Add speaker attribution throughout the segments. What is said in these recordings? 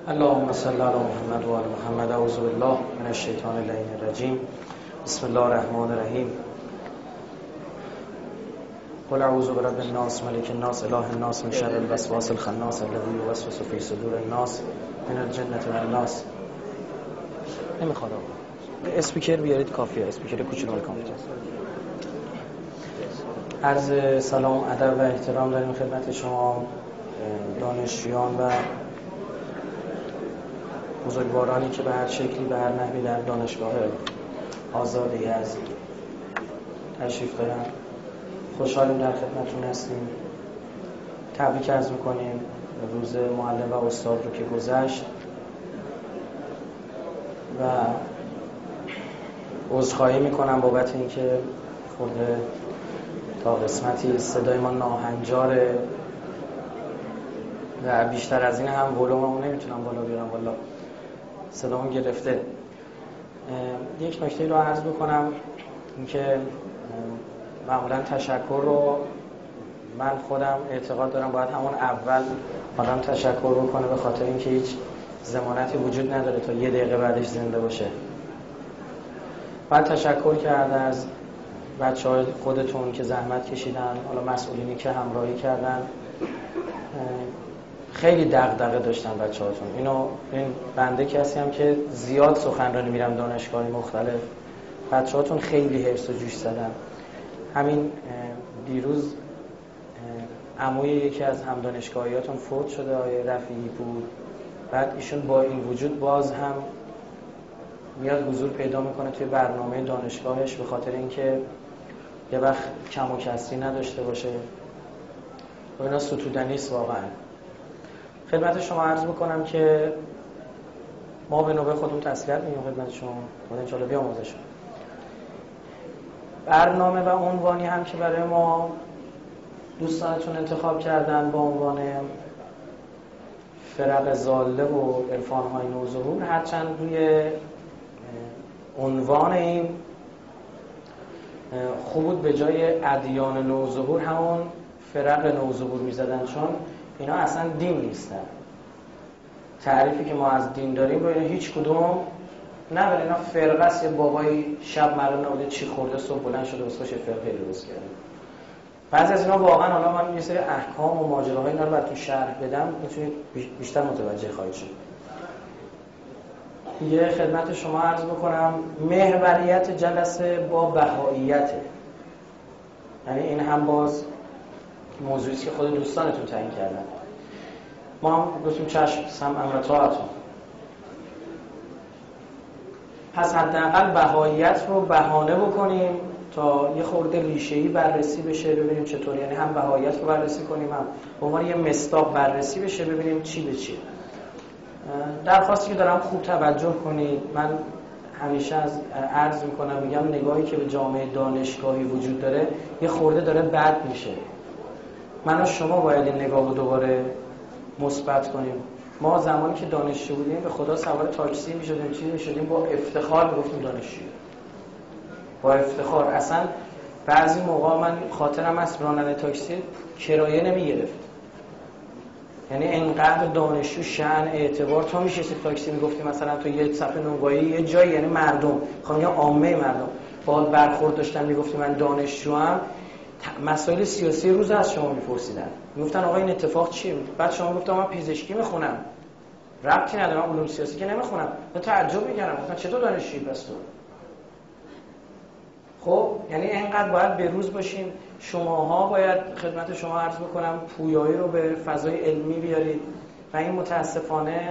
Speaker 1: اللهم صل علی محمد و علی محمد. اعوذ بالله من الشیطان اللعین الرجیم. بسم الله الرحمن الرحیم. قل اعوذ برب الناس ملک الناس اله الناس من شر الوسواس الخناس الذی یوسوس فی صدور الناس من الجنة والناس. نمیخواد آقا اسپیکر بیارید کافیه، اسپیکر کوچولو کامپیوتر. عرض سلام ادب و احترام داریم خدمت شما دانشجویان و بزرگوارانی که به هر شکلی به هر نحوی در دانشگاه آزاد یزد تشریف دارن. خوشحالیم در خدمتتون هستیم. تبریک عرض میکنیم روز معلم و استاد رو که گذشت و عذرخواهی میکنم بابت اینکه خورده تا قسمتی صدای ما ناهنجاره و بیشتر از این هم ولوممو نمیتونم بالا بیارم، والا صدامون گرفته. یک نکته رو عرض بکنم، اینکه معمولا تشکر رو من خودم اعتقاد دارم باید همون اول آدم تشکر بکنه، به خاطر اینکه هیچ ضمانتی وجود نداره تا یه دقیقه بعدش زنده باشه. باید تشکر کرد از بچه‌های خودتون که زحمت کشیدن، حالا مسئولینی که همراهی کردن. خیلی دغدغه داشتن بچه‌هاتون. این بنده کسی هم که زیاد سخنرانی میرم دانشگاه‌های مختلف. بچه‌هاتون خیلی حرص و جوش زدن. همین دیروز عموی یکی از هم دانشگاهیاتون فوت شده، آقای رفیعی بود. بعد ایشون با این وجود باز هم میاد حضور پیدا میکنه توی برنامه دانشگاهش، به خاطر اینکه یه وقت کم و کسری نداشته باشه و اینا ستودنی است. واقعا خدمت شما عرض بکنم که ما به نوبه خودمون تسلیت میگیم خدمت شما، خدا ان شاءالله بیامرزش. برنامه و عنوانی هم که برای ما دوستانتون انتخاب کردن با عنوان فرق ضاله و عرفان‌های نوظهور، هرچند روی عنوان این خوب بود به جای ادیان نوظهور همون فرق نوظهور می‌زدن، چون اینا اصلا دین نیستن. تعریفی که ما از دین داریم رو اینا هیچ کدوم نه، اینا فرقه است. یه بابای شب معلوم نبوده چی خورده صبح بلند شده واسه فرقه درست کرده. بعضی از اینا واقعا حالا من یه سری احکام و ماجراهای اینا رو براتون شرح بدم میتونید بیشتر متوجه خواهید شد. یه خدمت شما عرض بکنم محوریت جلسه با بهاییته. یعنی این هم باز موضوعی است که خود دوستانتون تعیین کردن. ما هم گفتیم چشم سمع و طاعتون. پس حداقل بهاییت رو بهانه بکنیم تا یه خورده ریشه‌ای بررسی بشه، ببینیم چطور. یعنی هم بهاییت رو بررسی کنیم، هم به عنوان یه مصداق بررسی بشه، ببینیم چی به چیه. درخواستی که دارم خوب توجه کنید. من همیشه عرض میکنم، میگم نگاهی که به جامعه دانشگاهی وجود داره یه خورده داره بد میشه. من و شما باید این نگاه رو دوباره مثبت کنیم. ما زمانی که دانشجو بودیم به خدا سوار تاکسی میشدیم، چی میشدیم، با افتخار میگفتیم دانشجو. با افتخار. اصلا بعضی موقع من خاطرم از راننده تاکسی کرایه نمیگرفت. یعنی انقدر دانشجو شأن اعتبار، تا میشستی تاکسی میگفتی مثلا تو یه صفحه نونوایی یه جایی، یعنی مردم خب یا عامه مردم با برخورد داشتن میگفتی من دانشجوام، مسائل سیاسی روز از شما میپرسیدن، میگفتن آقا این اتفاق چیه؟ بعد شما گفتم من پزشکی میخونم، ربطی نداره، من علوم سیاسی که نمیخونم. من تعجب میکردم، گفتن چطور دانشجویی پس تو؟ خب یعنی اینقدر باید به روز باشین. شماها باید خدمت شما عرض بکنم پویایی رو به فضای علمی بیارید و این متاسفانه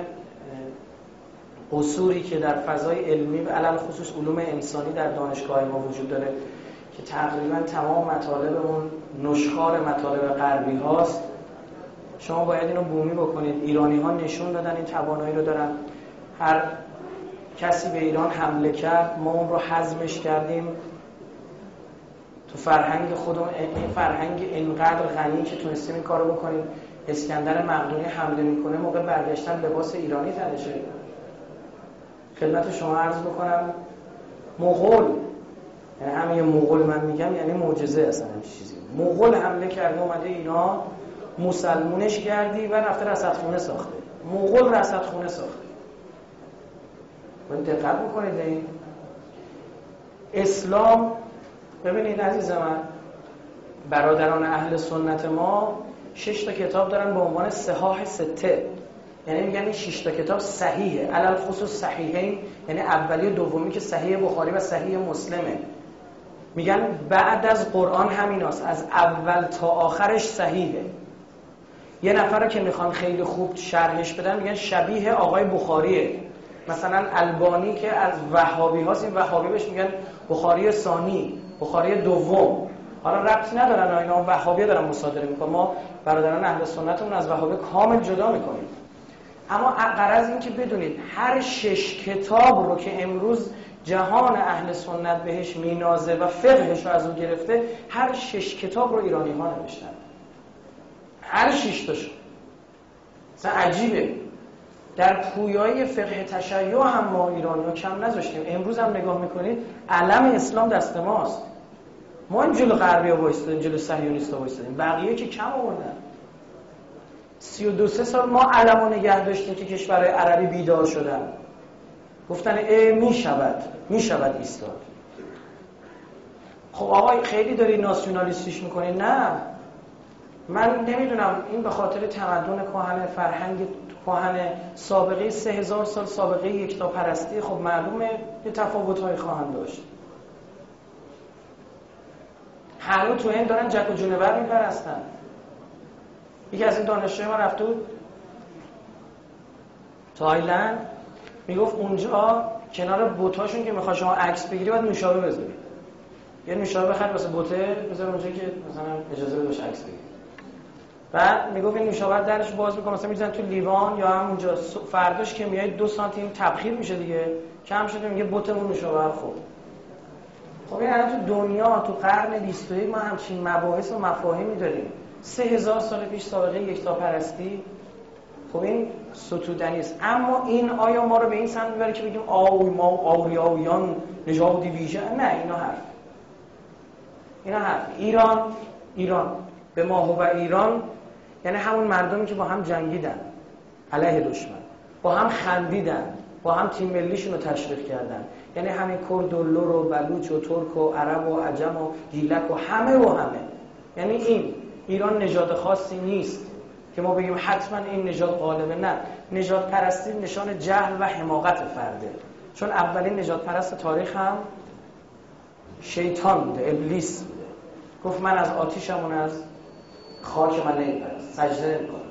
Speaker 1: قصوری که در فضای علمی و علل خصوص علوم انسانی در دانشگاه ما وجود داره که تقریبا تمام مطالب اون نشخوار مطالب غربی هاست، شما باید اینو بومی بکنید. ایرانی ها نشون دادن این توانایی رو دارن. هر کسی به ایران حمله کرد ما اون رو هضمش کردیم. تو فرهنگ خودمون این فرهنگ اینقدر غنی که تونستیم این کارو بکنیم. اسکندر مقدونی حمله میکنه، موقع برگشتن لباس ایرانی تنشه. خدمت شما عرض بکنم مغول، یعنی همین مغول من میگم یعنی معجزه اصلا همین چیزی. مغول حمله کرده اومده ایران، مسلمونش کردی و رفته رصدخونه ساخته. مغول رصدخونه ساخته. باید دقت بکنید این اسلام. ببینید عزیز من، برادران اهل سنت ما 6 تا کتاب دارن به عنوان صحاح سته، یعنی میگن این 6 تا کتاب صحیحه، علل خصوص صحیحین، یعنی اولی و دومی که صحیح بخاری و صحیح مسلمه. میگن بعد از قرآن همیناست، از اول تا آخرش صحیحه. یه نفر که میخوان خیلی خوب شرحش بدن میگن شبیه آقای بخاریه. مثلا البانی که از وهابی هاست، این وهابی بهش میگن بخاری ثانی، بخاری دوم. حالا ربطی ندارن، اینا وهابی دارن مصادره میکنن، ما برادران اهل سنتمون از وهابی کامل جدا میکنیم. اما غرض این که بدونید هر 6 کتاب رو که امروز جهان اهل سنت بهش مینازه و فقهش رو از اون گرفته، هر 6 کتاب رو ایرانی ها نوشتن، هر 6 تاشو. مثلا عجیبه، در پویایی فقه تشیع هم ما ایرانی ها کم نذاشتیم. امروز هم نگاه میکنید علم اسلام دست ماست، ما این جلو غربی ها بایستدیم، جلو صهیونیست ها بایستدیم، بقیه که کم آوردن. 32 سال ما علم رو نگه داشتیم که کشورهای عربی بیدار شدن، گفتن میشود ایستاد. خب آقای خیلی داری ناسیونالیستیش میکنی. نه، من نمیدونم، این به خاطر تمدن کهن، فرهنگ کهن، سابقه 3000 سال سابقه یکتاپرستی، خب معلومه یه تفاوت‌هایی خواهند داشت. هنوز تو این دارن جک و جونور میپرستن. یکی از این دانشجوی ما رفت بود تایلند، میگفت اونجا کنار بوتاشون که میخواد شما عکس بگیری باید نوشابه بذاری. یه نوشابه بخرید واسه بوته بذار اونجا که مثلا اجازه بده باشه عکس بگیری. بعد میگفت این نوشابه درش باز میکنه، مثلا میذارن تو لیوان یا همونجا، فرداش که میای 2 سانتی تبخیر میشه دیگه، کم شده، میگه بوتمون نوشابه خورد. خب این الان تو دنیا تو قرن 21 ما همچین مباحث و مفاهیمی داریم. 3000 سال پیش سابقه یکتاپرستی، خب این ستودنی است. اما این آیا ما رو به این سمت میبره که بگیم ما آریایان نژادی ویژه؟ نه، اینا حرف. ایران به ما و ایران یعنی همون مردمی که با هم جنگیدن علیه دشمن، با هم خندیدن، با هم تیم ملیشون رو تشویق کردن، یعنی همین کرد و لور و بلوچ و ترک و عرب و عجم و گیلک و همه. یعنی این ایران نژاد خاصی نیست که ما بگیم حتما این نژاد غالبه. نه، نژاد پرستی نشان جهل و حماقت فرده، چون اولین نژاد پرست تاریخ هم شیطان بوده، ابلیس بوده. گفت من از آتیشم، اون از خاک من نمیپرست، سجده نمیکنم.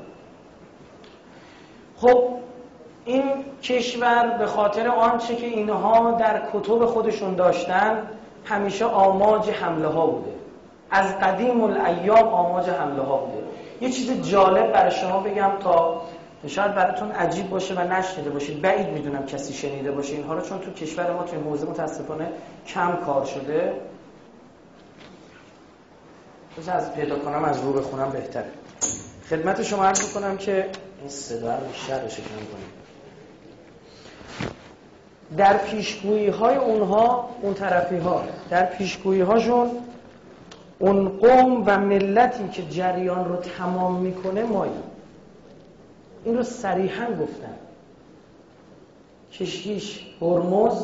Speaker 1: خب این کشور به خاطر آنچه که اینها در کتب خودشون داشتن همیشه آماج حمله ها بوده، از قدیم الایام آماج حمله ها بوده. یه چیز جالب برای شما بگم تا شاید براتون عجیب باشه و نشنیده باشید، بعید میدونم کسی شنیده باشه اینها رو، چون تو کشور ما تو این حوزه متاسفانه کم کار شده. بذار از پیدا کنم از رو بخونم بهتره. خدمت شما عرض می‌کنم که این صدا رو بیشتر شکل کنیم. در پیشگویی‌های اونها، اون طرفی‌ها، در پیشگویی‌هاشون اون قوم و ملتی که جریان رو تمام میکنه مایی. این رو صریحاً گفتن. کشیش هرمز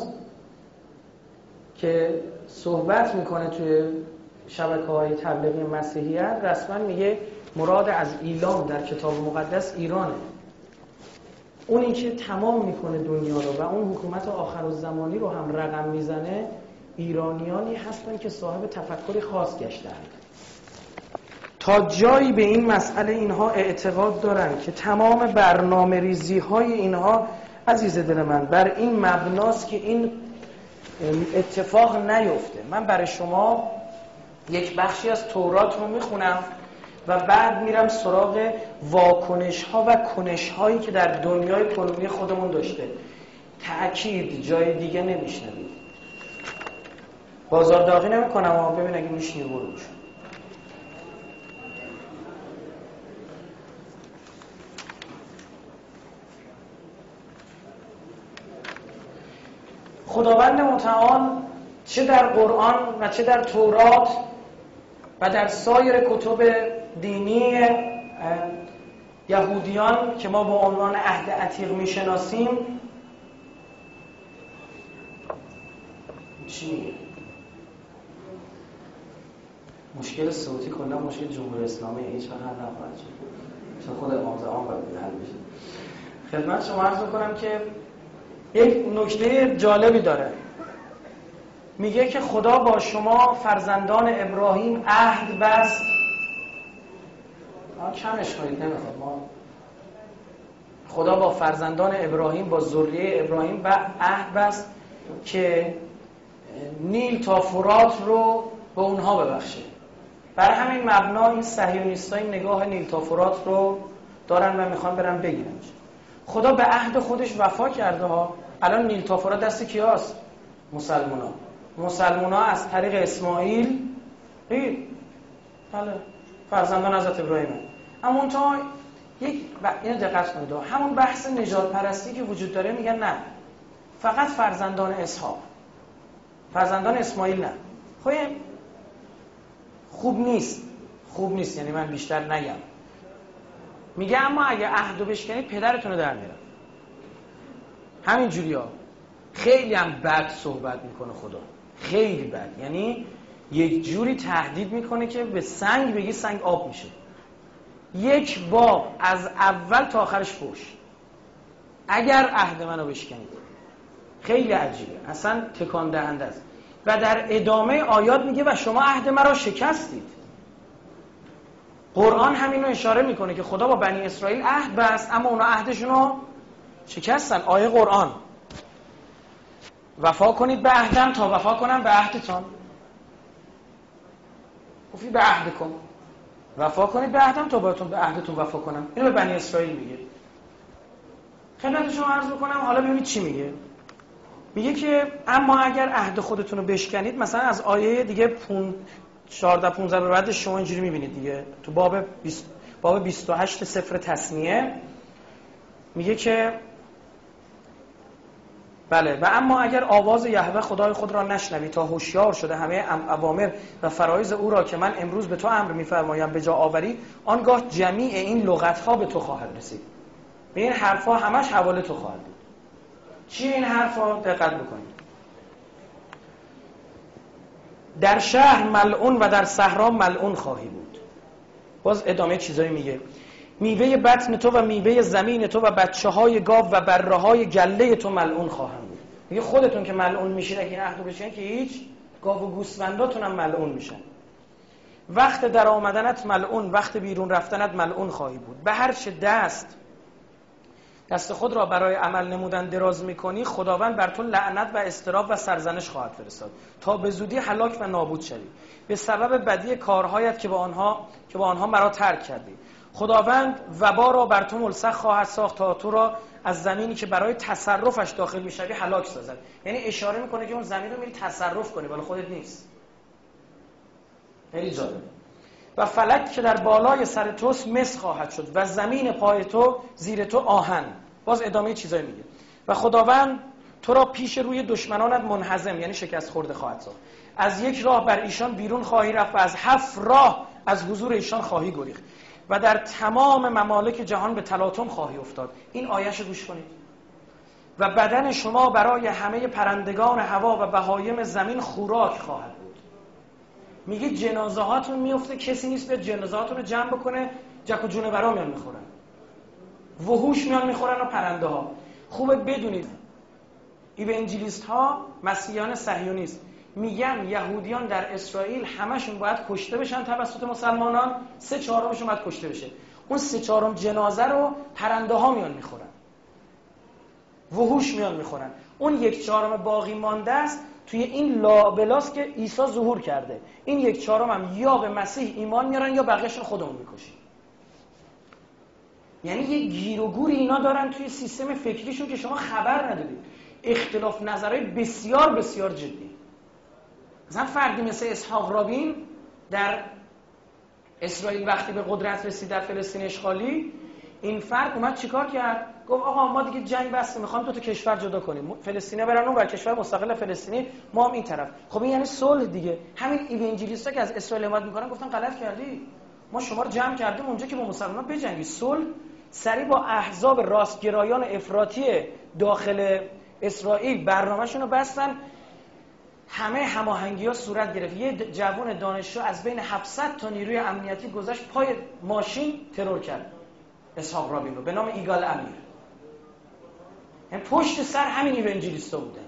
Speaker 1: که صحبت میکنه توی شبکه‌های تبلیغی مسیحیت رسما میگه مراد از ایلام در کتاب مقدس ایرانه. اونی که تمام میکنه دنیا رو و اون حکومت آخرالزمانی رو هم رقم میزنه، ایرانیانی هستن که صاحب تفکری خاص گشتند. تا جایی به این مسئله اینها اعتقاد دارن که تمام برنامه ریزی های اینها عزیز دل من بر این مبناست که این اتفاق نیفته. من برای شما یک بخشی از تورات رو میخونم و بعد میرم سراغ واکنش ها و کنش هایی که در دنیای کنونی خودمون داشته. تأکید جای دیگه نمیشنوید، بازار داغی نمی کنم اما ببین اگه میشنی بروش. خداوند متعال چه در قرآن و چه در تورات و در سایر کتب دینی یهودیان که ما با عنوان عهد عتیق میشناسیم چی میگه؟ مشکل صوتی کلا مشکل جمهوری اسلامی هیچ وقت حل نخواهد شد، چون خود امام زمان باید حل بشه. خدمت شما عرض می‌کنم که یک نکته جالبی داره، میگه که خدا با شما فرزندان ابراهیم عهد بست. کمش کنید نمیخواد. ما خدا با فرزندان ابراهیم، با ذریه ابراهیم و عهد بست که نیل تا فرات رو به اونها ببخشه. برای همین مبنا این صهیونیست‌ها این نگاه نیل تا فرات رو دارن و میخوان برن بگیرن. خدا به عهد خودش وفا کرده ها. الان نیل تا فرات دست کیاست؟ مسلمونا از طریق اسماعیل بله فرزندان حضرت ابراهیم. اما اون تا اینو دقت کنید، همون بحث نژاد پرستی که وجود داره میگن نه فقط فرزندان اسحاق، فرزندان اسماعیل نه. خب خوب نیست یعنی من بیشتر نگم. میگه اما اگه عهدو بشکنید پدرتون رو در میارم. همین جوریا خیلی هم بد صحبت میکنه خدا، خیلی بد، یعنی یک جوری تهدید میکنه که به سنگ بگی سنگ آب میشه. یک باب از اول تا آخرش فحش. اگر عهد منو بشکنید. خیلی عجیبه، اصلا تکان دهنده است. و در ادامه آیات میگه و شما عهد مرا شکستید. قرآن همین رو اشاره میکنه که خدا با بنی اسرائیل عهد بست اما اونا عهدشون رو شکستن. آیه قرآن وفا کنید به عهدم تا وفا کنم به عهدتان. گفتی به عهد کن، وفا کنید به عهدم تا باهاتون به عهدتون وفا کنم. اینو به بنی اسرائیل میگه. خدمت شما عرض میکنم حالا ببینید چی میگه. میگه که اما اگر عهد خودتون رو بشکنید، مثلا از آیه دیگه 14-15 به بعد شما اینجوری میبینید دیگه تو باب 28 سفر تثنیه میگه که بله و اما اگر آواز یهوه خدای خود را نشنوی تا هوشیار شده همه اوامر و فرایض او را که من امروز به تو امر میفرمایم به جا آوری، آنگاه جمیع این لغت‌ها به تو خواهد رسید. به این حرفا همش حواله تو خواهد بود. چی این حرفا؟ دقت بکنید. در شهر ملعون و در صحرا ملعون خواهی بود. باز ادامه چیزایی میگه. میوه بطن تو و میوه زمین تو و بچه‌های گاو و بره‌های گله تو ملعون خواهند بود. میگه خودتون که ملعون میشین اگه این عهدو بشین که هیچ، گاو و گوسفنداتون هم ملعون میشن. وقت در آمدنت ملعون، وقت بیرون رفتنت ملعون خواهی بود. به هر چه دست خود را برای عمل نمودن دراز میکنی، خداوند بر تو لعنت و اضطراب و سرزنش خواهد فرستاد تا به زودی هلاک و نابود شوی به سبب بدی کارهایت که با آنها مرا ترک کردی. خداوند وبا را بر تو ملصق خواهد ساخت تا تو را از زمینی که برای تصرفش داخل میشوی هلاک سازد. یعنی اشاره میکنه که اون زمین رو میری تصرف کنی ولی خودت نیست. خیلی جالب. و فلک که در بالای سر توست مس خواهد شد و زمین پای تو زیر تو آهن. باز ادامه چیزایی میگه. و خداوند تو را پیش روی دشمنانت منهزم یعنی شکست خورده خواهد ساخت. از یک راه بر ایشان بیرون خواهی رفت و از 7 راه از حضور ایشان خواهی گریخت و در تمام ممالک جهان به تلاطم خواهی افتاد. این آیه‌شو گوش کنید. و بدن شما برای همه پرندگان هوا و بهایم زمین خوراک خواهد بود. میگه جنازه هاتون میفته کسی نیست به جنازه هاتون رو جمع بکنه، جک و جونورا میان میخورن، وحوش میان میخورن و پرنده ها. خوبه بدونید ایوانجلیست ها مسیحیان صهیونیست میگن یهودیان در اسرائیل همشون باید کشته بشن توسط مسلمانان، 3/4 باید کشته بشه. اون 3/4 جنازه رو پرنده ها میان میخورن، وحوش میان میخورن. اون 1/4 باقی مانده است توی این لابلاست که عیسی ظهور کرده. این 1/4 هم یا به مسیح ایمان میارن یا بقیه‌شون خودمون میکشیم. یعنی یه گیر و گوری اینا دارن توی سیستم فکریشون که شما خبر ندارید. اختلاف نظرهای بسیار بسیار جدی. مثلا فردی مثل اسحاق رابین در اسرائیل وقتی به قدرت رسید در فلسطین اشغالی، این فرد اومد چیکار کرد؟ گفت آقا ما دیگه جنگ بستیم، میخوام دو تا کشور جدا کنیم، فلسطینیا برن اون ور، کشور مستقل فلسطینی، ما هم این طرف. خب این یعنی صلح دیگه. همین ایوانجلیستا که از اسرائیل اومد میکنن گفتن غلط کردی، ما شما رو جمع کردیم اونجا که با مسلمان‌ها بجنگی. صلح سریع با احزاب راستگرایان افراطی داخل اسرائیل برنامه‌شون رو بستن. همه هماهنگی‌ها صورت گرفت. یه جوان دانشجو از بین 700 تا نیروی امنیتی گذاشت پای ماشین ترور کرد اسحاق رابین رو به نام ایگال امیر. یعنی پشت سر همین ایونجلیستا بودن.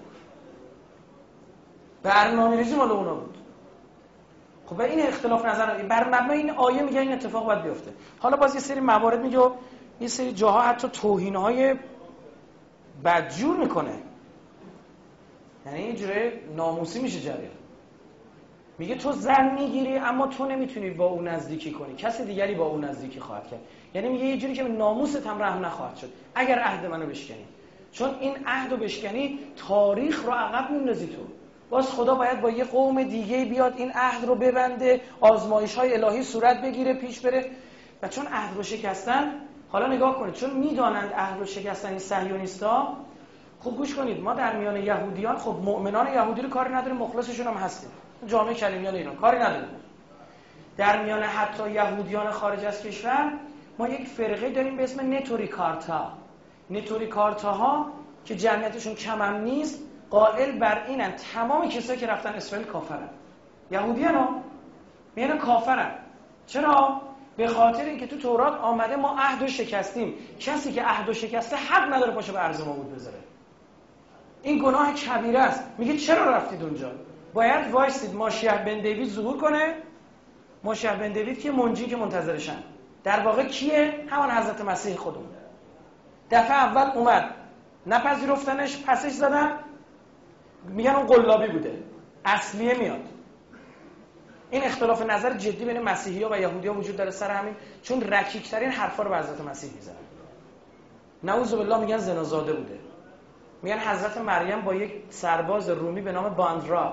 Speaker 1: برنامه‌ریزی مال اونا بود. خب این اختلاف نظر بر مبنای این آیه میگه این اتفاق باید بیفته. حالا باز یه سری موارد میگه و یه سری جاها حتی توهین‌های بدجور میکنه. یعنی یه جوری ناموسی میشه جریان. میگه تو زن میگیری اما تو نمیتونی با اون نزدیکی کنی، کسی دیگری با اون نزدیکی خواهد کرد. یعنی میگه یه جوری که ناموست هم رحم نخواهد شد اگر عهد منو بشکنی، چون این عهدو بشکنی تاریخ رو عقب میندازی تو. باز خدا باید با یه قوم دیگه بیاد این عهد رو ببنده، آزمایش‌های الهی صورت بگیره، پیش بره. و چون عهد رو شکستن، حالا نگاه کنید، چون میدانند عهد رو شکستن این صهیونیستا. خب گوش کنید، ما در میان یهودیان خب مؤمنان یهودی رو کاری نداریم، مخلصشون هم هستیم، جامعه کلیمیان ایران کاری نداریم. در میان حتی یهودیان خارج از کشور ما یک فرقه داریم به اسم نتوریکارتا. نتوریکارتاها که جمعیتشون کم هم نیست، قائل بر اینن تمام کسایی که رفتن اسرائیل کافرن. یهودیان ها میگن کافرن. چرا؟ به خاطر اینکه تو تورات آمده ما عهد رو شکستیم، کسی که عهد رو شکسته حق نداره پاشه به ارض موعود بذاره. این گناه کبیره است. میگه چرا رفتید اونجا؟ باید وایسید ماشیح بن دیوید ظهور کنه. ماشیح بن دیوید که منجی که منتظرشن در واقع کیه؟ همان حضرت مسیح خودمون. دفعه اول اومد نپذیرفتنش، پسش زدن، میگن اون قلابی بوده، اصلیه میاد. این اختلاف نظر جدی بین مسیحی‌ها و یهودی‌ها وجود داره سر همین، چون رکیک‌ترین حرفا رو به حضرت مسیح میزنن. نعوذ بالله میگن زنازاده بوده. میگن حضرت مریم با یک سرباز رومی به نام باندرا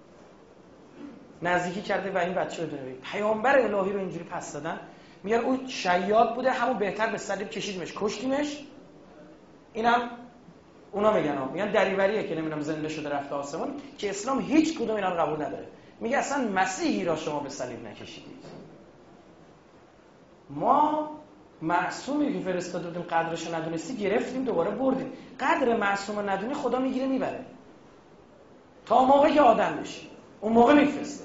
Speaker 1: نزدیکی کرده و این بچه رو دونه پیامبر الهی رو اینجوری پس دادن. میگن اون شیاد بوده، همون بهتر به صلیب کشیدیمش، کشتیمش. اینم اونا میگن دریوریه که نمیدونم زنده شده رفته آسمون، که اسلام هیچ کدوم اینا رو قبول نداره. میگه اصلا مسیحی را شما به صلیب نکشیدید. ما معصومی که فرستاده بودیم قدرش ندونستی گرفتیم دوباره بردیم. قدر معصوم ندونی خدا میگیره میبره تا موقعی که آدم بشی، اون موقع میفرسته.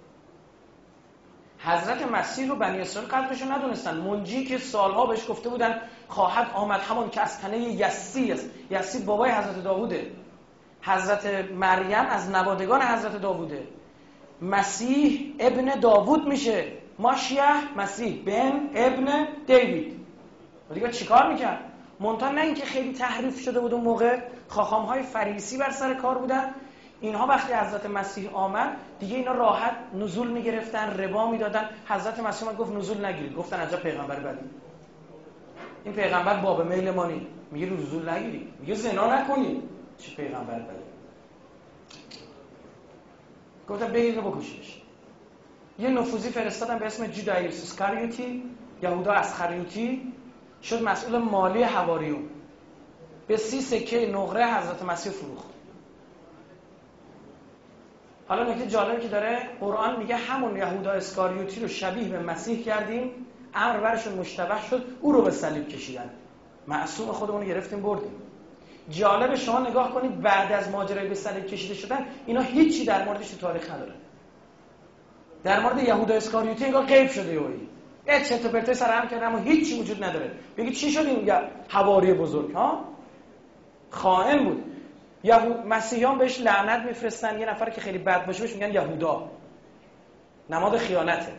Speaker 1: حضرت مسیح رو بنی اسرائیل قدرش ندونستن. منجی که سالها بهش گفته بودن خواهد آمد، همون که از تنه یسی است. یسی بابای حضرت داووده. حضرت مریم از نوادگان حضرت داووده. مسیح ابن داوود میشه. ماشیح مسیح بن ابن دیوید. و دیگه چیکار میکرد؟ منتها نه اینکه خیلی تحریف شده بود اون موقع، خاخامهای فریسی بر سر کار بودن. اینها وقتی حضرت مسیح آمد دیگه اینا راحت نزول میگرفتن، ربا میدادن. حضرت مسیح گفت نزول نگیرید. گفتن عجب پیغمبر بدی، این پیغمبر باب میل ما نی، میگه نزول نگیرید، میگه زنا نکنید. چه پیغمبر بدی؟ گفتن بگید بکشیدش. یه نفوذی فرستادن به اسم جودایوس اسکاریوتی، یهودا اسخریوتی، شد مسئول مالی حواریون. به 30 سکه نقره حضرت مسیح فروخت. حالا نکته جالبی که داره، قرآن میگه همون یهودا اسکاریوتی رو شبیه به مسیح کردیم، امر برشون مشتبه شد، او رو به صلیب کشیدن. معصوم خودمون رو گرفتیم بردیم. جالب شما نگاه کنید بعد از ماجرای به صلیب کشیده شدن اینا هیچی در موردش تو تاریخ نداره. در مورد یهودا اسکاریوتی انگار غیب شده یهودی. چرت و پرتای سر هم کردن اما هیچی وجود نداره. بگید چی شد این حواری بزرگ ها؟ خائن بود. مسیحیان بهش لعنت میفرستن، یه نفر که خیلی بد باشه بهش میگن یهودا. نماد خیانته.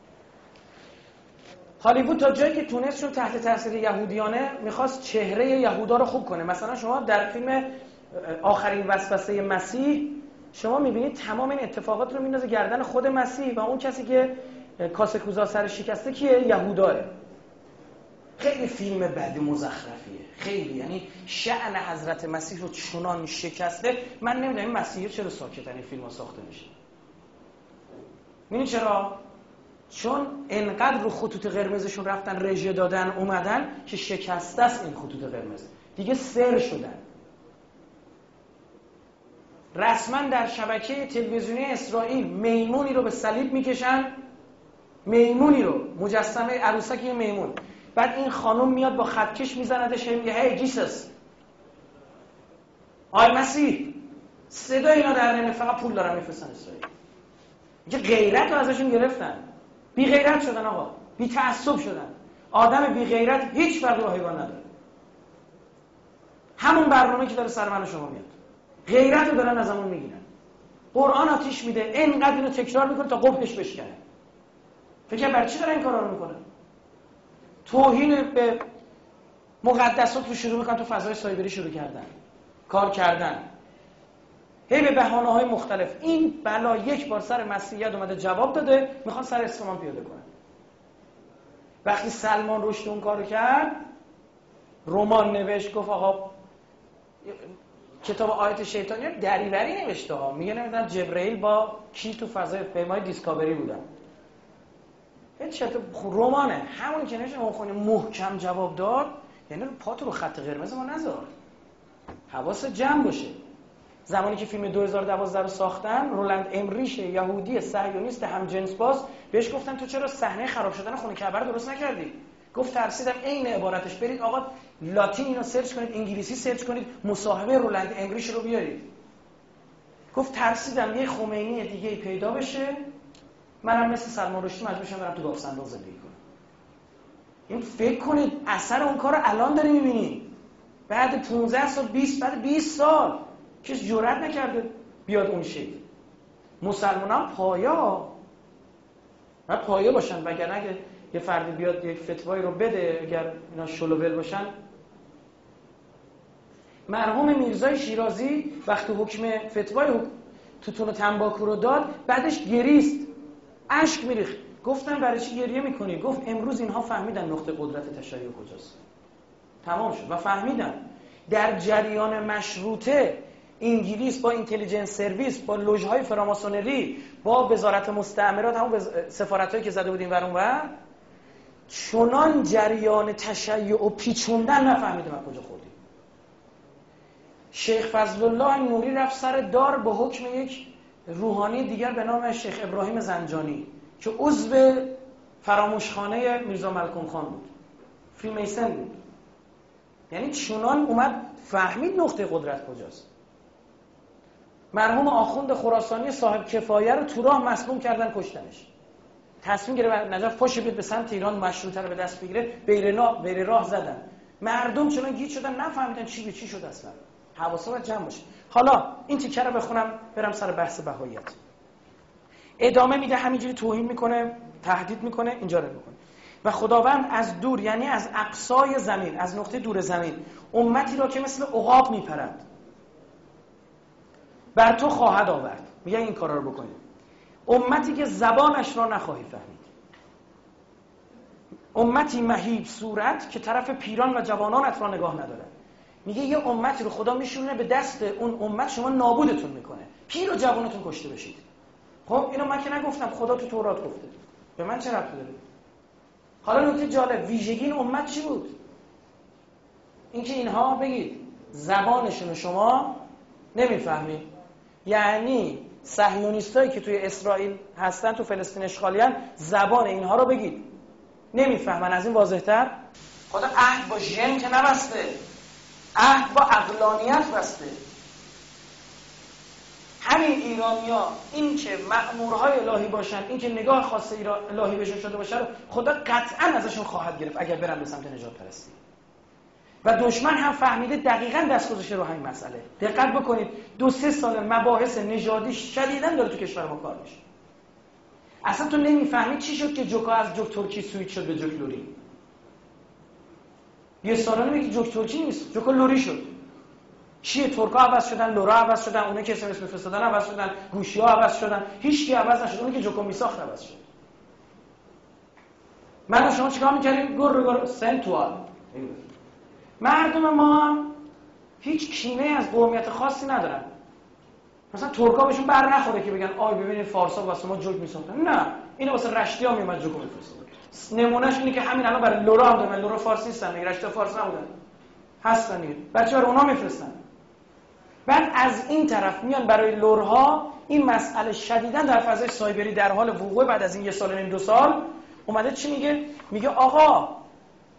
Speaker 1: هالیوود تا جایی که تونست شد تحت تاثیر یهودیانه میخواست چهره یهودا رو خوب کنه. مثلا شما در فیلم آخرین وسوسه مسیح شما میبینید تمام این اتفاقات رو میندازه گردن خود مسیح و اون کسی که کاسه کوزا سر شکسته کیه؟ یهوداه. خیلی فیلم بدی مزخرفیه، خیلی، یعنی شأن حضرت مسیح رو چنان شکسته. من نمیدونم این مسیحی چرا ساکتن این فیلم‌ها ساخته میشه. میدونی چرا؟ چون انقدر رو خطوط قرمزشون رفتن رژه دادن اومدن که شکسته است این خطوط قرمز، دیگه سر شدن. رسما در شبکه تلویزیونی اسرائیل میمونی رو به صلیب میکشن، میمونی رو، مجسمه عروسک میمون بعد این خانم میاد با خطکش میزندش، میگه هی جیسس، آی مسیح. صدا اینا در نمیاد، فقط پول دارن میفرستن اسرائیل. میگه غیرت رو ازشون گرفتن، بی غیرت شدن آقا، بی تعصب شدن. آدم بی غیرت هیچ فرقی با حیوان نداره. همون برنامه که داره سر من و شما میاد، غیرت رو دارن ازمون میگیرن. قرآن آتیش میده، اینقدر اینو تکرار میکنه تا قبحش بشکنه. فکر برای چی دارن این کارا رو میکنن؟ توهین به مقدسات رو شروع میکنن، تو فضای سایبری شروع کردن کار کردن، هی به بهانه‌های مختلف. این بلا یک بار سر مسیحیت اومده جواب داده، میخوان سر اسلام پیاده کنن. وقتی سلمان رشدی اون کارو کرد، رمان نوشت، گفت آقا کتاب آیت شیطانی دریوری نوشته ها، میگه نمیدونم جبرئیل با کی تو فضای پیمای دیسکاوری بودن. هیچ رمانه همون که نوشته اون خونه محکم جواب داد، یعنی رو پاتو رو خط قرمز ما نذار، حواست جمع باشه. زمانی که فیلم 2012 رو ساختن، رولند امریش یهودی صهیونیست همجنسباز بهش گفتن تو چرا صحنه خراب شدن خونه کعبه رو درست نکردی؟ گفت ترسیدم عین عبارتش، برید آقا لاتین اینو سرچ کنید، انگلیسی سرچ کنید، مصاحبه رولند امریش رو بیارید. گفت ترسیدم یه خمینی دیگه پیدا بشه، منم مثل سلمان رشدی مجبور شدم برم تو گاو صندوق زندگی کنم. این فکر کنید اثر اون کارو الان داری می‌بینی، بعد 15 سال 20 بعد 20 سال کس جرئت نکرده بیاد اون شکل. مسلمانان پایه باشن، وگرنه اگه یه فردی بیاد یک فتوایی رو بده، اگر اینا شلوول باشن. مرحوم میرزای شیرازی وقتی حکم فتوای توتون و تنباکو رو داد، بعدش گریست، اشک میریخت. گفتن برای چی گریه میکنی؟ گفت امروز اینها فهمیدن نقطه قدرت تشیع کجاست. تمام شد و فهمیدن در جریان مشروطه انگلیس با اینتلیجنس سرویس، با لوژهای فراماسونری، با وزارت مستعمرات، همون سفارتایی که زده بودیم ور اون ور، چنان جریان تشیع و پیچوندن نفهمیدیم از کجا خوردیم. شیخ فضل الله نوری رفت سر دار با حکم یک روحانی دیگر به نام شیخ ابراهیم زنجانی که عضو فراموشخانه میرزا ملکم خان بود، فریمیسن بود. یعنی چنان اومد فهمید نقطه قدرت کجاست. مرحوم آخوند خراسانی صاحب کفایه رو تو راه مسموم کردن، کشتنش. تصمیم گرفت نجف پاش بیاد به سمت ایران مشروطه رو به دست بگیره، بیر راه زدن. مردم چنان گیج شدن نفهمیدن چی به چی شد اصلا. حواسا باید جمع باشه. حالا این تیکه رو بخونم برم سر بحث بهاییت. ادامه میده، همینجوری توهین میکنه، تهدید میکنه، اینجا رو میکنه. و خداوند از دور، یعنی از اقصای زمین، از نقطه دور زمین، امتی را که مثل عقاب میپرد بر تو خواهد آورد. میگه این کارا رو بکنید. امتی که زبانش را نخواهی فهمید، امتی مهیب صورت که طرف پیران و جوانانت را نگاه نداره. میگه یه امتی رو خدا میشونه به دست اون امت، شما نابودتون میکنه، پیر و جوانتون کشته بشید. خب اینو من که نگفتم، خدا تو تورات گفته، به من چه ربطی داره؟ حالا نکته جالب، ویژگی این امت چی بود؟ اینکه اینها بگید زبانشون رو شما نمیفهمید. یعنی صهیونیستایی که توی اسرائیل هستن، تو فلسطین اشغالیان، زبان اینها رو بگید نمیفهمن. از این واضح‌تر خدا عهد با ژن که نبسته، عهد با عقلانیت بسته. همین ایرانی‌ها این که مأمورهای الهی باشن، این که نگاه خاص الهی بهشون شده باشه، خدا قطعا ازشون خواهد گرفت اگر برن به سمت نجات پرستی. و دشمن هم فهمیده دقیقاً دست گذاشته رو همین مسئله. دقت بکنید 2-3 سال مباحث نژادی شدیداً داره تو کشور ما کار میشه. اصلا تو نمیفهمی چی شد که جوکا از جوک ترکی سویت شد به جوک لوری. یه سالا نمیگه جوک ترکی نیست، جوک لوری شد. چیه؟ ترکا عوض شدن، لورا عوض شدن، اونایی که اسم فرستادن عوض شدن، گوشی‌ها عوض شدن، هیچ کی عوض نشد. اونی که جوکو میساخت عوض شد. من و شما چیکار می‌کردیم؟ گر سنتوال. مردم ما هیچ کینه از قومیت خاصی ندارن. مثلا ترکا بهشون بر نخوره که بگن آی ببینید فارسا واسه ما جوک میساختن. نه، اینو واسه رشتی‌ها میومد جوک میفرستاد. نمونهش اینه که همین الان برای لورا هم دارن. لورا فارسی هستن، رشتی‌ها فارسی نبودن. هستن دیگه. بچه‌ها رو اونا میفرستن. بعد از این طرف میان برای لورها این مسئله شدیداً در فضای سایبری در حال وقوع. بعد از این 1.5 سال اومده چی میگه؟ میگه آقا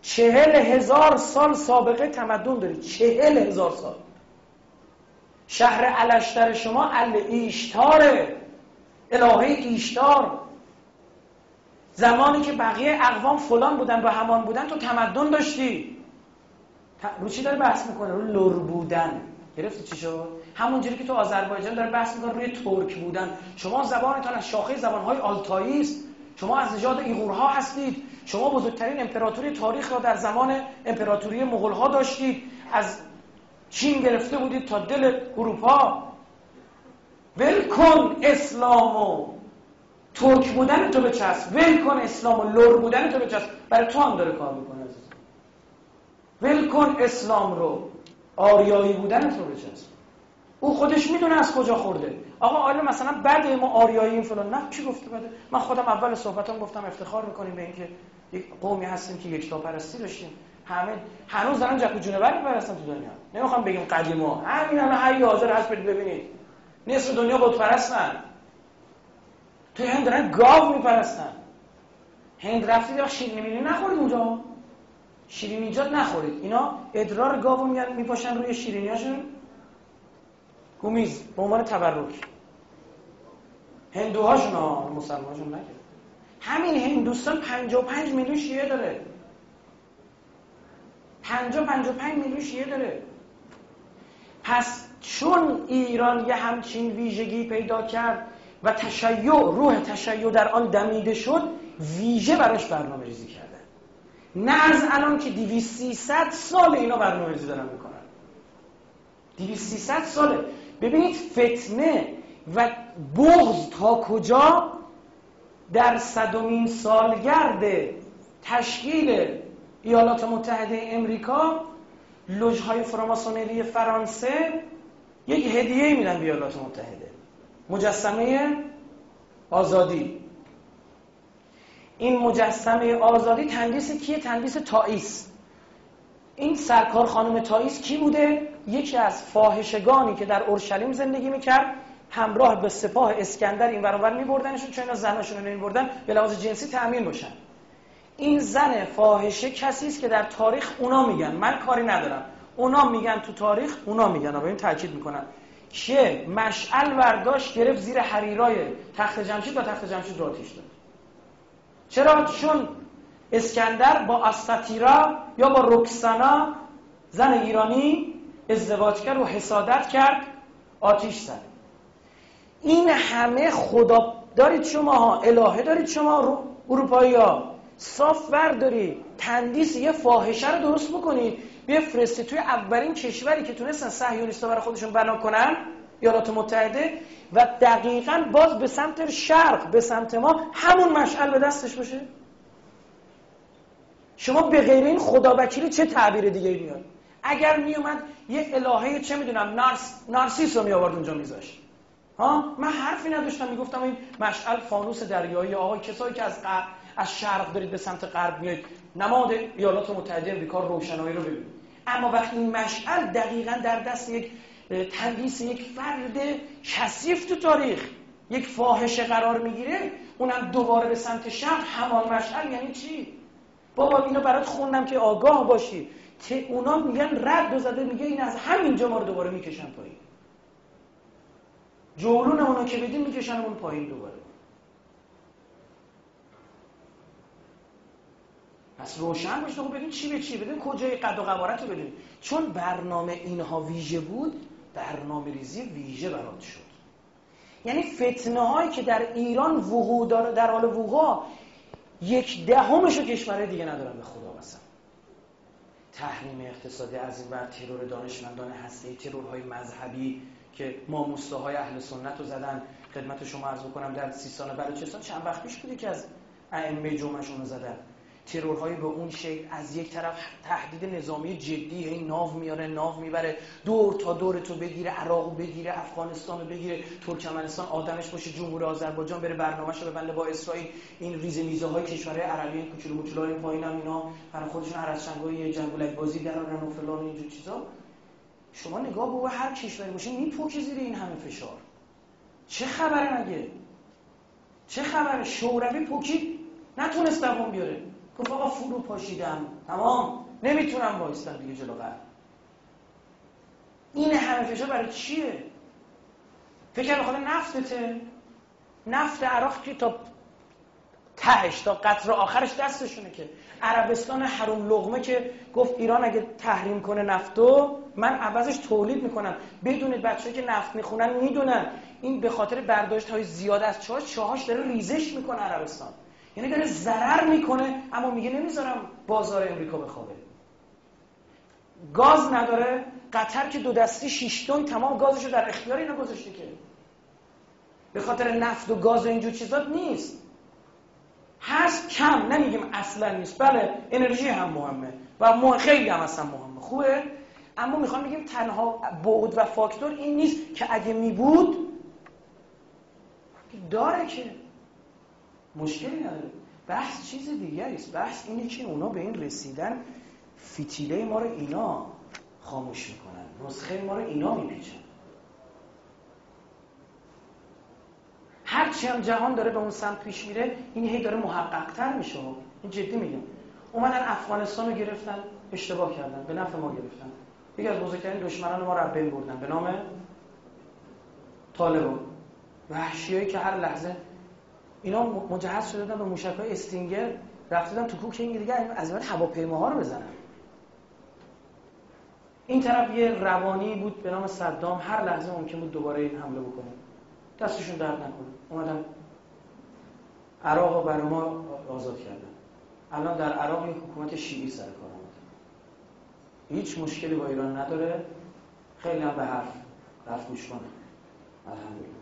Speaker 1: 40,000 سال سابقه تمدن دارید. 40,000 سال. شهر الشتر شما ایشتاره، الهه ایشتار. زمانی که بقیه اقوام فلان بودن و همان بودن تو تمدن داشتی. رو چی داره بحث میکنه؟ رو لر بودن. گرفتی چی شد؟ همونجوری که تو آذربایجان داره بحث میکنه روی ترک بودن. شما زبانتان از شاخه زبانهای آلتایی است. شما از نژاد ایغورها هستید. شما بزرگترین امپراتوری تاریخ را در زمان امپراتوری مغول‌ها داشتید. از چین گرفته بودید تا دل اروپا. ول کن اسلامو، ترک بودن تو بچسب. ول کن اسلامو، لر بودن تو بچسب. برای تو هم داره کار میکنه عزیز. ول کن اسلام رو، آریایی بودن تو بچسب. او خودش میدونه از کجا خورده. آقا آیا مثلا بده ما آریاییم فلان؟ نه، کی گفته بده؟ من خودم اول صحبتام گفتم افتخار میکنیم به اینکه یک قومی هستیم که یکتاپرستی داشتیم. همه هنوز دارن جکو جونور میپرستن تو دنیا. نمیخوام بگیم قدیما، همین الان هر حاضر هست برید ببینید نصف دنیا بت پرستن. تو هند دارن گاو میپرستن. هند رفتید یا شیرینی نخورید اونجا؟ شیرینیجات نخورید. اینا ادرار گاوو میان میپاشن روی شیرینیاشون گومیز به عنوان تبرک. هندوهاشون ها، مسلمانشون نگه. همین هندوستان 55 میلیون شیعه داره. 55 میلیون شیعه داره. پس چون ایران یه همچین ویژگی پیدا کرد و تشیع، روح تشیع در آن دمیده شد، ویژه براش برنامه ریزی کردن. نه از الان که 200-300 سال اینا برنامه ریزی دارن میکنن. 200-300 ساله. ببینید فتنه و بغض تا کجا در 100مین سالگرد تشکیل ایالات متحده امریکا لوژهای فراماسونری فرانسه یک هدیه میدن به ایالات متحده، مجسمه آزادی. این مجسمه آزادی تندیس کیه؟ تندیس تائیس. این سرکار خانم تائیس کی بوده؟ یکی از فاحشگانی که در اورشلیم زندگی میکرد، همراه به سپاه اسکندر این ور اونور میبردنشون، چون اینا زناشون رو نمیبردن به لحاظ جنسی تأمین باشن. این زن فاحشه کسی است که در تاریخ اونا میگن، من کاری ندارم، اونا میگن تو تاریخ، اونا میگن، به این تاکید میکنن که مشعل برداشت گرفت زیر حریرای تخت جمشید و تخت جمشید رو آتیش داد. چرا؟ چون اسکندر با استاتیرا یا با رکسانا زن ایرانی ازدواج کرد و حسادت کرد، آتیش زد. این همه خدا دارید شما ها، الهه دارید شما اروپایی ها، صاف بردارید تندیس یه فاحشه رو درست بکنید بفرستید توی اولین کشوری که تونستن صهیونیست‌ها برای خودشون بنا کنن، ایالات متحده، و دقیقاً باز به سمت شرق، به سمت ما همون مشعل به دستش باشه. شما به غیر این خداوکیلی چه تعبیر دیگه ای میاد؟ اگر میومد یه الهه چه میدونم نارسیس رو میآورد اونجا میذاشت، ها، من حرفی نداشتم، میگفتم این مشعل فانوس دریایی، آقا کسایی که از شرق دارید به سمت غرب میاد، نماد ایالات متحده امریکا روشنایی رو ببینید. اما وقتی این مشعل دقیقاً در دست یک تندیس یک فرد کثیف تو تاریخ، یک فاحشه قرار میگیره، اونم دوباره به سمت شرق، همان مشعل یعنی چی؟ بابا اینو برات خوندم که آگاه باشی. اونا میگن رد و زده، میگه این از همینجا ما رو دوباره میکشن پایین. جولون اونا که بدین میکشن اون پایین دوباره. پس روشن باشه. خب ببین چی به چی، ببین کجای قد و قوارت رو ببین. چون برنامه اینها ویژه بود، برنامه ریزی ویژه برات شد. یعنی فتنه هایی که در ایران وقوع داره، در حال وقوع، 1/10 کشورهای دیگه ندارن به خدا قسم. تحریم اقتصادی از این بر، ترور دانشمندان هسته‌ای، ترورهای مذهبی که ماموستاهای اهل سنت رو زدن. خدمت شما عرض بکنم در سیستان و بلوچستان چند وقت پیش بوده که از ائمه جمعه‌شون رو زدن. ترورهای به اون شکل، از یک طرف تهدید نظامی جدی، این ناو میاره ناو میبره دور تا دور تو بگیره، عراق بگیره، افغانستان رو بگیره، ترکمنستان آدمش باشه، جمهوری آذربایجان بره برنامه‌شو ببنده با اسرائیل. این ریزه میزه‌های کشورهای عربی کوچولو موچولای پایینم اینا برای خودشون ارزشنگای جنگولک بازی درارن و فلان و اینجور چیزا. شما نگاه به هر کشوری باشه میپوکه زیر این همه فشار. چه خبره مگه؟ چه خبره؟ شوروی پوکی نتونست دوام بیاره. گفت آقا فرو پاشیدم، تمام، نمیتونم وایستم دیگه جلو غرب. این همه فشار برای چیه؟ فکر بخاطر نفتته؟ نفت عراق که تا تهش، تا قطره آخرش دستشونه. که عربستان حروم لقمه که گفت ایران اگه تحریم کنه نفتو، من عوضش تولید میکنم. بدونید بچه‌ای که نفت میخونن میدونن این به خاطر برداشت‌های زیاد از چاهاش داره ریزش میکنه عربستان. یعنی داره ضرر میکنه، اما میگه نمیذارم بازار امریکا بخوابه. گاز نداره. قطر که 2 دستی 6 تن تمام گازشو در اختیار اینا گذاشته، که به خاطر نفت و گاز و اینجور چیزات نیست. هست کم، نمیگیم اصلا نیست، بله انرژی هم مهمه و خیلی هم اصلا مهمه، خوبه، اما میخوام بگیم تنها بعد و فاکتور این نیست که اگه میبود داره، که مشکلی نداره. بحث چیز دیگری است. بحث اینه که اونا به این رسیدن فتیله ما رو اینا خاموش میکنن، نسخه ما رو اینا میپیچن. هرچی هم جهان داره به اون سمت پیش میره، این هی داره محقق‌تر میشه. این جدی میگم. اومدن افغانستان رو گرفتن، اشتباه کردن، به نفع ما گرفتن. یکی از بزرگترین دشمنان ما رو از بین بردن به نام طالبان. وحشیایی که هر لحظه اینا مجهز شده بودن به موشک‌های استینگر، رفتن تو کوک این دیگه از این هواپیماها رو بزنن. این طرف یه روانی بود به نام صدام، هر لحظه ممکن بود دوباره این حمله بکنه. دستشون درد نکنه. اومدن عراق رو برای ما آزاد کردن. الان در عراق یک حکومت شیعی سر کار اومده. هیچ مشکلی با ایران نداره. خیلی هم به حرف گوش کنه. الحمدلله.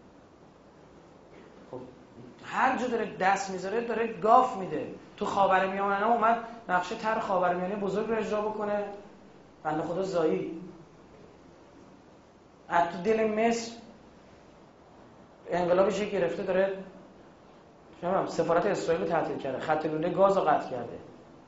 Speaker 1: خب هر جا داره دست میذاره داره گاف میده. تو خاورمیانه اومد نقشه طرح خاورمیانه بزرگ رو اجرا بکنه. بنده خدا زایی. از تو دل مصر انقلابش گرفته داره سفارت اسرائیل رو تعطیل کرده، خط لوله گاز رو قطع کرده.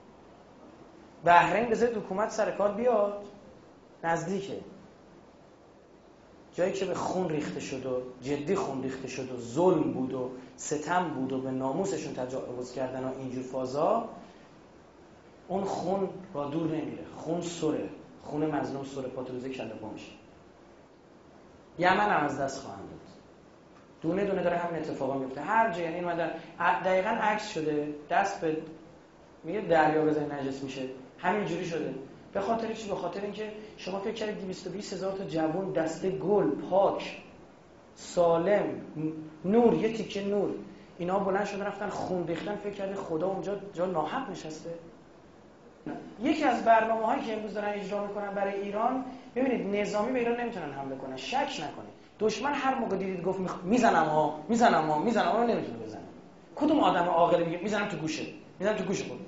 Speaker 1: بحرین بذارید حکومت سر کار بیاد، نزدیکه. جایی که به خون ریخته شد و جدی خون ریخته شد و ظلم بود و ستم بود و به ناموسشون تجاوز کردن و اینجور فازا، اون خون را دور نمیره. خون سره، خون مظلوم سره، پاتروزه کله پا میشه. یمن هم از دست خواهند داد. دونه دونه داره همین اتفاقا میفته هر جا. یعنی این اومدن دقیقاً عکس شده، دست به میگه دریا بزنی نجس میشه، همین جوری شده. به خاطر چی؟ به خاطر اینکه شما فکر کردید 220,000 تا جوان دسته گل پاک سالم نور، یه تیکه نور، اینا بلند شدن رفتن خون ریختن، فکر کرده خدا اونجا جا ناحق نشسته. یکی از برنامه‌هایی که امروز دارن اجرا میکنن برای ایران، ببینید نظامی به ایران نمیتونن حمله کنن، شک نکنید. دشمن هر موقع دیدید گفت میزنم رو نمیتونه بزنه. کدوم آدم عاقلی میگه میزنم تو گوشه خود؟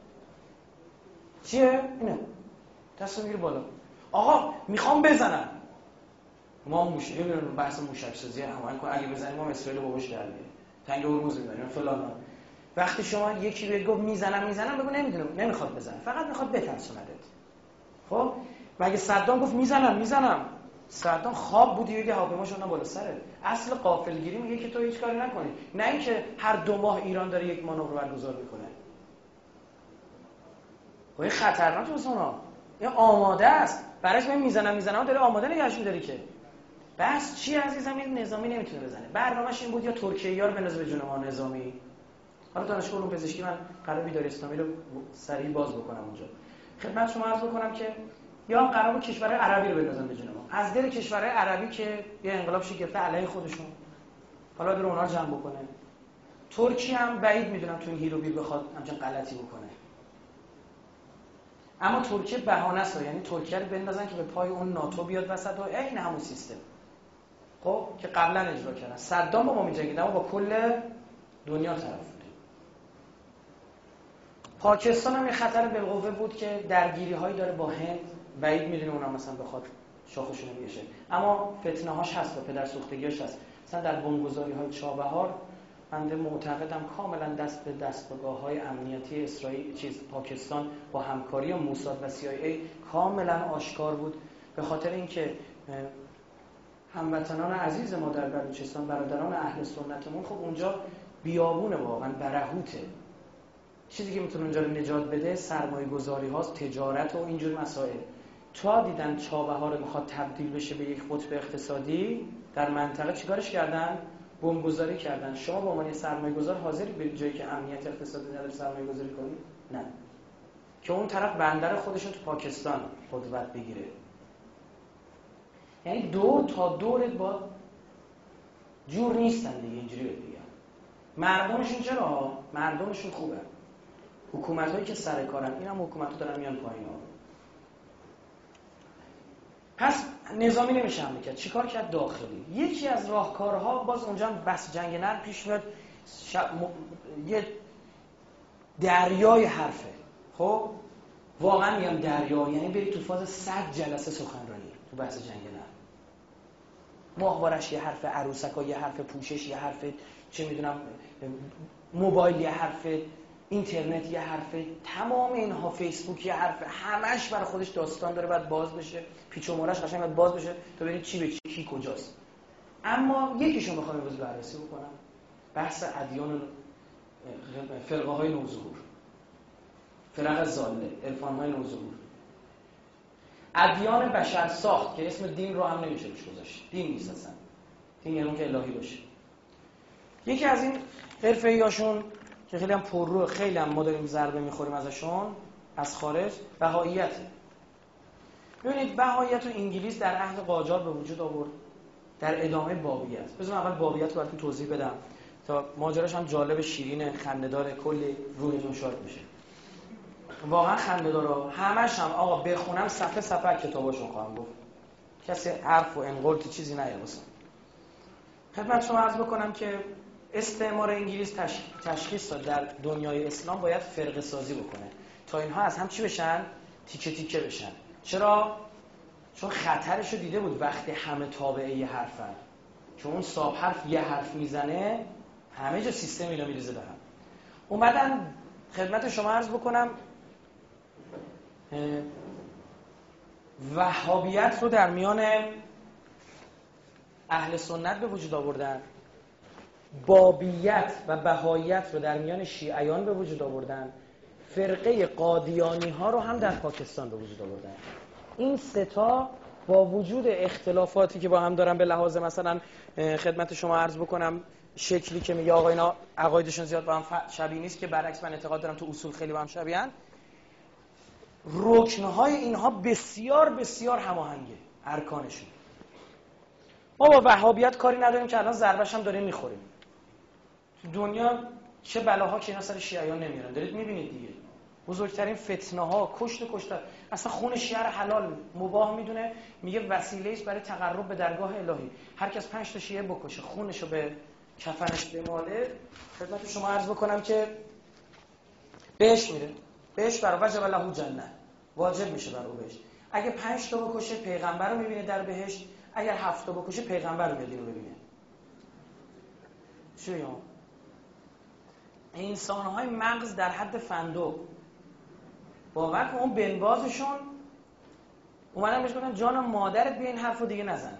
Speaker 1: چیه اینه؟ دستو میگیره بالا، آقا میخوام بزنم. ما موشک بحث موشک سازی همون کن، اگه بزنیم ما اسرائیل باباش در میاره، تنگ هرمز میزنیم فلان. وقتی شما یکی بهت گفت میزنم بگو نمیدونم، نمیخواد بزنه، فقط میخواد بترسوندت. خب مگه صدام گفت میزنم؟ صدام خواب بودی بگه هواپیماش اون بالا سره. اصل غافلگیری میگه که تو هیچ کاری نکنی، نه اینکه هر 2 ماه ایران داره یک مانور برگزار میکنه. خب این خطرناکه واسه اونا. این آماده است برایش. من میزنم داره آماده نگهش می‌داری. که بس چی عزیزم؟ این نظامی نمیتونه بزنه. برنامه‌اش این بود یا ترکیه‌ها رو بنازه به جون ما نظامی. حالا دانشگاه علوم پزشکی من قرار بیداری اسلامی رو سریع باز بکنم اونجا. خدمت شما عرض بکنم که یا قرار بود کشورهای عربی رو بندازن به جون ما. از دل کشورهای عربی که یه انقلاب شکسته علیه خودشون، حالا بره اونها رو جمع بکنه. ترکیه هم بعید میدونم تو این هیرو بیر بخواد همچین غلطی بکنه. اما ترکیه بهانه است، یعنی ترکیه رو بندازن که به پای اون ناتو بیاد وسط و عین همون سیستم خب که قبلا اجرا کردن. صدام با ما می‌جنگید اما با کل دنیا طرف بود. پاکستان هم یه خطر بالقوه بود که درگیری‌هایی داره با هند، بعید می‌دونه اونا مثلا بخواد شاخشون رو بکشه، اما فتنه‌هاش هست و پدرسوختگی‌هاش هست. مثلا در بمبگذاری‌های چابهار بنده معتقدم کاملا دست به دستگاه‌های امنیتی اسرائیل پاکستان با همکاری موساد و CIA کاملا آشکار بود، به خاطر اینکه هموطنان عزیز ما در بلوچستان، برادران اهل سنتمون، خب اونجا بیابونه، واقعا برهوته، چیزی که میتونه اونجا رو نجات بده سرمایه گذاری هاست، تجارت و اینجور مسائل. تا دیدن چابهار میخواد تبدیل بشه به یک قطب اقتصادی در منطقه، چیکارش کردن؟ بمبگذاری کردن. شما به عنوان سرمایه گذار حاضری برید جایی که امنیت اقتصادی نداره سرمایه گذاری کنید؟ نه. که اون طرف بندر خودشون تو پاکستان قدرت بگیره. یعنی دور تا دورت با جور نیستن دیگه، اینجوری بگم. مردمشون چرا؟ مردمشون خوبه. حکومتایی که سر کارن، اینم حکومت‌ها دارن میان پایین ها. پس نظامی نمیشه حمله کرد. چیکار کرد؟ داخلی. یکی از راهکارها باز اونجا بس جنگ نرم پیش میاد، یه دریای حرفه. خب واقعا میگم دریا، یعنی بری تو فاز 100 جلسه سخنرانی تو بحث جنگ نرم. ماهوارش یه حرف، عروسکا یه حرف، پوشش یه حرف، چه میدونم موبایل یه حرف، اینترنت یه حرفه، تمام اینها، فیسبوک یه حرفه، همش برای خودش داستان داره، باید باز بشه، پیچ و مورش قشنگ باید باز بشه تا ببینید چی به چی، کی کجاست. اما یکیشو میخوام امروز بررسی بکنم، بحث ادیان و فرقه های نوظهور، فرق ضاله، عرفان های نوظهور، ادیان بشر ساخت که اسم دین رو هم نمیشه روش گذاشت. دین نیست اصلا، دین یعنی اون که الهی باشه. یکی از این حرفه‌ایاشون که خیلی هم پررو، خیلی هم ما داریم ضربه میخوریم ازشون از خارج، بهائیت. ببینید بهائیت رو انگلیس در عهد قاجار به وجود آورد در ادامه بابیت. بذارم اول بابیت رو براتون توضیح بدم تا ماجراش هم جالب، شیرین، خنده‌دار، کلی روحتون شاد میشه. واقعا خنده‌داره، همش هم آقا بخونم صفحه صفحه کتاباشون خواهم گفت، کسی حرف و انقلت چیزی نیاره واسه. خدمت شما عرض بکنم که استعمار انگلیس تشخیص داد در دنیای اسلام باید فرقه سازی بکنه تا اینها از هم چی بشن؟ تیکه تیکه بشن. چرا؟ چون خطرشو دیده بود وقتی همه تابعه یه حرفن، چون اون صاحب حرف یه حرف میزنه همه جا سیستم اینا میریزه به هم. اومدن خدمت شما عرض بکنم وهابیت رو در میان اهل سنت به وجود آوردن، بابیت و بهائیت رو در میان شیعیان به وجود آوردن، فرقه قادیانی ها رو هم در پاکستان به وجود آوردن. این سه تا با وجود اختلافاتی که با هم دارن به لحاظ مثلا خدمت شما عرض بکنم شکلی که میگه آقا اینا عقایدشون زیاد با هم شبیه نیست، که برعکس من اعتقاد دارم تو اصول خیلی با هم شبیهن، رکنهای اینها بسیار بسیار هماهنگه ارکانشون. ما با وهابیت کاری نداریم که الان ضربش هم داریم میخوریم. تو دنیا چه بلاها که اینا سر شیعیان نمیارن، دارید میبینید دیگه. بزرگترین فتنه ها، کشت اصلا خون شیعه حلال مباح میدونه، میگه وسیله است برای تقرب به درگاه الهی. هر کس 5 تا شیعه بکشه، خونشو به کفنش بماله، خدمت شما عرض بکنم که بهش میره، بهش برای وجب له جنه، واجب میشه برای بهش. اگه 5 تا بکشه پیغمبر رو میبینه در بهشت، اگر 7 تا بکشه پیغمبر رو میاد اینو ببینه. چیه انسان‌های مغز در حد فندق، باور کن اون بنبازشون اومدن بهش گفتن جان مادرت بیا این حرفو دیگه نزن.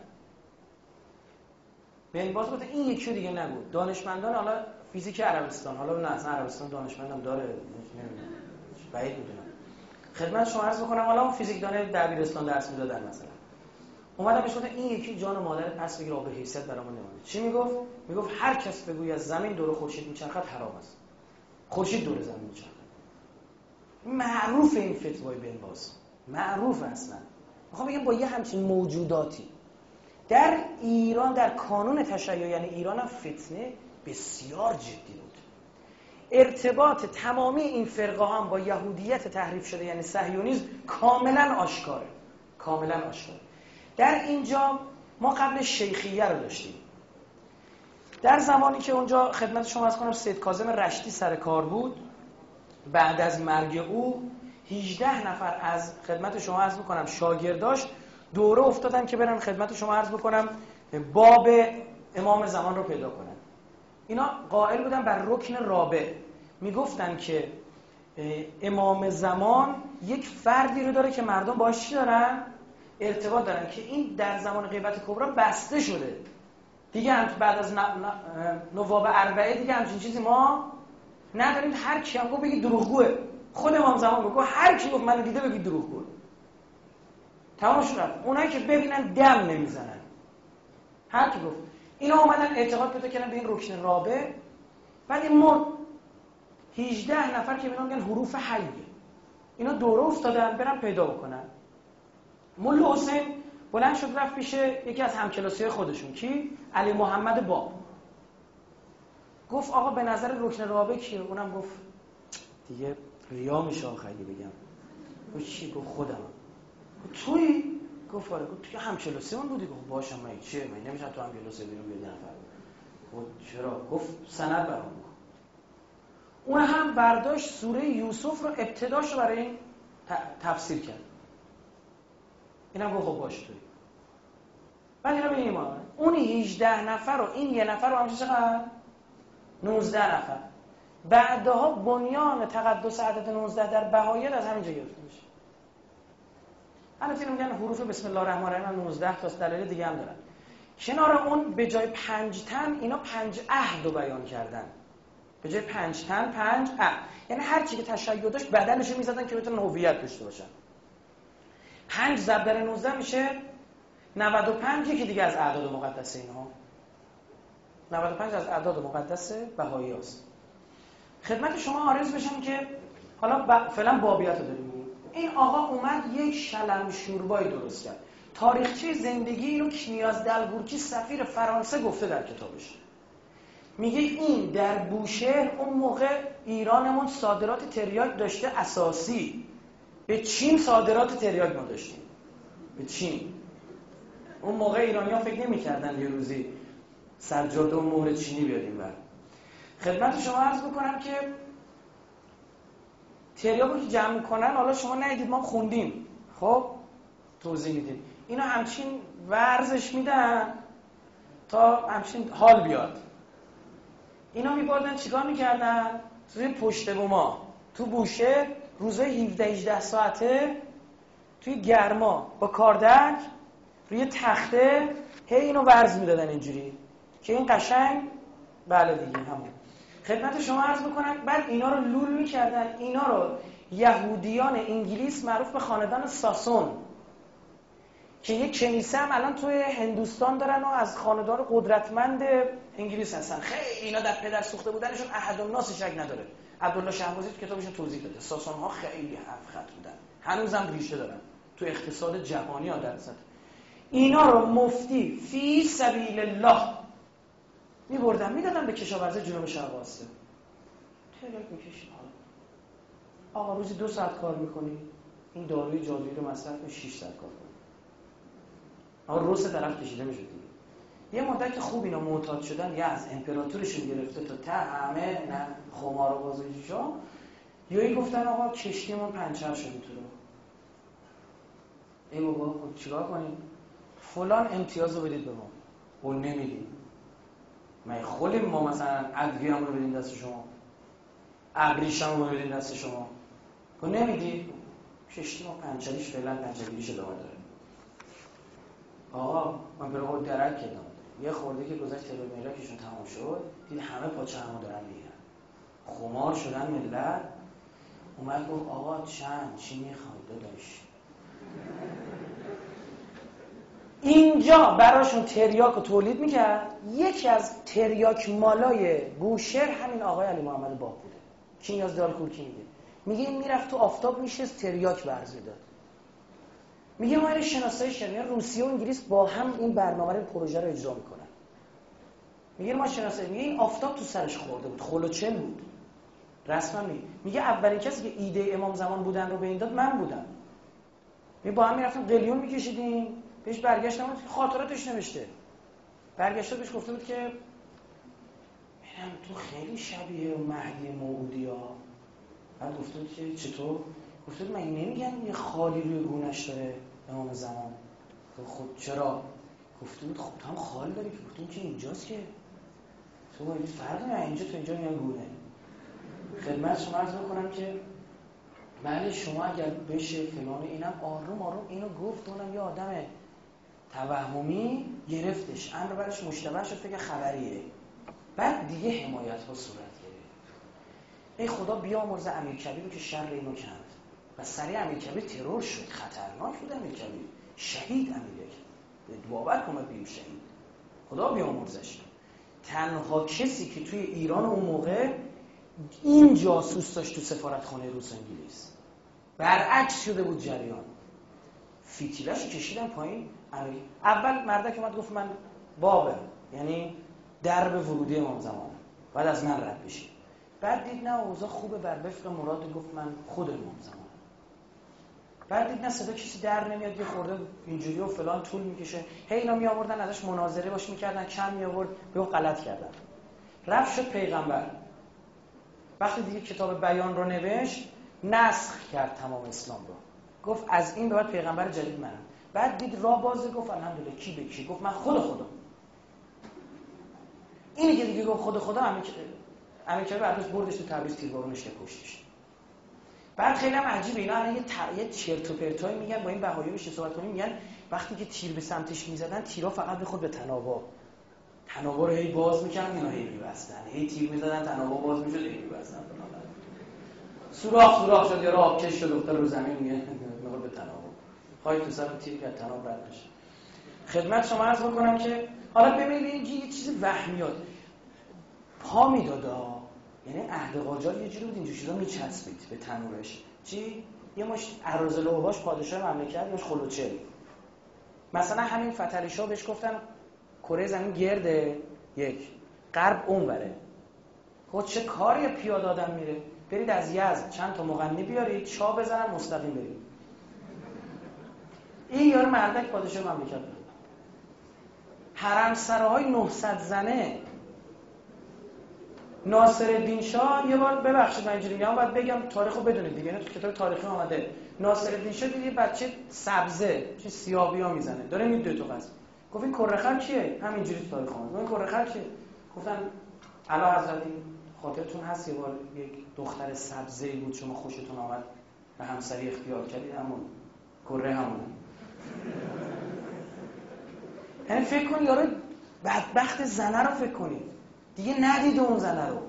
Speaker 1: بنباز گفت این یکی دیگه نگو. دانشمندان حالا فیزیک عربستان، حالا نه اصلا عربستان دانشمندم داره نمیدونم، بعید میدونم. خدمت شما عرض بکنم حالا اون فیزیکدان دبیرستان درس میدادن مثلا، اومدن بهش گفتن این یکی جان مادرت پس بگیر به حیثیت برامون نمونه. چی میگفت؟ میگفت هر کس بگوید از زمین دور خورشید میچرخد حرام است. خورشید دور زمین میچرخد. معروف این فتوای بنباز، معروف اصلا. میخوام بگم با یه همچین موجوداتی در ایران، در کانون تشیع یعنی ایران هم فتنه بسیار جدی بود. ارتباط تمامی این فرقه هم با یهودیت تحریف شده یعنی صهیونیسم کاملا آشکاره، کاملا آشکاره. در اینجا ما قبل شیخیه رو داشتیم. در زمانی که اونجا خدمت شما عرض کنم سید کاظم رشتی سر کار بود، بعد از مرگ او 18 نفر از خدمت شما عرض بکنم شاگرداش دوره افتادن که برن خدمت شما عرض بکنم باب امام زمان رو پیدا کنن. اینا قائل بودن بر رکن رابع، میگفتن که امام زمان یک فردی رو داره که مردم باهاش چی دارن؟ ارتباط دارن، که این در زمان غیبت کبرا بسته شده دیگه، هم بعد از نواب اربعه دیگه همچین چیزی ما ندارید هر کی هم گفت بگی دروغگوه. خود امام زمان گفت هر کی گفت منو دیده بگی دروغگوه. تمام شد. اونایی که ببینن دم نمیزنن. هر کی گفت اینا اومدن اعتقاد پیدا کردن به این رکن رابع، بعد این مرد. 18 نفر که اینا میگن حروف حیه، اینا دوره افتادن برن پیدا بکنن. مولا حسین بلند شد رفت پیش یکی از همکلاسی‌های خودشون، کی؟ علی محمد باب. گفت آقا به نظر رکن رابع کیه؟ اونم گفت دیگه ریا میشه خیلی بگم. گفت چی؟ گفت خودم. گفت تویی؟ گفت آره. گفت تو همکلاسیمون بودی؟ گفت باشم. من چیه؟ من نمیشه تو همکلاسی بیرون بیاد نفر. گفت چرا؟ گفت سند برام بکن. اون هم برداشت سوره یوسف رو ابتداش رو برای این تفسیر کرد. اینم گفت خب باش توی. بعد اینا به ایمان اون 18 نفر رو این یه نفر رو همشه چقدر؟ 19 نفر. بعدها بنیان تقدس عدد 19 در بهاییت از همینجا گرفته میشه. البته اینو میگن حروف بسم الله الرحمن الرحیم 19 تا دلایل دیگه هم دارن. کنار اون به جای 5 تن اینا 5 عهد رو بیان کردن. به جای 5 تن 5 عهد. یعنی هر چی که تشیع داشت بدنشو میزدن که بتونن هویت داشته باشن. 5 ضرب در 19 میشه 95. یکی دیگه از اعداد مقدسه اینها. 95 از اعداد مقدس بهایی هست. خدمت شما عرض بشم که حالا فعلا بابیت رو داریم. این آقا اومد یک شلم شوربایی درست کرد. تاریخچه زندگی اینو کنیاز دلگورکی سفیر فرانسه گفته در کتابش. میگه این در بوشهر اون موقع ایرانمون صادرات تریاک داشته اساسی. به چین صادرات تریاک ما داشتیم. به چین. اون موقع ایرانی‌ها فکر نمی‌کردن یه روزی سجاده و مهر چینی بیاریم بر. خدمت شما عرض بکنم که تریاکو که جمع کنن، حالا شما ندیدید ما خوندیم، خب توضیح میدیم. اینا همچین ورزش میدن تا همچین حال بیاد. اینا میبردن چیکار میکردن؟ توی پشت بوما تو بوشه روزای 17-18 ساعته توی گرما با کاردک روی تخته هی اینو ورز میدادن اینجوری که این قشنگ بله دیگه همون. خدمت شما عرض بکنم بعد اینا رو لول میکردن. اینا رو یهودیان انگلیس معروف به خاندان ساسون که یک کنیسه هم الان توی هندوستان دارن و از خاندان قدرتمند انگلیس هستن. خیلی اینا در پدر سوخته بودنشون احد الناس شک نداره. عبدالله شهبازی تو کتابشون توضیح داده. ساسون ها خیلی هفت خط بودن، هنوزم ریشه دارن تو اقتصاد جهانی ها در سطح. اینا رو مفتی فی سبیل الله می‌بردن میدادن به کشاورزای جنوب شرق آسیا. تریاک می‌کشید. آقا روزی 2 ساعت کار می‌کنی، این داروی جادویی رو مصرف کنی 6 ساعت کار کنی. آقا رس طرف کشیده میشه دیگه. یه مدت که خوب اینا معتاد شدن، یا از امپراتورشون گرفته تا ته همه نه خمار و بازیشون، یهو گفتن آقا کشتیمون پنچر شد تو رو. ای بابا خب چیکار کنیم؟ فلان امتیاز رو بدید به ما. اون نمیدیم. ما خولیم ما مثلا ادویه‌مون رو بدیم دست شما. ابریشمون رو بدیم دست شما. تو نمیدی؟ کشتی ما پنچریش فعلا پنچریش ادامه داره. آقا من برای خود درک کردم. یه خورده که گذشت تلومیراکشون تمام شد، دید همه پاچه همو دارن میگیرن. خمار شدن ملت. اومد گفت آقا چی میخوای داداش؟ اینجا براشون تریاک رو تولید میکرد. یکی از تریاک مالای بوشهر همین آقای علی محمد باب بوده. کنیاز دلگورکی میگه این میرفت تو آفتاب میشست تریاک ورز میداد. میگه ما رو شناسایی کردیم، روسیه و انگلیس با هم این برنامه رو پروژه رو اجرا میکنن. میگه ما شناسایی، میگه این آفتاب تو سرش خورده بود، خلوچل بود. رسما میگه اولین کسی که ایده امام زمان بودن رو به این داد من بودم. می با هم میرفتیم قلیون میکشیدیم، بهش برگشتم خاطراتش نوشته. برگشته بهش گفته بود که ببینم تو خیلی شبیه مهدی موعودی‌ها. بعد گفته بود که چطور؟ گفته بود من نمیگم یه خالی روی گونش داره امام زمان. خب چرا؟ گفته بود خب تو هم خال داری که. گفتم که اینجاست که تو باید فرق نه اینجا تو اینجا میان گونه. خدمت شما عرض میکنم که بله شما اگر بشه فلان اینم آروم آروم اینو گفت. اونم یه آدم توهمی گرفتش، امر برش مشتبه شد فکر خبریه. بعد دیگه حمایت ها صورت گرفت. ای خدا بیامرز امیرکبیر رو که شر اینو کند و سریع امیرکبیر ترور شد، خطرناک بود امیرکبیر، شهید امیرکبیر، باور کن بیم شهید، خدا بیامرزش. تنها کسی که توی ایران اون موقع این جاسوس داشت تو سفارتخانه روس انگلیس، برعکس شده بود جریان. فیتیلاشو کشیدن پایین. اول مردک اومد گفت من بابم، یعنی درب ورودی امام زمان، بعد از من رد بشی. بعد دید نه اوضاع خوبه، بر وفق مراد گفت من خود امام زمان. بعد دید نه صدا کسی در نمیاد، یه خورده اینجوری و فلان طول میکشه، هی اینا می آوردن ازش مناظره باش میکردن، کم می آورد، به غلط کردن. رفت شد پیغمبر. وقتی دیگه کتاب بیان رو نوشت، نسخ کرد تمام اسلام رو، گفت از این به بعد پیغمبر جدید منم. بعد دید راه بازه، گفت الحمدلله کی به کی، گفت من خودم. اینی که دیگه گفت خدا امیرکبیر بعدش بردش تو تبریز، تیربارونش کشتش. بعد خیلی هم عجیبه، اینا الان یه چرت و پرتایی میگن، با این بهایی میشه صحبت کنیم، میگن وقتی که تیر به سمتش میزدن، تیرا فقط میخورد به تنابا رو هی باز میکردن، اینا هی میبستن، هی تیر میزدن تنابا باز میشد، هی میبستن، سوراخ شد یا آبکش شد افتاد رو زمین، میخورد به تنابا، خواهی تو سر تیر که تناب رد نشه. خدمت شما عرض بکنم که حالا ببینید این یه چیز وهمیات پا میدادا، یعنی عهد قاجار یه جوری بود اینجوری چیزا میچسبید به تنورش. چی؟ یه مش ارازل اوباش پادشاه مملکت، مش خلوچل. مثلا همین فتحعلی شاه بهش گفتن کره زمین گرده، یک غرب اونوره. خب چه کاری پیاده آدم میره؟ برید از یزد چند تا مغنی بیارید، چا بزنن مستقیم برید. این یارو مردک پادشاه مملکت بود. حرم سراهای 900 زنه. ناصرالدین شاه یه بار، ببخشید من اینجوری میگم، باید بگم تاریخو بدونید دیگه، تو کتاب تاریخی اومده. ناصرالدین شاه دید یه بچه سبزه، چه سیاه‌بیا میزنه، داره میدوه تو قصر. گفت این کره‌خر کیه؟ همینجوری تو تاریخ اومده. این کره‌خر کیه؟ گفتن اعلی حضرت خاطرتون هست یه بار یک دختر سبزه‌ای بود شما خوشتون آمد و همسری اختیار کردید، همون کره همون. یعنی فکر کن یارو بدبخت زنه رو فکر کنید دیگه ندید اون زنه رو.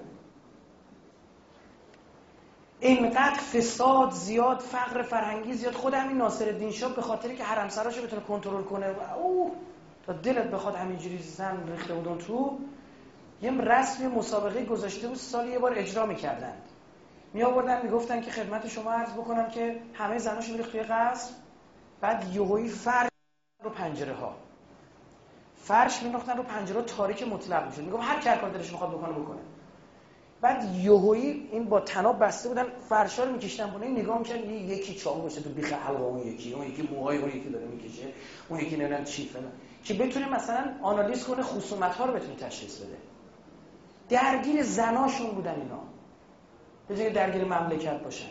Speaker 1: اینقدر فساد زیاد، فقر فرهنگی زیاد. خود همین ناصرالدین شاه به خاطری که حرم سراشو بتونه کنترل کنه، تا دلت بخواد همینجوری زن ریخته بودن تو، یه رسم مسابقه گذاشته بود، سالی یه بار اجرا می‌کردن. میآوردن میگفتن که خدمت شما عرض بکنم که همه زناشو می‌ریخت توی قصر، بعد یهویی فرش رو پنجره ها، فرش می‌ناختن رو پنجره، تاریک مطلق می‌شد. میگم هر کی کار دلش می‌خواد بکنه. بعد یهویی این با طناب بسته بودن فرشا رو می‌کشتن بالا، نگاه می‌کردن یکی چاقو باشه تو بیخ حلقه، اون یکی موهای اون یکی داره می‌کشه، اون یکی نمی‌دونم چی فلان، که بتونه مثلا آنالیز کنه، خصومت‌ها رو بتونه تشخیص بده. درگیر زناشون بودن اینا، به جای درگیر مملکت باشن.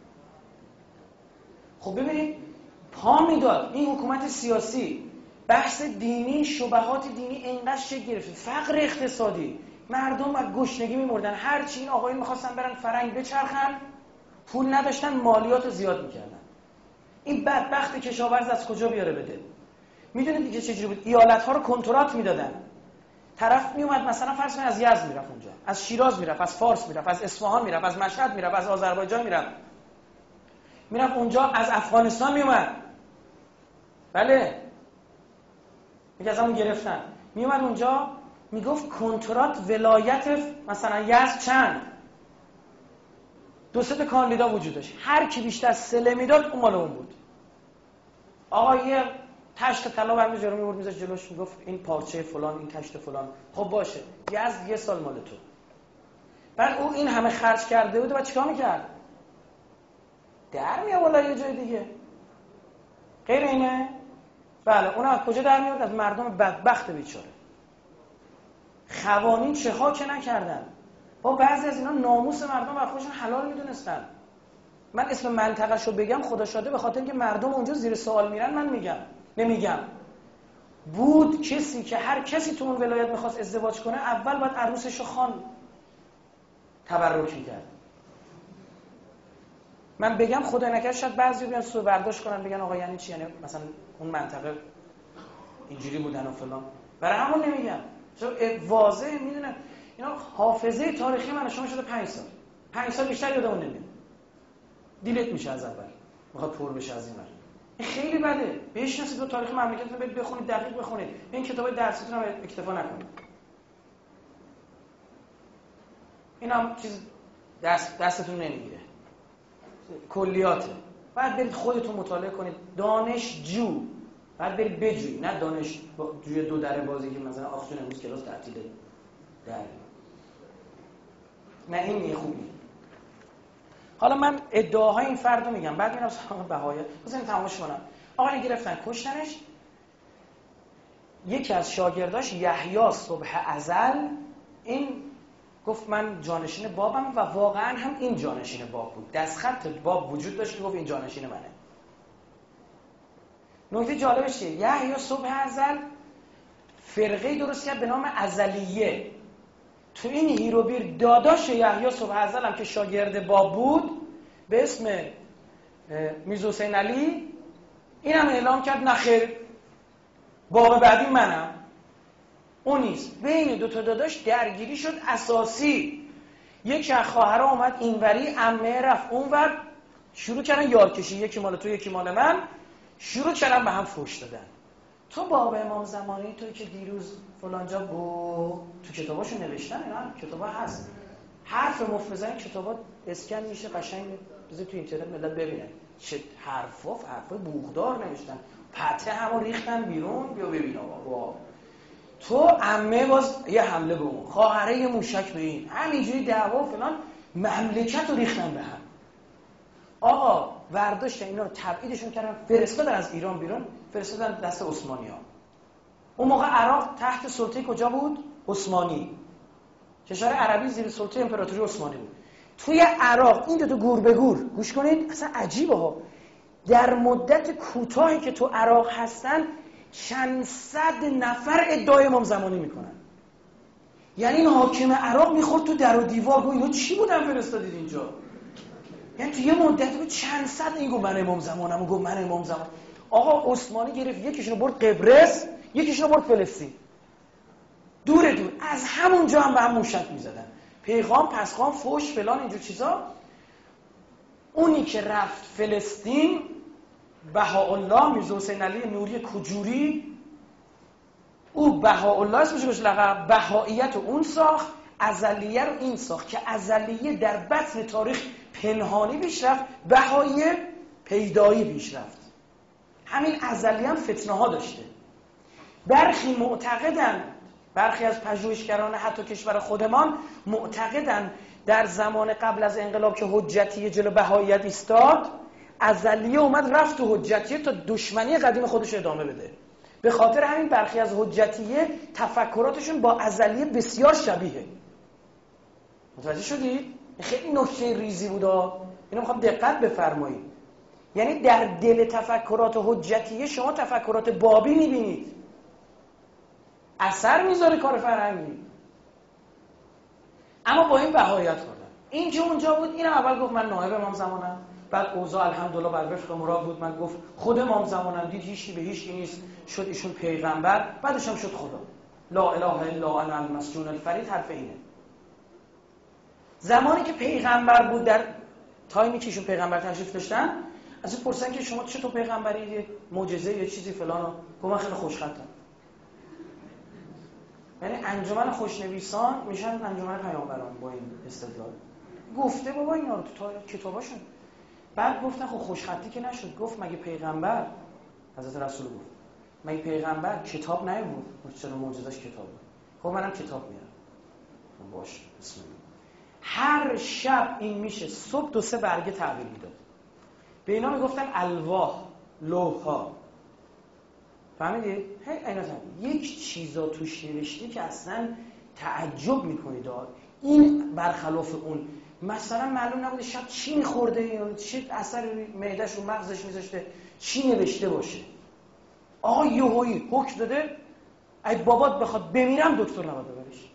Speaker 1: خب ببینید پا میداد این حکومت سیاسی، بحث دینی، شبهات دینی اینقدر شکل گرفت، فقر اقتصادی، مردم از گشنگی میمردن. هرچی این آقایون میخواستن برن فرنگ بچرخن، پول نداشتن، مالیات رو زیاد میکردن. این بدبخت کشاورز از کجا بیاره بده؟ میدونید دیگه چجوری بود؟ ایالت ها رو کنترات میدادن. طرف میومد مثلا فرض کنید از یزد میرفت اونجا، از شیراز میرفت، از فارس میرفت، از اصفهان میرفت، از مشهد میرفت، از آذربایجان میرفت اونجا، از افغانستان میومد. بله میگه از همون گرفتن، میومد اونجا میگفت کنترات ولایت مثلا یزد چند، 2-3 کاندیدا وجود داشت، هر کی بیشتر سله میداد اون مال اون بود. آقا یه تشت طلا برمی جلو میورد میذاشت جلوش، میگفت این پارچه فلان، این تشت فلان، خب باشه یزد 1 سال مال تو. بعد او این همه خرج کرده بود و چیکار میکرد؟ در میاد والا یه جای دیگه. غیر اینه؟ بله اون از کجا در میاد؟ از مردم بدبخت بیچاره. قوانین چه ها که نکردن. با بعضی از اینا ناموس مردم و خودشون حلال میدونستن. من اسم منطقه‌شو بگم خدا شاده، به خاطر اینکه مردم اونجا زیر سوال میرن من نمیگم. بود کسی که هر کسی تو اون ولایت میخواست ازدواج کنه، اول باید عروسشو خان تبرک میکرد. من بگم خدا نکرد شاید بعضی بیان سو برداشت کنن بگن آقا یعنی چی، یعنی مثلا اون منطقه اینجوری بودن و فلان. برای همون نمیگم، چون واضحه میدونن اینا. حافظه تاریخی من شما شده 5 سال 5 سال بیشتر یادمون نمیاد، دیلیت میشه از اول، میخواد پر بشه از این ور. این خیلی بده. بشناسید و تاریخ مملکتتون برید بخونید، دقیق بخونید. این کتابای درسیتون هم اکتفا نکنید. این هم چیز دستتون نمیگیره، کلیاته. بعد برید خودتون مطالعه کنید. دانشجو بعد برید بجویید، نه دانشجوی دو در بازی که مثلا آخشون امروز کلاس تعطیله در. نه این خوبی. حالا من ادعاهای این فرد رو میگم، بعد میرم سراغ بهاییت. بزنید تماشا کنم. آقا گرفتن کشتنش. یکی از شاگرداش یحیی صبح ازل، این گفت من جانشین بابم و واقعا هم این جانشین باب بود. دستخط باب وجود داشت که گفت این جانشین منه. نکته جالبش چیه؟ یحیی صبح ازل فرقه درست کرد به نام ازلیه. تو این هیروبیر داداش یحیی صبح ازل هم که شاگرد باب بود به اسم میرزا حسین علی، این هم اعلام کرد نخیر باب بعدی منم. اون نیست. بین دو تا داداش درگیری شد اساسی. یکی از خواهرها اومد اینوری، عمه رفت اونور، شروع کردن یارکشی، یکی مال تو یکی مال من، شروع کردن به هم فحش دادن. تو باب امام زمانی توی که دیروز فلانجا تو کتاباشو نوشتن، اینا کتابا هست، حرف مفت بزنید کتابا اسکن میشه قشنگ بذار تو اینترنت ملت ببینن چه حرفای بوغدار نوشتن. پته همو ریختن بیرون. بیا ببین آقا تو عمه باز یه حمله به اون، خواهره یه موشک به این، همینجوری دعوا فلان، مملکت رو ریختن به هم. آقا ورداشتن اینا رو تبعیدشون کردن، فرستادن از ایران بیرون، فرستادن دست عثمانی‌ها. اون موقع عراق تحت سلطه کجا بود؟ عثمانی. کشور عربی زیر سلطه امپراتوری عثمانی بود. توی عراق این دو گور به گور، گوش کنید اصلا عجیبه ها، در مدت کوتاهی که تو عراق هستن چند صد نفر ادعای امام زمانی میکنن. یعنی این حاکم عراق میخورد تو در و دیوار، گفت اینا چی بودن فرستادید اینجا؟ یعنی تو یه مدت بود چند صد این گفت من امام زمانم، گفت من امام زمان. آقا عثمانی گرفت، یکیشونو برد قبرس، یکیشونو برد فلسطین، دور از همونجا هم به هم موشک میزدن، پیغام پسخام فوش فلان اینجور چیزا. اونی که رفت فلسطین بهاءالله میرزا حسین علی نوری کجوری، او بهاءالله اسمش بشه لقب، بهائیت رو اون ساخت، ازلیه رو این ساخت که ازلیه در بطن تاریخ پنهانی پیش رفت، بهائیه پیدایی پیش رفت. همین ازلیه هم فتنه ها داشته. برخی معتقدن، برخی از پژوهشگران حتی کشور خودمان معتقدن در زمان قبل از انقلاب که حجتیه جلو بهائیت ایستاد، ازلیه اومد رفت تو حجتیه تا دشمنی قدیم خودش ادامه بده. به خاطر همین برخی از حجتیه تفکراتشون با ازلیه بسیار شبیه. متوجه شدید؟ خیلی نکته ریزی بودا، اینو میخوام دقت بفرمایید. یعنی در دل تفکرات حجتیه شما تفکرات بابی میبینید، اثر میذاره کار فرهنگی. اما با این بهاییت خوردن. این که اونجا بود، اینم اول گفت من نایب امام زمانم، بعد اوضاع الحمدلله بر وفق مراد بود، من گفت خود امام زمانم، دید هیچی به هیچی نیست، شد ایشون پیغمبر، بعدش هم شد خدا. لا اله الا انا المسجون الفرید، حرف اینه. زمانی که پیغمبر بود، در تایمی که ایشون پیغمبر تشریف داشتن، از این پرسن که شما چطور پیغمبری، یه معجزه یا چیزی فلانو، گفت من خیلی خوشخطم. یعنی انجمن خوشنویسان میشن انجمن پیامبران با این استدلال. گفته بابا اینا رو تو کتاباشون. بعد گفتن خب خوشخطی که نشد. گفت مگه پیغمبر، حضرت رسول گفت مگه پیغمبر کتاب نیاورد؟ چرا معجزه‌اش کتاب بود؟ خب منم کتاب میارم. باشه بسم الله. هر شب این میشه صبح 2-3 برگه تحویل میداد. به اینا میگفتن الواح، لوح‌ها. فهمیدید؟ اینا یک چیزا توش نوشته که اصلا تعجب میکنید. این برخلاف اون، مثلا معلوم نبوده شب چی میخورده یا چه اثر معده‌ش رو مغزش میذاشته، چی نوشته باشه. آقا یهویی حکم داده ای بابات بخواد بمیرم دکتر نباید ببرش.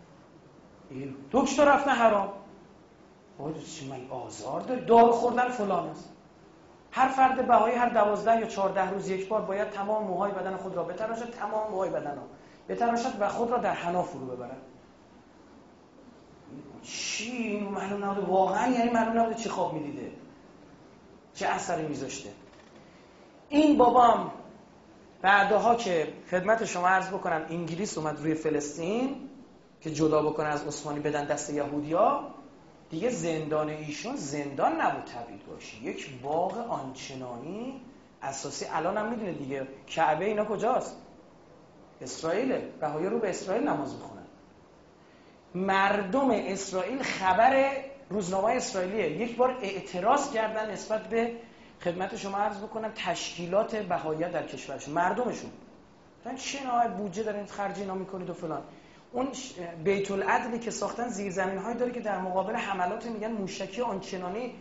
Speaker 1: دکتر رفتن حرام. آقا چی من آزار داره؟ دارو خوردن فلان است. هر فرد بهایی هر 12 یا 14 روز یک بار باید تمام موهای بدن خود را بتراشد، تمام موهای بدن را بتراشد و خود را در حنا فرو ببرد. چی معلوم نبوده واقعا، یعنی معلوم نبوده چی خواب میدیده، چه اثری میذاشته. این بابام بعدها که خدمت شما عرض بکنم انگلیس اومد روی فلسطین که جدا بکنه از عثمانی بدن دست یهودیا، دیگه زندان ایشون زندان نبود تبعید باشه، یک باغ آنچنانی اساسی. الان هم میدونه دیگه کعبه اینا کجاست؟ اسرائیل. بهایی رو به اسرائیل نماز میخونن. مردم اسرائیل خبر روزنامه اسرائیلیه. یک بار اعتراض کردن نسبت به خدمت شما عرض بکنم تشکیلات بهاییت در کشورشون، مردمشون گفتن چه نوع بودجه دارین خرج اینا میکنید و فلان. اون بیت العدلی که ساختن زیرزمین‌هایی داره که در مقابل حملات میگن موشکی آنچنانی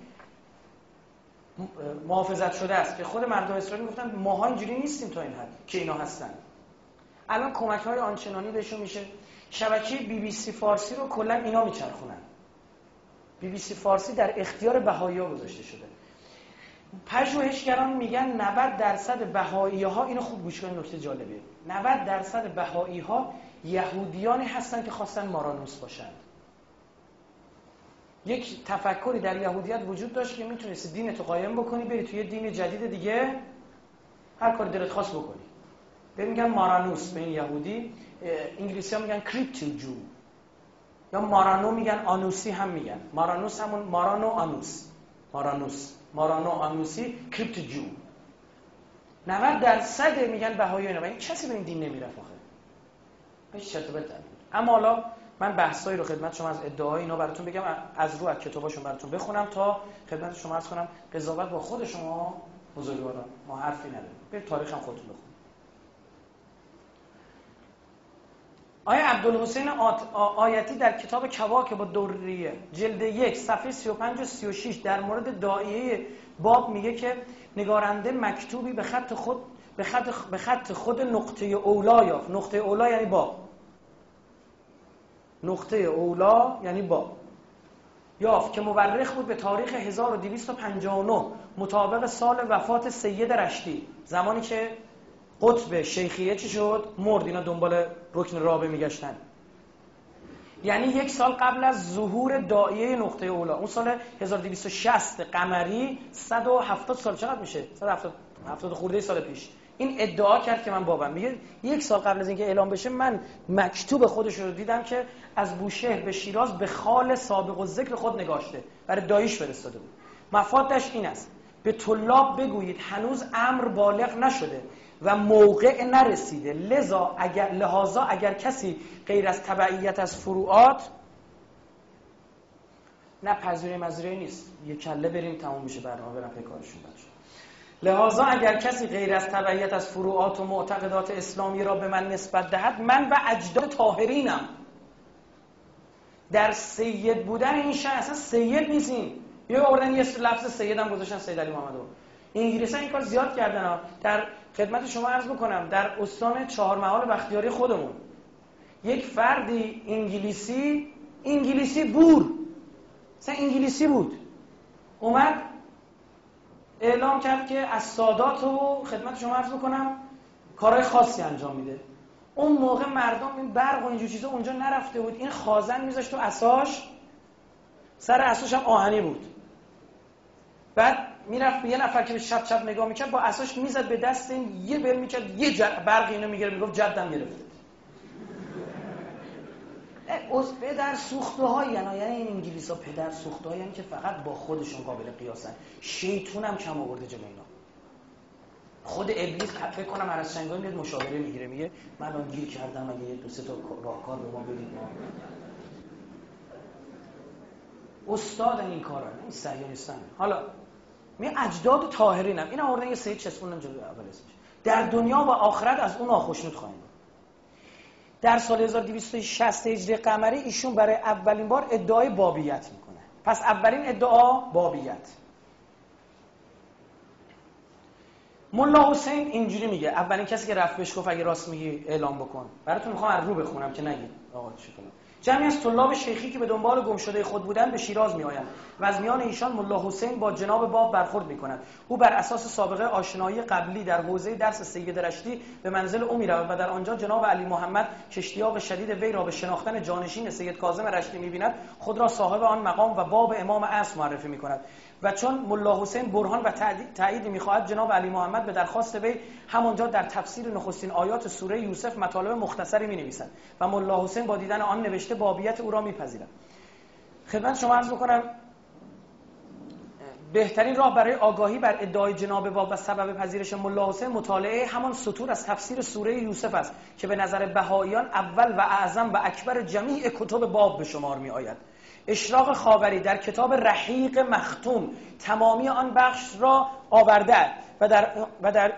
Speaker 1: محافظت شده است که خود مردم اسرائیل میگفتن ماها اینجوری نیستیم تا این حد که اینا هستن. الان کمک‌های آنچنانی بهشون میشه. شبکه BBC فارسی رو کلا اینا میچرخونن. BBC فارسی در اختیار بهائی‌ها گذاشته شده. پژوهشگران میگن 90% بهائی‌ها، اینو خوب گوش کنید نکته جالبیه، 90% بهائی‌ها یهودیانی هستن که خواستن مارانوس باشند. یک تفکری در یهودیت وجود داشت که میتونستی دینتو قایم بکنی بری توی دین جدید دیگه هر کاری دلت خواست بکنی. ببین میگن مارانوس به این یهودی، انگلیسی‌ها میگن کریپتو جو، یا مارانو میگن، آنوسی هم میگن. مارانوس همون مارانو آنوس، مارانو آنوسی کریپتو جو. 90% میگن بهایی اینا. این کسی به این دین نمیرفت آخه. هیچ چرت و پرت. اما حالا من بحثایی رو خدمت شما از ادعای اینا براتون بگم، از رو از کتاباشون براتون بخونم تا خدمت شما عرض کنم قضاوت با خود شما بزرگواران. ما حرفی نداریم. برید تاریخ هم خودتون بخونید. آیه عبدالحسین آیتی در کتاب کواکب الدریه جلد 1 صفحه 35 و 36 در مورد داعیه باب میگه که نگارنده مکتوبی به خط خود نقطه اولا یافت. نقطه اولا یعنی باب. نقطه اولا یعنی باب یافت که مورخ بود به تاریخ 1259 مطابق سال وفات سید رشتی، زمانی که قطب شیخیه چی شد؟ مرد. اینا دنبال رکن رابعه میگشتن. یعنی 1 سال قبل از ظهور داعیه نقطه اولا. اون سال 1260 قمری 170 سال چقدر میشه؟ 170 خورده سال پیش این ادعا کرد که من بابم. میگه 1 سال قبل از اینکه اعلام بشه من مکتوب خودش رو دیدم که از بوشهر به شیراز به خال سابق الذکر خود نگاشته، برای داییش فرستاده بود. مفادش این است به طلاب بگویید هنوز امر بالغ نشده و موقع نرسیده، لذا اگر کسی غیر از تبعیت از فروعات، نه پذیری نیست، یه کله بریم تموم میشه برنامه، برم کارشون بچه. لذا اگر کسی غیر از تبعیت از فروعات و معتقدات اسلامی را به من نسبت دهد، من و اجداد طاهرینم. در سید بودن این شأن اصلا سید نیستیم. یه آوردن یه لفظ سیدم گذاشتن سید علی محمدو. انگلیسی‌ها این کار زیاد کردن ها. در خدمت شما عرض بکنم در استان چهارمحال بختیاری خودمون یک فردی انگلیسی بور، مثلا انگلیسی بود، اومد اعلام کرد که از سادات رو خدمت شما عرض بکنم کارهای خاصی انجام میده. اون موقع مردم این برق و اینجور چیزا اونجا نرفته بود، این خازن میذاشت تو عصاش، سر عصاش هم آهنی بود. بعد میرفت یه نفر که شب نگاه میکرد با عصاش میزد به دست این، یه بر میکرد یه برق اینو میگرفت، میگفت جدم گرفته. از پدر سوخته های یعنی این انگلیسا پدر سوخته هایی که فقط با خودشون قابل قیاسن. شیطون هم کم آورده جلوی اینا. خود ابلیس فکر کنم هر از چنگایی میاد مشاوره میگیره، میگه من الان گیر کردم، اگه 2-3 تا راهکار به ما بدید ما استاد این کارا، این صهیونیستن. حالا می اجداد طاهرینم، این آوردن یه سید چسبوندن جلوی اول اسمش. در دنیا و آخرت از اون ناخشنود خواهیم. در سال 1260 هجری قمری ایشون برای اولین بار ادعای بابیت میکنه. پس اولین ادعا بابیت. ملا حسین اینجوری میگه، اولین کسی که رفت بهش گفت اگه راست میگی اعلام بکن. براتون میخوام از رو بخونم که نگید آقا چی کنم. جمعی از طلاب شیخی که به دنبال گمشده خود بودند به شیراز میآیند و از میان ایشان ملا حسین با جناب باب برخورد میکند. او بر اساس سابقه آشنایی قبلی در حوزه درس سید رشتی به منزل او میرود و در آنجا جناب علی محمد که اشتیاق شدید وی را به شناختن جانشین سید کاظم رشتی میبیند خود را صاحب آن مقام و باب امام عصر معرفی میکند و چون ملا حسین برهان و تأییدی میخواهد جناب علی محمد به درخواست وی همانجا در تفسیر نخستین آیات سوره یوسف مطالب مختصری مینویسد و ملا حسین با دیدن آن نوشته بابیت او را میپذیرد. خدمت شما عرض میکنم بهترین راه برای آگاهی بر ادعای جناب باب و سبب پذیرش ملا حسین مطالعه همان سطور از تفسیر سوره یوسف است که به نظر بهائیان اول و اعظم و اکبر جمیع کتب باب به شمار می آید. اشراق خاوری در کتاب رحیق مختوم تمامی آن بخش را آورده و در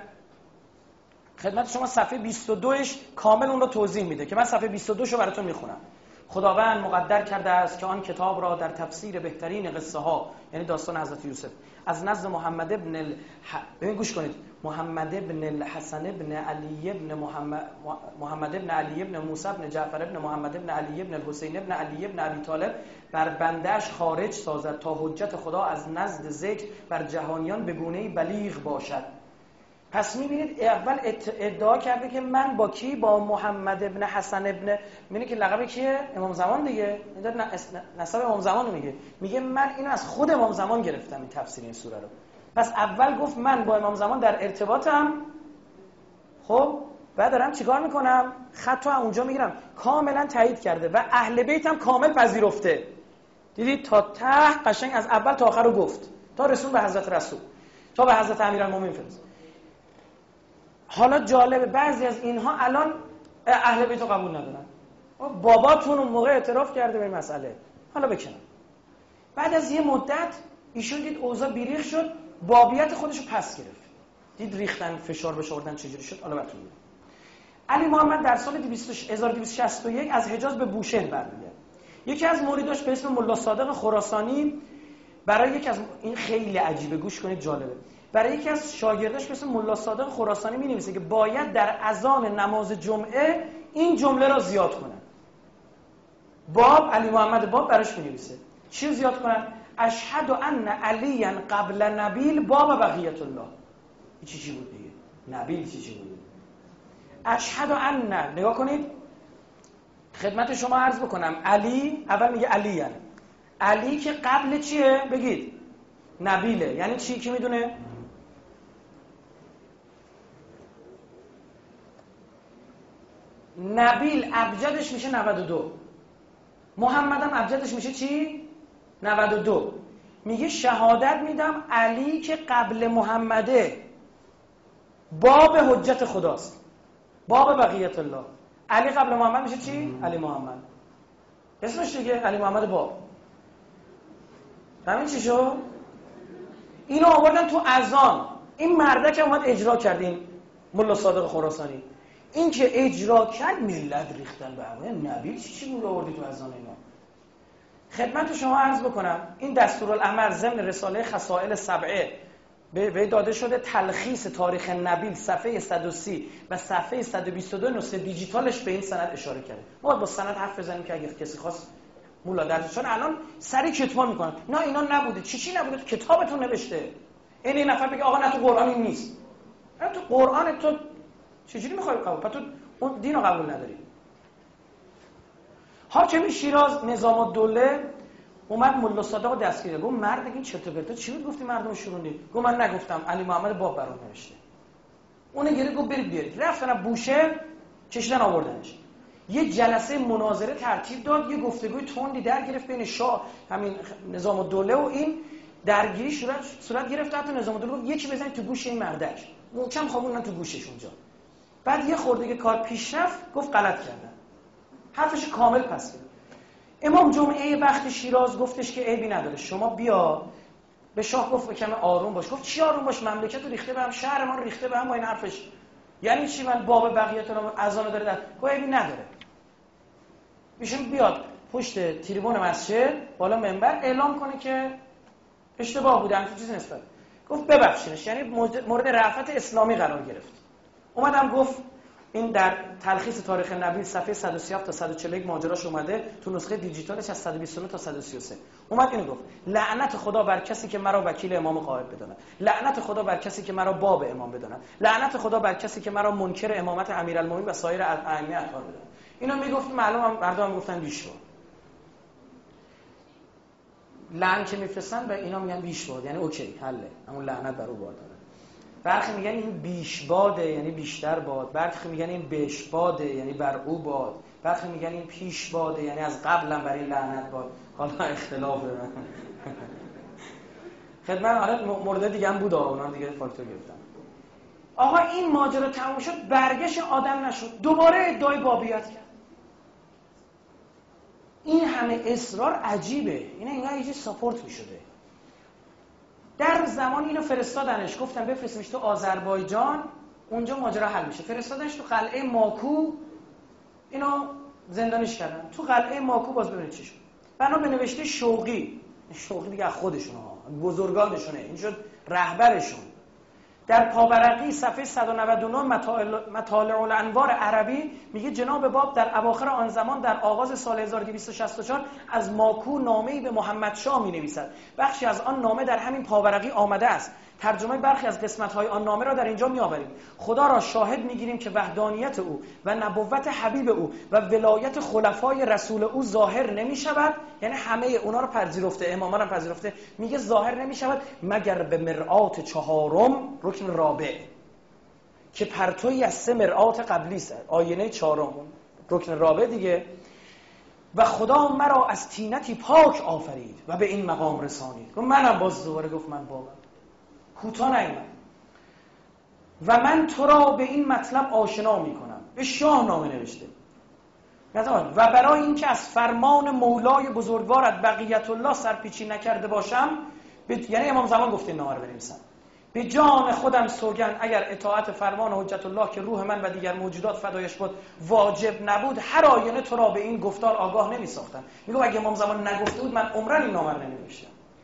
Speaker 1: خدمت شما صفحه 22ش کامل اون رو توضیح میده که من صفحه 22 رو براتون میخونم. خداوند مقدر کرده است که آن کتاب را در تفسیر بهترین قصه ها، یعنی داستان حضرت یوسف، از نزد محمد ابن ببین گوش کنید، محمد ابن الحسن ابن علی ابن محمد ابن علی ابن موسی ابن جعفر ابن محمد ابن علی ابن الحسین ابن علی ابن ابی طالب بر بنده‌اش خارج سازد تا حجت خدا از نزد ذکر بر جهانیان به گونه‌ای بلیغ باشد. پس میبینید اول ادعا کرده که من با کی؟ با محمد ابن حسن ابن، میبینید که لقب کیه؟ امام زمان دیگه، نسب امام زمان رو میگه من اینو از خود امام زمان گرفتم این تفسیر این سوره رو. پس اول گفت من با امام زمان در ارتباطم، خب بعد دارم چیکار میکنم؟ خطو اونجا میگیرم. کاملا تایید کرده و اهل بیتم کامل پذیرفته. دیدید تا ته قشنگ از اول تا آخر رو گفت، تا رسول به حضرت رسول، تا به حضرت امیرالمومنین فرست. حالا جالبه بعضی از اینها الان اهل بیت رو قبول ندارن. باباتون اون موقع اعتراف کرده به این مسئله، حالا بکنن. بعد از یه مدت ایشون دید اوضاع بیریخ شد، بابیت خودش رو پس گرفت. دید ریختن فشار بهش آوردن چجوری شد، حالا براتون میگم. علی محمد در سال 1261 از حجاز به بوشهر برمیگرد. یکی از مریداش به اسم ملا صادق خراسانی برای یکی از این خیلی عجیبه، گوش کنید جالبه. برای یکی از شاگرداش به اسم ملا صادق خراسانی می‌نویسه که باید در اذان نماز جمعه این جمله را زیاد کنن. باب علی محمد باب براش می‌نویسه چی رو زیاد کنن؟ اشهد ان علیا قبل نبیل باب بقیت الله. این چی بود دیگه؟ نبیل چی بود؟ اشهد ان، نگاه کنید خدمت شما عرض بکنم، علی اول میگه علی، علی که قبل چیه؟ بگید نبیله. یعنی چی؟ کی میدونه؟ نبیل ابجدش میشه 92، محمد هم ابجدش میشه چی؟ 92. میگه شهادت میدم علی که قبل محمده باب حجت خداست، باب بقیت الله. علی قبل محمد میشه چی؟ علی محمد، اسمش دیگه علی محمد باب. همین چی شد؟ اینو آوردن تو اذان. این مرده که اومد اجرا کردین ملا صادق خراسانی، این که اجرا کرد ملت ریختن به هوای نبیل. چی بود آوردی تو اذان اینا؟ خدمت شما عرض بکنم این دستورالامر ضمن رساله خصائل سبعه به داده شده تلخیص تاریخ نبیل صفحه 130 و صفحه 122 نسخه دیجیتالش به این سند اشاره کرده. ما با سند حرف بزنیم که اگه کسی خواست مولا درس، چون الان سری کتمان میکنن نه اینا نبوده. چی نبوده؟ تو کتابتون نوشته. این نفر بگه آقا نه تو قرآن این نیست. نه تو قرآن تو چجوری میخوای قبول؟ تو اون دین رو قبول نداری. حاکم شیراز نظام الدوله اومد ملا صادق رو دستگیر کرد. گفت مرد این چرت و پرتا چی بود گفتی مردم شوروندی؟ گفت من نگفتم، علی محمد باب برام نوشته. اون گریه گفت برید بیارید. رفتن بوشهر کشیدن آوردنش. یه جلسه مناظره ترتیب داد، یه گفتگوی تندی در گرفت بین شاه همین نظام الدوله و این، درگیری صورت گرفت. حتی نظام الدوله گفت یکی بزنید تو گوش این مردک، محکم خوابوندن تو گوشش اونجا. بعد یه خورده که کار پیش رفت گفت غلط کردن، حرفش کامل پس گرفت. امام جمعه وقت شیراز گفتش که عیبی نداره شما بیا. به شاه گفت کم آروم باش. گفت چی آروم باش؟ مملکت رو ریخته به هم، شهر ما رو ریخته به هم با این حرفش. یعنی چی؟ من باب بقیت الله اذان داره در گفت عیبی نداره. ایشون بیاد پشت تریبون مسجد بالا منبر اعلام کنه که اشتباه بوده، همچین چیزی نسبت. گفت ببخشینش، یعنی مورد رأفت اسلامی قرار گرفت. اومدم گفت این در تلخیص تاریخ نبی صفحه 137 تا 141 ماجراش اومده، تو نسخه دیجیتالش از 129 تا 133 اومد اینو گفت: لعنت خدا بر کسی که مرا وکیل امام قائب بداند، لعنت خدا بر کسی که مرا باب امام بداند، لعنت خدا بر کسی که مرا منکر امامت امیرالمومنین و سایر ائمه اطهار بداند. اینو میگفت، معلومه مردم گفتن بیشوا. لعن که میفرستن به اینا میگن بیشوا، یعنی اوکی حله، همون لعنت بر او باد داره. برخی میگن این بیش باده یعنی بیشتر باد، برخی میگن این بش باده یعنی بر او باد، برخی میگن این پیش باده یعنی از قبلم بر این لعنت باد. حالا اختلاف دارن. خدمت حالا مورد دیگه هم بود، اونا دیگه فاکتور گرفتن. آقا این ماجرا تموم شد، برگشت آدم نشد، دوباره ادعای بابیت کرد. این همه اصرار عجیبه، اینا انگار یه چیز ساپورت میشده. در زمان اینو فرستادنش، گفتن بفرستیمش تو آذربایجان، اونجا ماجرا حل میشه. فرستادنش تو قلعه ماکو، اینو زندانش کردن. تو قلعه ماکو باز ببینید چی شد. بنا به نوشته شوقی دیگه از خودشونه ها، بزرگانشونه، این شد رهبرشون. در پاورقی صفحه 199 مطالع الانوار عربی میگه جناب باب در اواخر آن زمان در آغاز سال 1264 از ماکو نامه‌ای به محمد شاه می‌نویسد. بخشی از آن نامه در همین پاورقی آمده است. ترجمه برخی از قسمت‌های آن نامه را در اینجا می‌آوریم. خدا را شاهد می‌گیریم که وحدانیت او و نبوت حبیب او و ولایت خلفای رسول او ظاهر نمی‌شود، یعنی همه اونا رو پذیرفته، اماما رو پذیرفته، میگه ظاهر نمی‌شود مگر به مرآت چهارم رکن رابع که پرتویی از 3 مرآت قبلی است، آینه چهارم رکن رابع دیگه. و خدا مرا از طینتی پاک آفرید و به این مقام رسانید. منم باز دوباره گفت من بابم کوتاه نیامد و من تو را به این مطلب آشنا میکنم. به شاه نامه نوشته و برای اینکه از فرمان مولای بزرگوارت بقیت الله سرپیچی نکرده باشم، یعنی امام زمان گفته نامه رو بنویسم، به جان خودم سوگند اگر اطاعت فرمان حجت الله که روح من و دیگر موجودات فدایش بود واجب نبود، هر آینه تو را به این گفتار آگاه نمی ساختم. میگم اگه امام زمان نگفته بود من عمرن این نامه رو ننوشتم.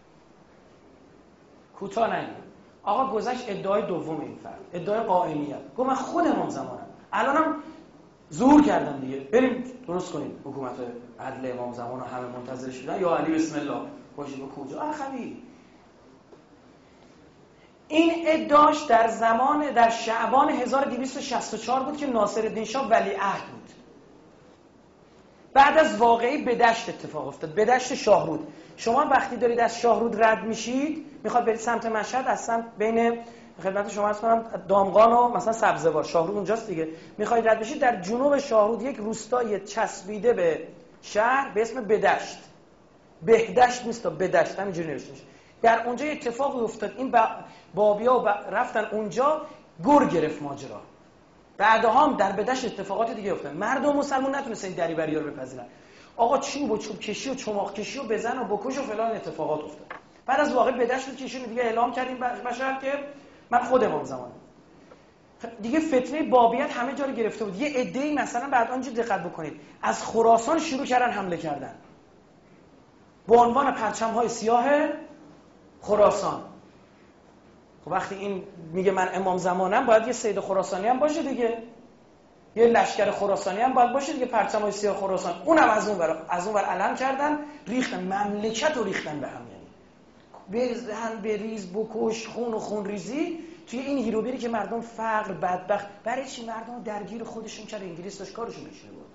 Speaker 1: کوتاه نگید. آقا گذشت ادعای دوم این فرد، ادعای قائمیت. گفت من خود امام زمانم، الانم ظهور کردم دیگه، بریم درست کنیم حکومت عدل امام زمان رو همه منتظرش بودن، یا علی بسم الله باشی به کجا اخوی. این ادعاش در شعبان 1264 بود که ناصرالدین شاه ولیعهد بود. بعد از واقعه بدشت اتفاق افتاد، بدشت شاهرود. شما وقتی دارید از شاهرود رد میشید، میخواد برید سمت مشهد، از سمت بین خدمت شما عرض کنم دامغان و مثلا سبزوار، شاهرود اونجاست دیگه، میخواید رد بشید، در جنوب شاهرود یک روستای چسبیده به شهر به اسم بدشت، بهدشت نیست، بدشت همینجوری نوشته میشه. در اونجا اتفاقی افتاد، این بابیا رفتن اونجا، گر گرفت ماجرا. بعدها هم در بدشت اتفاقات دیگه افتاد، مردم مسلمان نتونستن این دریوریا رو بپذیرن. آقا چوب و چوب کشی و چماق کشی و بزن و بکش و فلان اتفاقات افتاد. بعد از واقع بدشت رو کشین دیگه اعلام کردیم بشر که من خود امام زمانم. دیگه فتنه بابیت همه جا رو گرفته بود. یه عده‌ای مثلا بعد آنجا دقت بکنید از خراسان شروع کردن حمله کردن با عنوان پرچم‌های سیاه خراسان. خب وقتی این میگه من امام زمانم، باید یه سید خراسانی هم باشه دیگه، یه لشکر خراسانی هم باید باشه دیگه، پرچم‌های سیاه خراسان. اونم از اون ور علم کردن، ریختن مملکت رو ریختن به هم، یعنی بزن بریز بکش خون و خون ریزی توی این هیروبیری که مردم فقر بدبخت. برای چی مردم درگیر خودشون کرد؟ انگلیس داشت کارشون نشونه بود.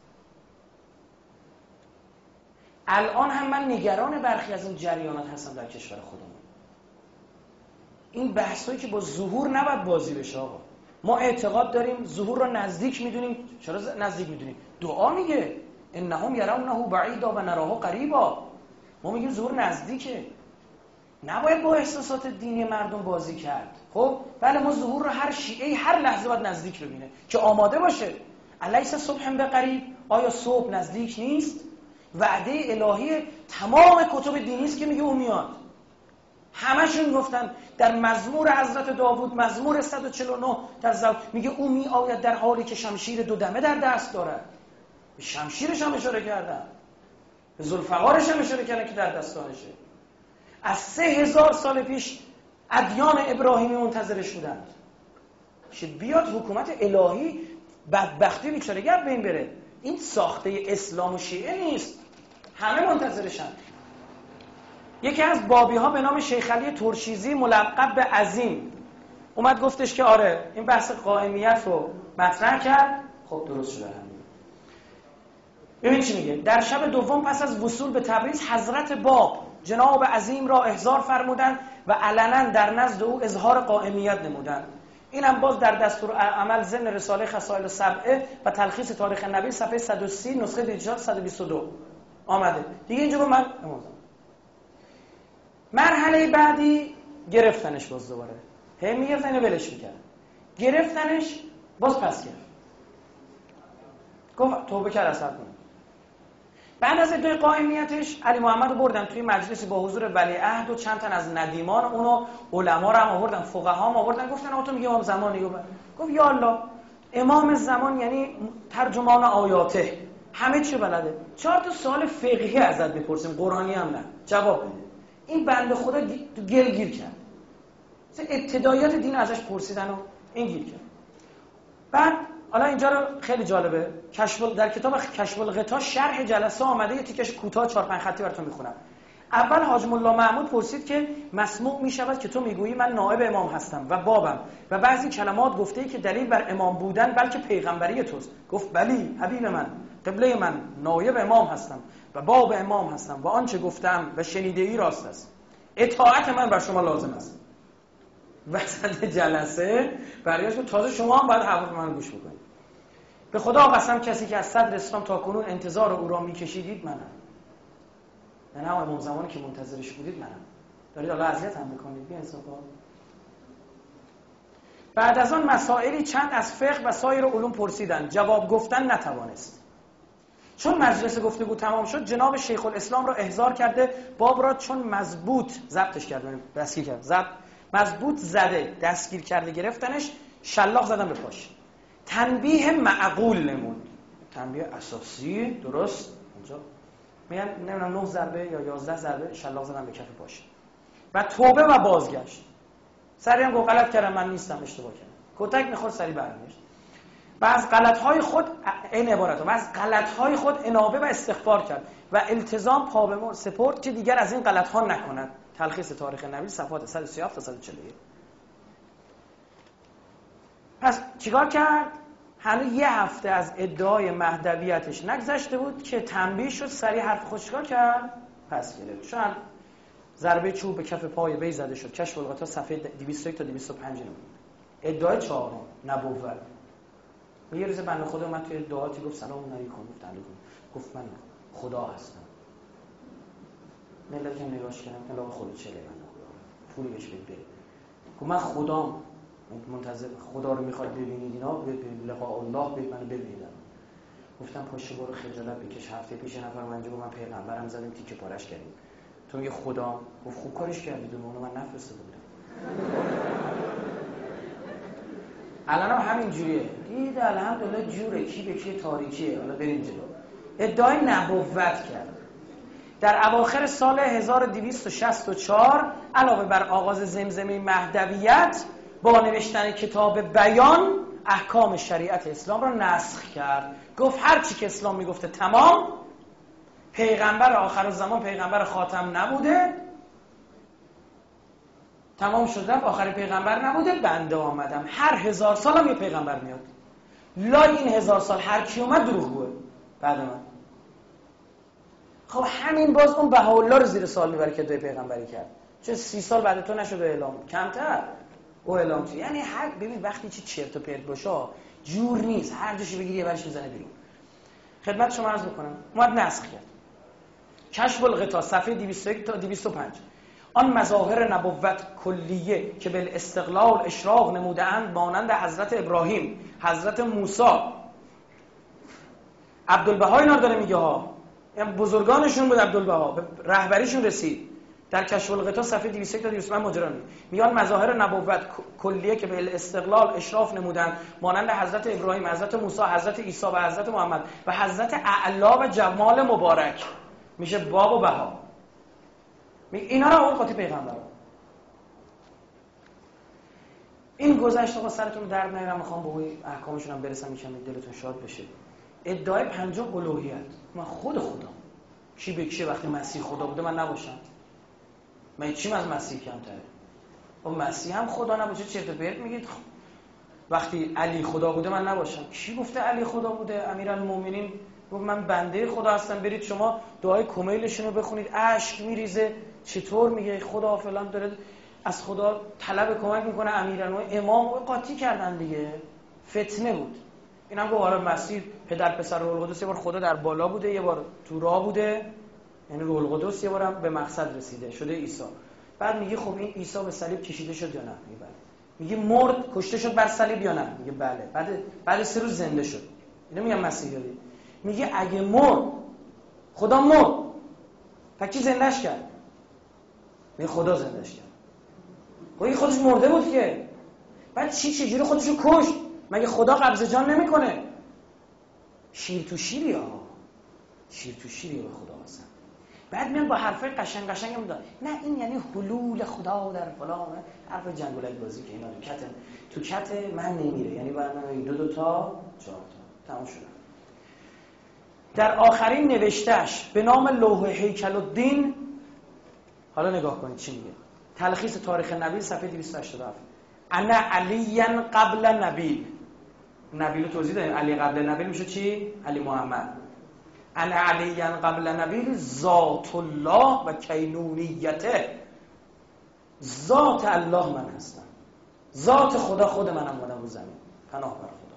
Speaker 1: الان هم من نگران برخی از این جریانات هستم در کشور خودمون. این بحثایی که با ظهور نباید بازی بشه آقا. ما اعتقاد داریم ظهور رو نزدیک میدونیم. چرا نزدیک میدونیم؟ دعا میگه انهم یرونه بعیدا و نراه قریبا. ما میگیم ظهور نزدیکه، نباید با احساسات دینی مردم بازی کرد. خب بله، ما ظهور رو هر شیعه‌ای هر لحظه باید نزدیک رو ببینه که آماده باشه. الیس صبح بقریب، آیا صبح نزدیک نیست؟ وعده الهی تمام کتب دینی است که میگه او میاد. همشون گفتن در مزمور حضرت داوود، مزمور 149 در زبور میگه او می آید در حالی که شمشیر 2 دمه در دست دارد. به شمشیرش هم اشاره کردن، به ذوالفقارش هم اشاره کردن که در دستانشه. از 3000 سال پیش ادیان ابراهیمی منتظرش بودند. شد بیاد حکومت الهی بدبختی بیچاره‌گر بین بره. این ساخته اسلام و شیعه نیست، همه منتظرشن. یکی از بابی ها به نام شیخ علی ترشیزی ملقب به عظیم اومد گفتش که آره این بحث قائمیت رو مطرح کرد. خب درست شده. ببین چی میگه. در شب دوم پس از وصول به تبریز حضرت باب جناب عظیم را احضار فرمودند و علنا در نزد او اظهار قائمیت نمودند. اینم باز در دستور عمل ضمن رساله خصائل سبعه و تلخیص تاریخ نبی صفحه 130 نسخه دیجیتال 122 آمده دیگه. اینجا من مرحله بعدی گرفتنش باز دوباره میگرفتن اینو ولش میکرد، گرفتنش باز پس گرفت، گفت توبه کرد اثر کنه. بعد از ادعای قائمیتش علی محمد رو بردن توی مجلسی با حضور ولیعهد و چند تن از ندیمان اونو، علما رو هم آوردن، فقها هم آوردن، گفتن آقا تو میگی امام زمانی. گفت یا الله امام زمان یعنی ترجمان آیاته، همه چی بلده. 4 تا سوال فقهی ازت بپرسیم، قرآنی هم نه، جواب بده. این بنده خدا تو گیر کرد. مثلا ابتدایات دین ازش پرسیدن و این گیر کرد. بعد حالا اینجا رو خیلی جالبه، در کتاب کشف الغطا شرح جلسه آمده، یه تیکش کوتاه 4-5 خطی براتون میخونم. اول حاج ملا محمود پرسید که مسموع میشود که تو میگویی من نائب امام هستم و بابم و بعضی کلمات گفته ای که دلیل بر امام بودن بلکه پیغمبری توست. گفت بلی حبیب من، قبله من، نائب امام هستم و باب امام هستم و آنچه گفتم و شنیده ای راست است. اطاعت من بر شما لازم است. وسط جلسه برگشت تازه شما هم باید حرف من گوش بکنید. به خدا قسم کسی که از صدر اسلام تا کنون انتظار او را میکشیدید منم. نه امام زمانی که منتظرش بودید منم. دارید الله اذیت هم میکنید بی انصافا. بعد از آن مسائلی چند از فقه و سایر علوم پرسیدند، جواب گفتن نتوانست. چون مجلس گفتگو تمام شد جناب شیخ الاسلام را احضار کرده، باب را چون مضبوط ضبطش کرده، دستگیر کرد، مضبوط زده، دستگیر کرده، گرفتنش، شلاق زدن به پاش. تنبیه معقول نمود، تنبیه اساسی درست. اونجا میگن نمیدونم 9 ضربه یا 11 ضربه شلاق زدن به کف پاش و توبه و بازگشت. سریع هم گفت غلط کردم، من نیستم، اشتباه کردم. کتک میخورد، سریع برمیگشت. و از غلط‌های خود این عبارت و از غلط‌های خود انابه و استغفار کرد و التزام پا به سپرد که دیگر از این غلط‌ها نکند. تلخیص تاریخ نبی صفحات 137 تا 141. پس چیکار کرد؟ هنوز یه هفته از ادعای مهدویتش نگذشته بود که تنبیه شد، سریع حرف خودش چیکار کرد؟ پس گرفت. چون ضربه چوب به کف پای وی زده شد. کشف الغطا صفحه 201 تا 205 نمود. ادعای 4 نبوت. یه روز بنده خدا اومد توی دعاتی گفت سلام علیکم، گفت علیکم، گفت من خدا هستم. ملت که نگاش کردن که الله خدا چله بنده خدا پولی بهش بده. گفت من خدام، منتظر خدا رو میخواد ببینید، اینا به لقاء الله به من ببینید. گفتم پاش برو خجالت بکش، هفته پیش نفر من من پیغمبرم زدیم تیکه پارش کردیم، تو میگه خدا. گفت خوب کارش کردید، اونو من نفرستاده بودم. الان هم همین جوریه. دید الحمدلله جوره، کی به کی تاریکیه. حالا بریم جلو. ادعای نبوت کرد. در اواخر سال 1264 علاوه بر آغاز زمزمه مهدویت با نوشتن کتاب بیان احکام شریعت اسلام را نسخ کرد. گفت هر چی که اسلام میگفته تمام، پیغمبر آخر الزمان پیغمبر خاتم نبوده، تمام شد رفت، آخر پیغمبر نبوده، بنده آمدم. هر 1000 سال هم یه پیغمبر میاد. لای این 1000 سال هر کی اومد دروغگوه بعد من. خب همین باز اون بهاءالله رو زیر سوال میبره که دوی پیغمبری کرد. چه 30 سال بعد تو نشد اعلام، کمتر او اعلام شد. یعنی هر ببین وقتی چی چرت و پرت باشه جور نیست، هر جوشی بگیری یه برش میزنه بیرون. خدمت شما عرض بکنم اومد نسخ کرد. کشف الغطا صفحه 201 تا 205. آن مظاهر نبوت کلیه که به استقلال اشراق نموده‌اند مانند حضرت ابراهیم، حضرت موسی، عبدالبها اینا داره میگه ها، یعنی بزرگانشون بود عبدالبها، به رهبریشون رسید. در کشف الغطا صفحه 201 تا 205 ماجرا میگن مظاهر نبوت کلیه که به استقلال اشراف نمودند مانند حضرت ابراهیم، حضرت موسی، حضرت عیسی و حضرت محمد و حضرت اعلا و جمال مبارک، میشه باب و بها. اینا رو اون قاطی پیغمبر. این گذشت آقا سرتون درد نیارم، میخوام به احکامشون هم برسم میشم دلتون شاد بشه. ادعای 50 الوهیت، من خود خدا کی به کی وقتی مسیح خدا بوده من نباشم؟ من چیم از مسیح کمتره؟ و مسیح هم خدا نباشه چرت و پرت میگید. وقتی علی خدا بوده من نباشم؟ کی گفته علی خدا بوده؟ امیرالمومنین گفت من بنده خدا هستم، برید شما دعای کمیلشون رو بخونید، اشک میریزه، چطور میگه خدا فلان داره از خدا طلب کمک میکنه. امیرالمومنین امام قاطی کردن دیگه، فتنه بود. اینم گفت حالا مسیح پدر پسر روح القدس، یه بار خدا در بالا بوده یه بار تو راه بوده، یعنی روح القدس یه بارم به مقصد رسیده شده عیسی. بعد میگه خب این عیسی به صلیب کشیده شد یا نه؟ میگه بله. میگه مرد کشته شد بر صلیب یا نه؟ میگه بله. بعد 3 روز زنده شد. اینو میگم مسیحیایی. میگه اگه مرد خدا مرد پس کی زندهش کرد؟ میگه خدا زندهش کرد. خب این خودش مرده بود که، بعد چجوری خودشو کشت؟ مگه خدا قبض جان نمیکنه؟ شیر تو شیری ها، شیر تو شیری به خدا هستن. بعد میان با حرفای قشنگ قشنگ هم داد، نه این یعنی حلول خدا در فلان، حرف جنگولک بازی که اینا تو کت من نمیره، یعنی بعد من 2 تا 4 تا تموم شد. در آخرین نوشتهش به نام لوح هیکل الدین، حالا نگاه کنید چی میگه، تلخیص تاریخ نبیل صفحه 287. انا علی قبل نبیل، نبیل رو توضیح دادیم، علی قبل نبیل میشه چی؟ علی محمد. انا علی قبل نبیل ذات الله و کینونیته، ذات الله من هستم، ذات خدا خود منم اومدم رو زمین، پناه بر خدا.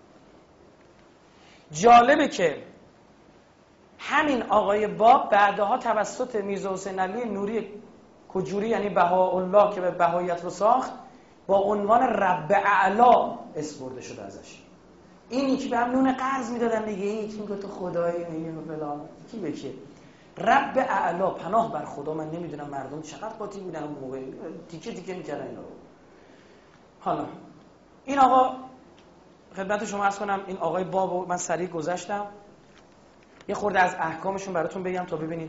Speaker 1: جالبه که همین آقای باب بعدها توسط میرزا حسین علی نوری کجوری، یعنی بهاءالله که به بهاییت رو ساخت، با عنوان رب اعلا اسم برده شده ازش. اینی که به هم نون قرض میدادن دیگه، یکی میگه تو خدایی میگه فلان، کی به کی؟ رب اعلا، پناه بر خدا. من نمیدونم مردم چقدر قاطی بودن اون موقع، تیکه تیکه میکردن اینا رو. حالا این آقا خدمت شما عرض کنم، این آقای بابو من سریع گذشتم، یه خورده از احکامشون براتون بگم تا ببینید.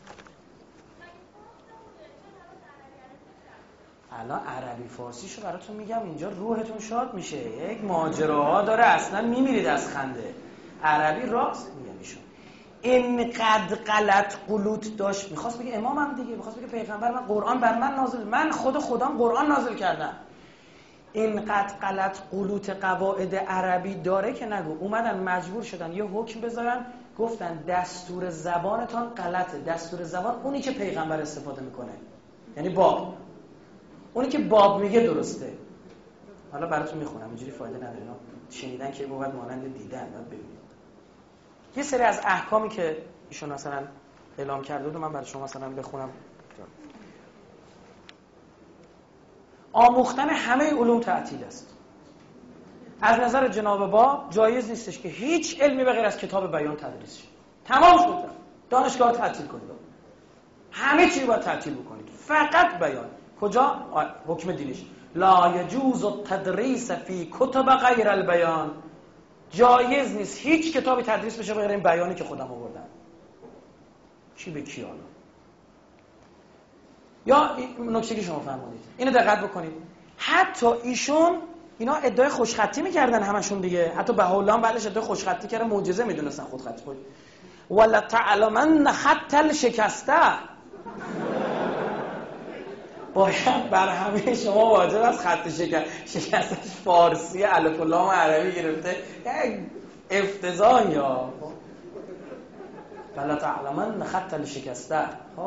Speaker 1: الان عربی فارسیشو براتون میگم، اینجا روحتون شاد میشه، یک ماجراها داره اصلا میمیرید از خنده. عربی راست میگم ایشون. اینقدر غلط قلوت داشت، میخواست بگه امامم دیگه، میخواست بگه پیغمبر، من قرآن بر من نازل، من خودم قرآن نازل کردم. اینقدر غلط قلوت قواعد عربی داره که نگو. اومدن مجبور شدن یه حکم بذارن، گفتن دستور زبانتان غلطه. دستور زبان اونی که پیغمبر استفاده میکنه، یعنی باب، اونی که باب میگه درسته. حالا براتون میخونم، اینجوری فایده نداره، اینا شنیدن که بود مانند دیدن. بعد ببینید یه سری از احکامی که ایشون مثلا اعلام کرده بود من برای شما مثلا بخونم. آموختن همه علوم تعطیل است. از نظر جناب باب جایز نیستش که هیچ علمی به غیر از کتاب بیان تدریس شه. تمام شد. دانشگاه تعطیل کنید، همه چی باید تعطیل بکنید، فقط بیان. کجا؟ حکم دینیش لا یجوز التدریس فی کتب غیر البیان، جایز نیست هیچ کتابی تدریس بشه غیر این بیانی که خودم آوردم. چی به کی؟ حالا یا نکته که شما فرمودید اینو دقت بکنید، حتی ایشون اینا ادعای خوشخطی میکردن همشون دیگه، حتی بهاءالله هم بعدش ادعای خوشخطی کردن، معجزه میدونستن خودخطی کنید. ولا تعلمن خط الشکسته، باید بر همه شما واجب از خط شکستش فارسی الف و لام عربی گرفته، یک افتضاح. یا ولا تعلمن خط الشکسته.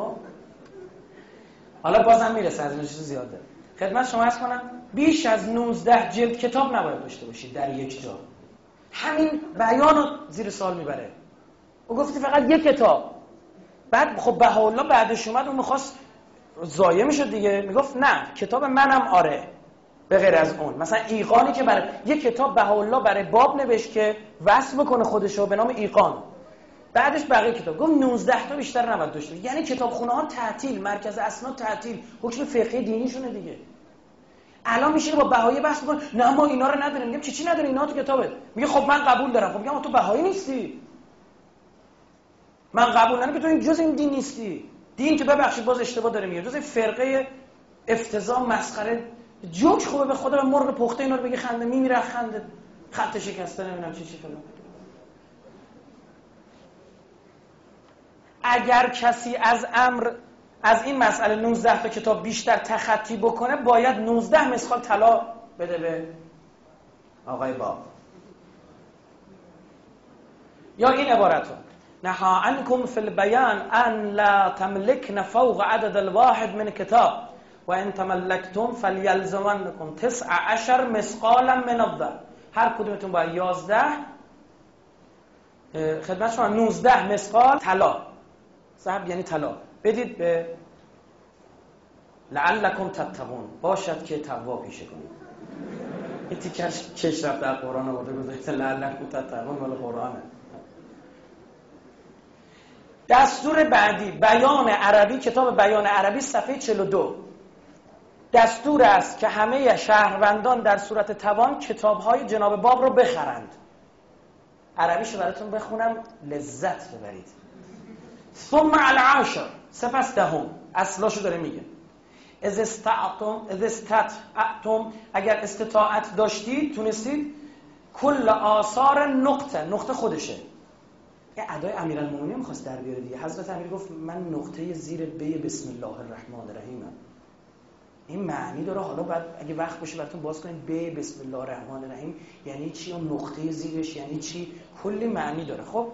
Speaker 1: حالا بازم میرسه، از این چیز زیاده. خدمت شما عرض کنم بیش از 19 جلد کتاب نباید داشته باشید در یک جا. همین بیان رو زیر سوال میبره. او گفتی فقط یک کتاب. بعد خب بهاءالله بعدش اومد، اون میخواست ضایع میشد دیگه، میگفت نه کتاب منم آره به غیر از اون. مثلا ایقانی که برای یک کتاب بهاءالله برای باب نوشت که وصف بکنه خودشو به نام ایقان، بعدش بقیه کتاب گفت 19 تا بیشتر نباید داشته. یعنی کتابخونه ها تعطیل، مرکز اسناد تعطیل، حکم فقهی دینیشونه دیگه. الان میشه با بهایی بحث میکنه نه ما اینا رو نداریم. میگم چی نداری؟ اینا تو کتابت. میگه خب من قبول دارم. خب میگم تو بهایی نیستی، من قبول ندارم که تو این جز این دین نیستی. دین که ببخشید باز اشتباه داره میگه، جز این فرقه افتضاح مسخره جوک خوبه، به خدا به مرغ پخته اینا رو بگی خنده میمیره، خنده خط شکسته نمیدونم چی فلان. اگر کسی از این مسئله 19 تا کتاب بیشتر تخطی بکنه باید 19 مسخال طلا بده به آقای باب. یا این عبارت رو نها عنکم فی البیان ان لا تملکن فوق عدد الواحد من کتاب و ان تملکتم فلیلزمنکم 19 مثقالا من الذهب. هر کدومتون باید 11 خدمت شما 19 مثقال طلا، ذهب یعنی طلا، بدید به لعلکم تتقون، باشد که تقوا پیشه کنید. این تیکش کش رفت در قرآن آورده گذاشته لعلکم تتقون، مال قرآنه. دستور بعدی بیان عربی، کتاب بیان عربی صفحه 42. دستور است که همه شهروندان در صورت توان کتاب‌های جناب باب رو بخرند. عربیشو براتون بخونم لذت ببرید. ثم العاشر، سپس دهم، اصلاشو داره میگه. اذ استطعتم، اگر استطاعت داشتید تونستید، کل آثار نقطه خودشه. یه ادای امیرالمومنین می‌خواست در بیاره دیگه. حضرت امیر گفت من نقطه زیر بی بسم الله الرحمن الرحیم. این معنی داره. حالا بعد اگه وقت باشه براتون باز کنید بی بسم الله الرحمن الرحیم یعنی چی، اون نقطه زیرش یعنی چی، کلی معنی داره. خب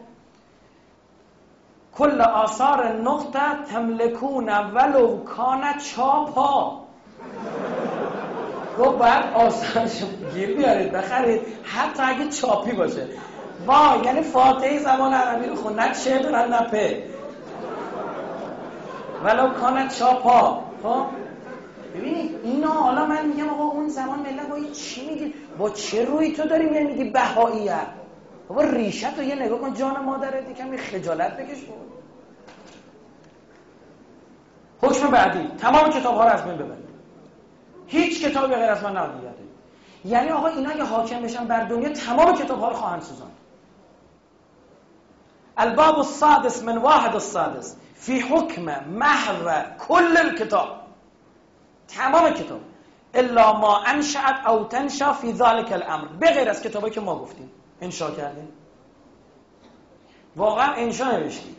Speaker 1: کل آثار نقطه تملکون ولو کان چاپا. گفت باید آثارشو گیر بیارید بخرید حتی اگه چاپی باشه. وای، یعنی فاتحه زبان عربی رو خون، نه چه دارن نه په، ولو کان چاپا. خب ببینید اینا، حالا من میگم آقا اون زمان ملت با چی میگی، با چه روی تو داری میگی بهاییه؟ بابا ریشت رو یه نگاه کن، جان مادرت یکم خجالت بکش. حکم بعدی، تمام کتاب ها رو از بین ببرید، هیچ کتابی غیر از من نباید. یعنی آقا اینا اگه حاکم بشن بر دنیا تمام کتاب ها رو خواهند سوزاند. الباب السادس من واحد السادس فی حکم محو کل الکتاب، تمام کتاب الا ما انشأت او تنشا فی ذلک الامر، بغیر از کتابی که ما گفتیم انشاء کردیم. واقعا انشاء نوشتیم.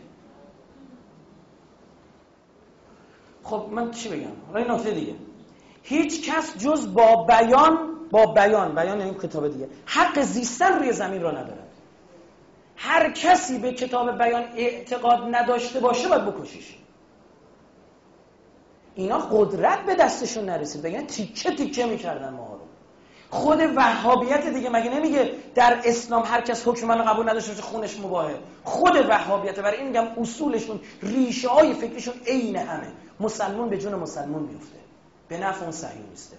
Speaker 1: خب من چی بگم؟ حالا این نکته دیگه، هیچ کس جز با بیان این کتاب دیگه حق زیستن روی زمین را ندارد. هر کسی به کتاب بیان اعتقاد نداشته باشه باید بکشیش. اینا قدرت به دستشون نرسید بگن تیکه تیکه میکردن ما رو. خود وهابیت دیگه مگه نمیگه در اسلام هر کس حکم منو قبول نداشته باشه خونش مباحه؟ خود وهابیت، برای این میگم اصولشون، ریشه های فکریشون عین همه. مسلمان به جون مسلمان میفته، به نفع اون صهیونیسته.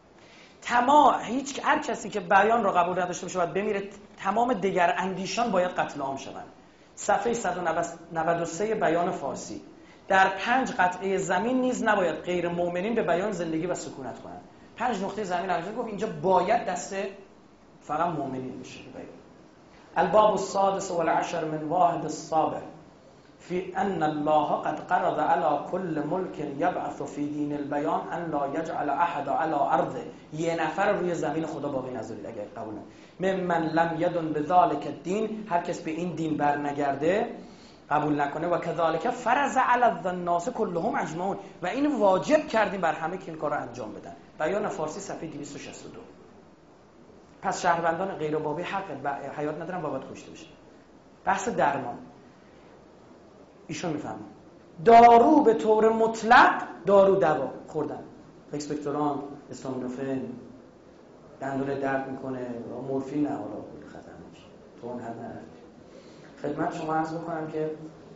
Speaker 1: هر کسی که بیان رو قبول نداشته باشه باید بمیره. تمام دیگر اندیشان باید قتل عام شوند. صفحه 193 بیان فارسی. در 5 قطعه زمین نیز نباید غیر مؤمنین به بیان زندگی و سکونت کنند. 5 نقطه زمین عرض گفت اینجا باید دست فقط مؤمنین بشه بیان. الباب السادس والعشر من واحد الصابر فی ان الله قد قرض على كل ملك یبعث فی دین البیان ان لا یجعل احد على ارض، یه نفر روی زمین خدا باقی نذارید اگر قبول من لم یدن بذلک الدین، هر کس به این دین بر نگرده قبول نکنه. و کذالک فرض علی الناس کلهم اجمعون، و این واجب کردیم بر همه که این کار رو انجام بدن. بیان فارسی صفحه 262. پس شهروندان غیر بابی حق حیات ندارن، باید کشته بشن. بحث درمان ایشون میفهمه دارو به طور مطلق، دارو دوا خوردن، اکسپکتوران، استامینوفن، دندون درد میکنه، مورفین نه، حالا خطرناک تو اون حد نه. خدمت شما عرض بکنم که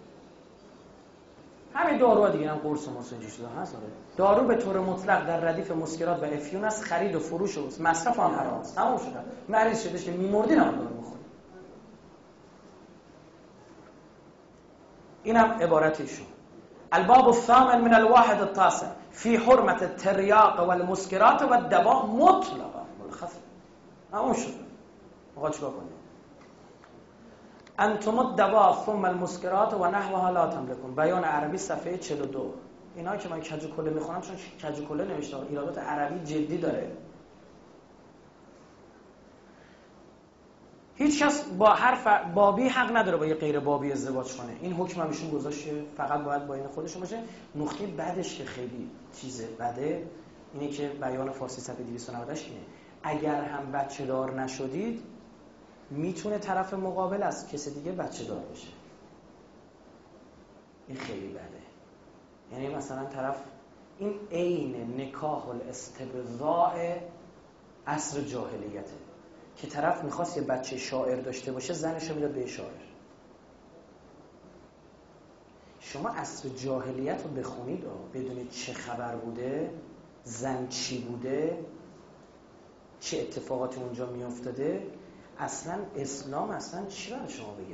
Speaker 1: همین داروها دیگه هم قرص و مسنجی شده هست. دارو به طور مطلق در ردیف مسکرات و افیون است، خرید و فروش و مصرف هم حرام است. تمام شده. مریض شده که میمردی نباید دارو بخوری. اینم عبارتشون. الباب الثامن من الواحد التاسع فی حرمت التریاق والمسکرات و الدواء مطلقا بالخف. تمام شده. آقا چیکار کنیم؟ انتم الدواء ثم المسکرات و نحوها لا تملكون. بیان عربی صفحه 42. اینا که من کج و کله میخونم چون کج و کله نوشته ایرادات عربی جدی داره. هیچ کس با هر بابی حق نداره با یه غیر بابی ازدواج کنه. این حکم هم ایشون گذاشته، فقط باید با این خودشون باشه. نقطه بعدش که خیلی چیزه بده اینه که بیان فارسی صفحه 298 اینه اگر هم بچه دار نشدید میتونه طرف مقابل از کسی دیگه بچه دار بشه. این خیلی بده. یعنی مثلا طرف این عین نکاح الاستبضاع عصر جاهلیته که طرف میخواست یه بچه شاعر داشته باشه زنشو میداد به شاعر. شما عصر جاهلیت رو بخونید بدونید چه خبر بوده، زن چی بوده، چه اتفاقاتی اونجا میافتاده. اصلا اسلام اصلا چی برای شما بگم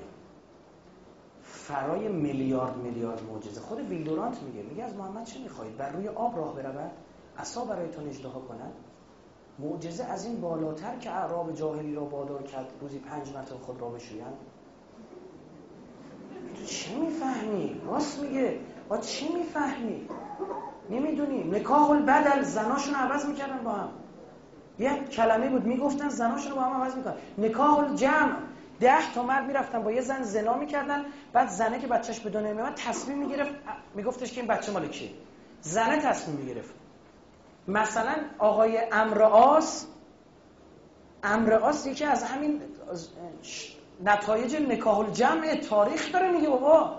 Speaker 1: فرای میلیارد معجزه. خود ویلدورانت میگه از محمد چه میخواهید؟ بر روی آب راه برود، عصا برایتون اژدها کند؟ معجزه از این بالاتر که اعراب جاهلی را وادار کرد روزی 5 مرتبه خود را بشویند؟ تو چی میفهمی؟ راست میگه. با چی میفهمی؟ نمیدونی. نکاح البدل، زناشون عوض میکردن با هم. یه کلمه بود میگفتن زناشون رو با هم عوض میکردن. نکاح الجمع، 10 تا مرد میرفتن با یه زن زنا میکردن، بعد زنه که بچهش به دنیا میاد تصمیم میگرفت، میگفتش که این بچه مال کیه؟ زنه تصمیم میگرفت. مثلا آقای امرآس یکی از همین نتایج نکاح الجمع تاریخ داره میگه بابا.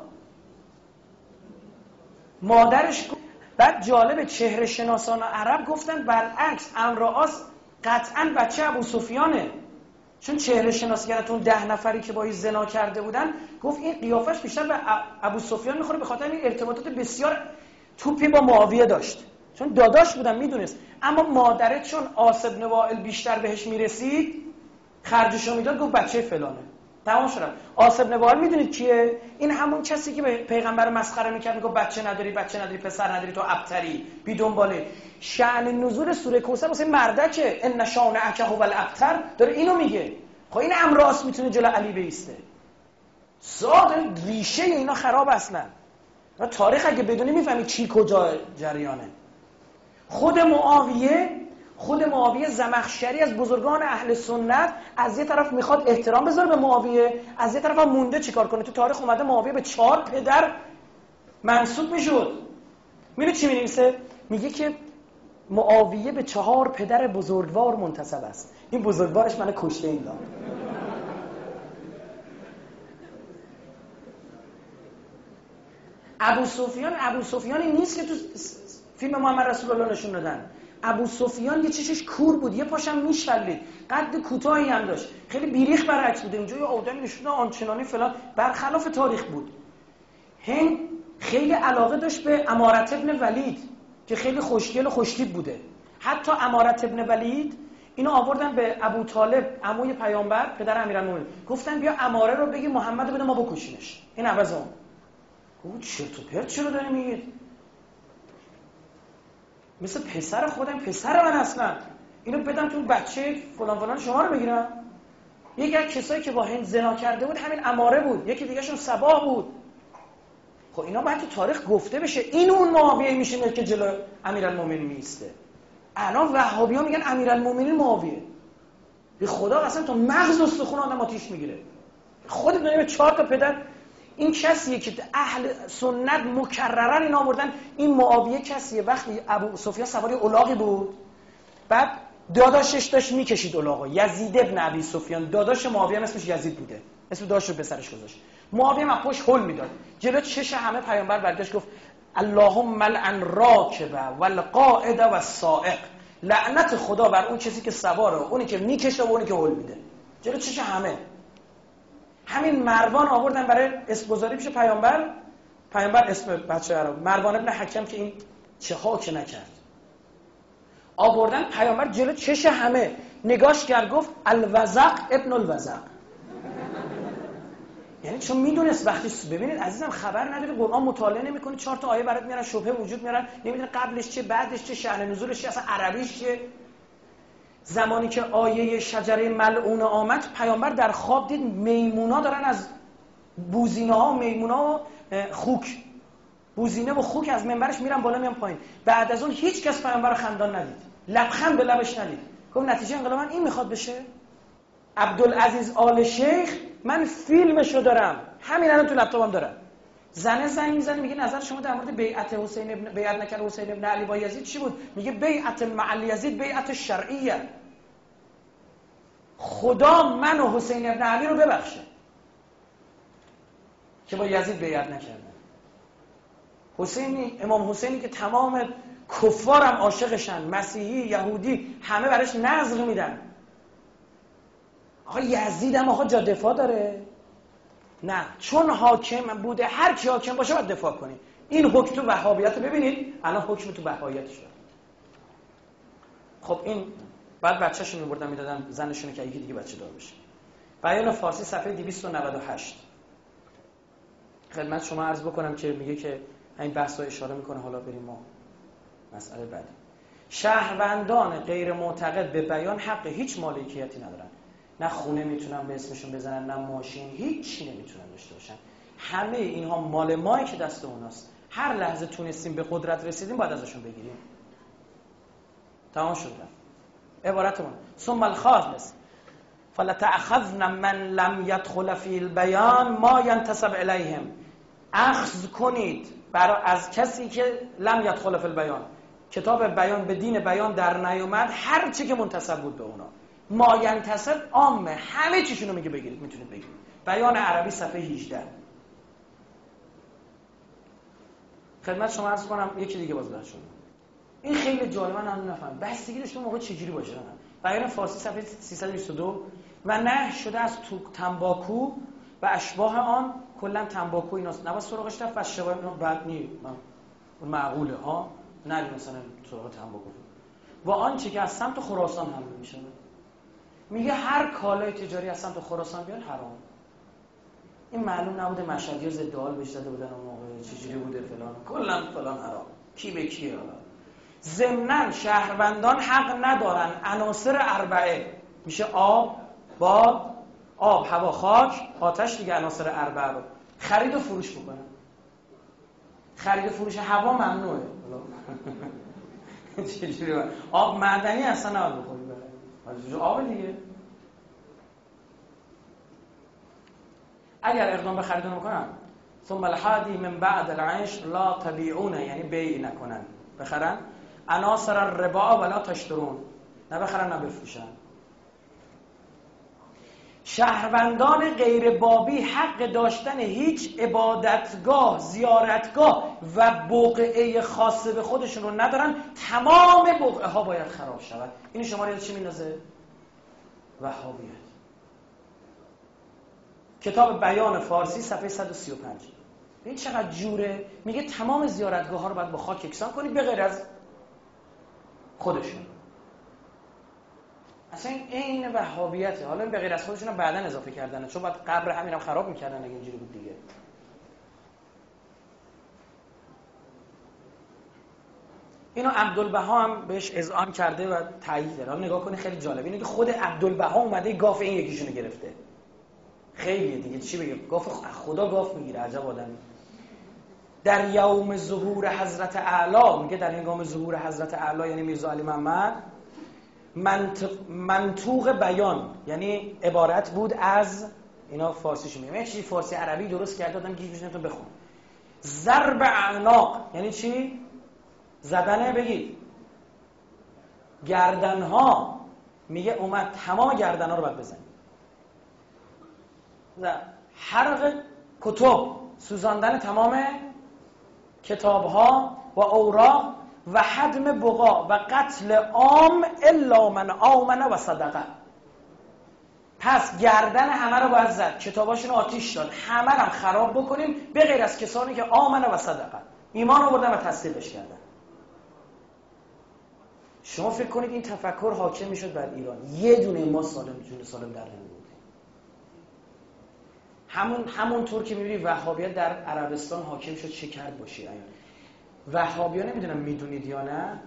Speaker 1: مادرش بعد جالب چهره شناسان عرب گفتن برعکس امرآس قطعا بچه ابوسفیانه، چون چهره شناسی کردن اون 10 نفری که با این زنا کرده بودن گفت این قیافش بیشتر به ابوسفیان میخوره به خاطر این ارتباطات بسیار توپی با معاویه داشت، چون داداش بودن میدونست. اما مادره چون عاص بن وائل بیشتر بهش میرسید خرجشو میداد، گفت بچه فلانه. تمام شد. عاص بن وائل میدونید کیه؟ این همون کسی که به پیغمبر مسخره میکرد، میگفت بچه نداری پسر نداری تو ابتری بی دنباله. شأن نزول سوره کوثر واسه مردکه، ان شانئک هو الابتر، داره اینو میگه. خب این امراس میتونه جلو علی بیسته. زاد ریشه اینا خراب اصلا. و تاریخ اگه بدونی میفهمی چی کجا جریانه. خود معاویه زمخشری از بزرگان اهل سنت از یه طرف میخواد احترام بذاره به معاویه، از یه طرف هم مونده چیکار کنه. تو تاریخ اومده معاویه به 4 پدر منسوب میشد. میره چی مینویسه؟ میگه که معاویه به 4 پدر بزرگوار منتسب است. این بزرگوارش منو کشته این داد. ابو سفیانی نیست که تو فیلم محمد رسول الله نشون دادن. ابو سفیان یه چشش کور بود، یه پاشم میشلید، قد کوتاهی هم داشت، خیلی بیریخ برعکس بود. اینجا یه آدمی نشون آنچنانی فلان، برخلاف تاریخ بود. هند خیلی علاقه داشت به عمارة ابن ولید که خیلی خوشگل و خوشتیپ بوده. حتی عمارة ابن ولید اینو آوردن به ابو طالب عموی پیامبر پدر امیرالمومنین، گفتن بیا عماره رو بگی محمد بده ما بکشیمش، این عوض اون. گفت چرت و پرت چرا داری میگید؟ مثل پسر خودم، پسر من اصلا، اینو بدم تو بچه فلان شما رو بگیرم. یکی از کسایی که با هند زنا کرده بود همین عماره بود، یکی دیگه شون صباح بود. خب اینا باید تو تاریخ گفته بشه. این اون معاویه میشه که جلو امیرالمومنین میسته. الان وهابی‌ها میگن امیرالمومنین معاویه. به خدا قسم تو مغز استخون آدم آتیش میگیره. خودت دونی به 4 تا پدر. این کسیه که اهل سنت مکررن این آوردن این معاویه کسیه. وقتی ابو سفیان سواری الاغی بود، بعد داداشش داشت میکشید الاغو، یزید ابن ابی سفیان، داداش معاویه اسمش یزید بوده، اسم داداشو به سرش گذاشت. معاویه هم پشت هل میداد، جلو چش همه پیامبر برگشت گفت اللهم لعن راکب والقائد والسائق، لعنت خدا بر اون کسی که سواره، اونی که میکشه و اونی که هل میده، جلو چش همه. همین مروان آوردن برای اسمگذاری پیش پیامبر اسم بچه رو مروان ابن حکم که این چه ها که نکرد، آوردن پیامبر جلو چش همه نگاش کرد، گفت الوزق ابن الوزق. یعنی چون میدونست وقتی ببینید عزیزم خبر نداری قرآن مطالعه نمی‌کنی 4 تا آیه برات میارن شبهه وجود میارن، نمیدونه قبلش چه بعدش چه شأن نزولش چه اصلا عربیش چه. زمانی که آیه شجره ملعونه آمد پیامبر در خواب دید میمونا دارن از بوزینه ها و میمونا و خوک بوزینه و خوک از منبرش میرن بالا میان پایین. بعد از اون هیچ کس پیامبر خندان ندید، لبخند به لبش ندید. گفت نتیجه انقلاب من این میخواد بشه. عبدالعزیز آل شیخ من فیلمشو دارم، همین الان تو لپتاپم دارم. زنگ میزنه میگه نظر شما در مورد بیعت نکرد حسین ابن علی با یزید چی بود؟ میگه بیعت مع یزید بیعت شرعیه. خدا من و حسین ابن علی رو ببخشه که با یزید بیعت نکردن. امام حسینی که تمام کفارم عاشقشن، مسیحی، یهودی، همه براش نذر میدن. آقا یزید هم آقا جا دفاع داره؟ نه، چون حاکم بوده، هر کی حاکم باشه باید دفاع کنی. این حکم تو وهابیت رو ببینید، الان حکم تو بهاییت شد. خب این بعد بچه‌شون می‌بردن میدادن زنشون که یکی دیگه بچه دار بشه. بیان فارسی صفحه 298. خدمت شما عرض بکنم که میگه که این بحثا اشاره میکنه. حالا بریم ما مسئله بعدی. شهروندان غیر معتقد به بیان حق هیچ مالکیتی ندارن. نه خونه میتونن به اسمشون بزنن، نه ماشین، هیچی نمیتونن داشته باشن. همه اینها مال مایی که دست اوناست. هر لحظه تونستیم به قدرت رسیدیم باید ازشون بگیریم. تمام شد. عبارتمون ثم الخامس فلتأخذن من لم يدخل فی البیان ما ينتسب الیهم. اخذ کنید از کسی که لم يدخل فی البیان، کتاب بیان به دین بیان در نیومد، هر چی که منتسب بود به اونا. ما ینتسب عامه، همه چیشونو میگه بگیرید، میتونید بگیرید. بیان عربی صفحه 18. خدمت شما عرض کنم یکی دیگه باز شد. این خیلی جالبه، من نفهم بستگی داشته موقع چجوری باشه. بیان فارسی صفحه 322 و نه شده از تنباکو و اشباح آن، کلا تنباکو ایناست، نباید سراغش رفت و اشباح اینا بد نی، اون معقوله ها، نه مثلا سراغ تنباکو و آنچه که از سمت خراسان حمله میشه. میگه هر کالای تجاری از سمت خراسان بیاد حرام. این معلوم نبوده مشهدی‌ها ضد حال بهش زده بودن اون موقع، چجوری بوده فلان، کلا فلان حرام. کی به کیه؟ حالا ضمناً شهروندان حق ندارن عناصر اربعه، میشه آب، باد، آب، هوا، خاک، آتش دیگه، عناصر اربعه رو خرید و فروش بکنن. خرید و فروش هوا ممنوعه. چجوری؟ آب معدنی اصلا نباید بخوری. آب دیگه. اگر اقدام به خرید نکنن ثم الحادی من بعد العیش لا تبیعون، یعنی بیع نکنن، بخرن عناصر الربا ولا تشترون، نه بخرن نه بفروشن. شهروندان غیر بابی حق داشتن هیچ عبادتگاه، زیارتگاه و بقعه خاصه به خودشون رو ندارن. تمام بقعه ها باید خراب شود. این شما رو چی میندازه؟ وهابیت. کتاب بیان فارسی صفحه 135. این چقدر جوره. میگه تمام زیارتگاه ها رو باید با خاک یکسان کنید به غیر از خودشون. اصلا این عین وهابیته. حالا به غیر از خودشون هم بعداً اضافه کردن، چون بعد قبر همینم خراب میکردن اگه اینجوری بود دیگه. اینو عبدالبها هم بهش اذعان کرده و تایید داره. حالا نگاه کنی خیلی جالب اینه که خود عبدالبها اومده گاف این یکیشونو گرفته. خیلیه دیگه، چی بگم، گاف خدا گاف میگیره. عجب آدمی. در یوم ظهور حضرت اعلی، میگه در هنگام ظهور حضرت اعلی یعنی میرزا علی محمد، منطوق بیان یعنی عبارت بود از اینا فارسیش میگم، یه چیزی فارسی عربی درست کرده دادم گیجش نتون بخون. ضرب اعناق یعنی چی؟ زدنه. بگید گردنها، میگه اومد تمام گردنها رو باید بزنید. حرق کتب، سوزاندن تمام کتابها و اوراق و حدم بقا و قتل عام الا من آمن و صدقه. پس گردن همه رو باید زد، کتاباشون آتیش داد، همه رو خراب بکنیم به غیر از کسانی که آمن و صدقه، ایمان آوردن و تصدیقش کردن. شما فکر کنید این تفکر حاکم میشد بر ایران، یه دونه ما سالم در نمی‌بود. همونطور که می‌بینی وهابیت در عربستان حاکم شد، چه کرد باشی ایان. وهابی‌ها نمیدونم میدونید یا نه،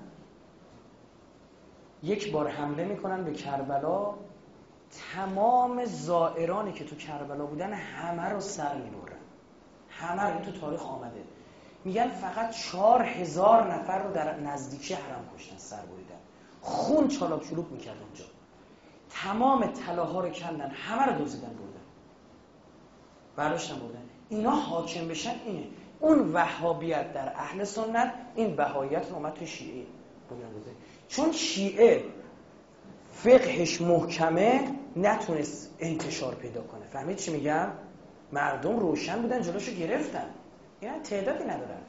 Speaker 1: یک بار حمله میکنن به کربلا، تمام زائرانی که تو کربلا بودن همه رو سر میبرن. همه رو، این تو تاریخ آمده. میگن فقط 4000 نفر رو در نزدیکی حرم کشتن، سر بریدن، خون چالاک چلوک میکرد اونجا، تمام طلاها رو کندن، همه رو دزدیدن بردن، برداشتن بردن. اینا حاکم بشن اینه. اون وهابیت در اهل سنت، این بهاییت رو اومد تو شیعه بگذاره. چون شیعه فقهش محکمه نتونست انتشار پیدا کنه. فهمید چی میگم؟ مردم روشن بودن جلوشو گرفتن، اینا تعدادی ندارن.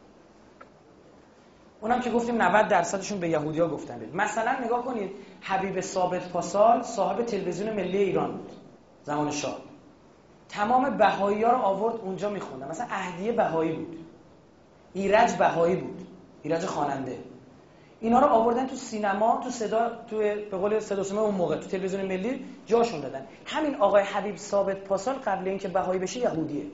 Speaker 1: اونم که گفتیم 90%شون به یهودی‌ها گفتن بید. مثلا نگاه کنید حبیب ثابت پاسال صاحب تلویزیون ملی ایران بود زمان شاه، تمام بهایی‌ها رو آورد اونجا میخوندن. مثلا اهدیه بهایی بود، ایرج بهایی بود، ایرج خواننده. اینا رو آوردن تو سینما، تو صدا، تو به قول صدا سیما اون موقع تو تلویزیون ملی جاشون دادن. همین آقای حبیب ثابت پاسال قبل اینکه بهایی بشه یهودیه.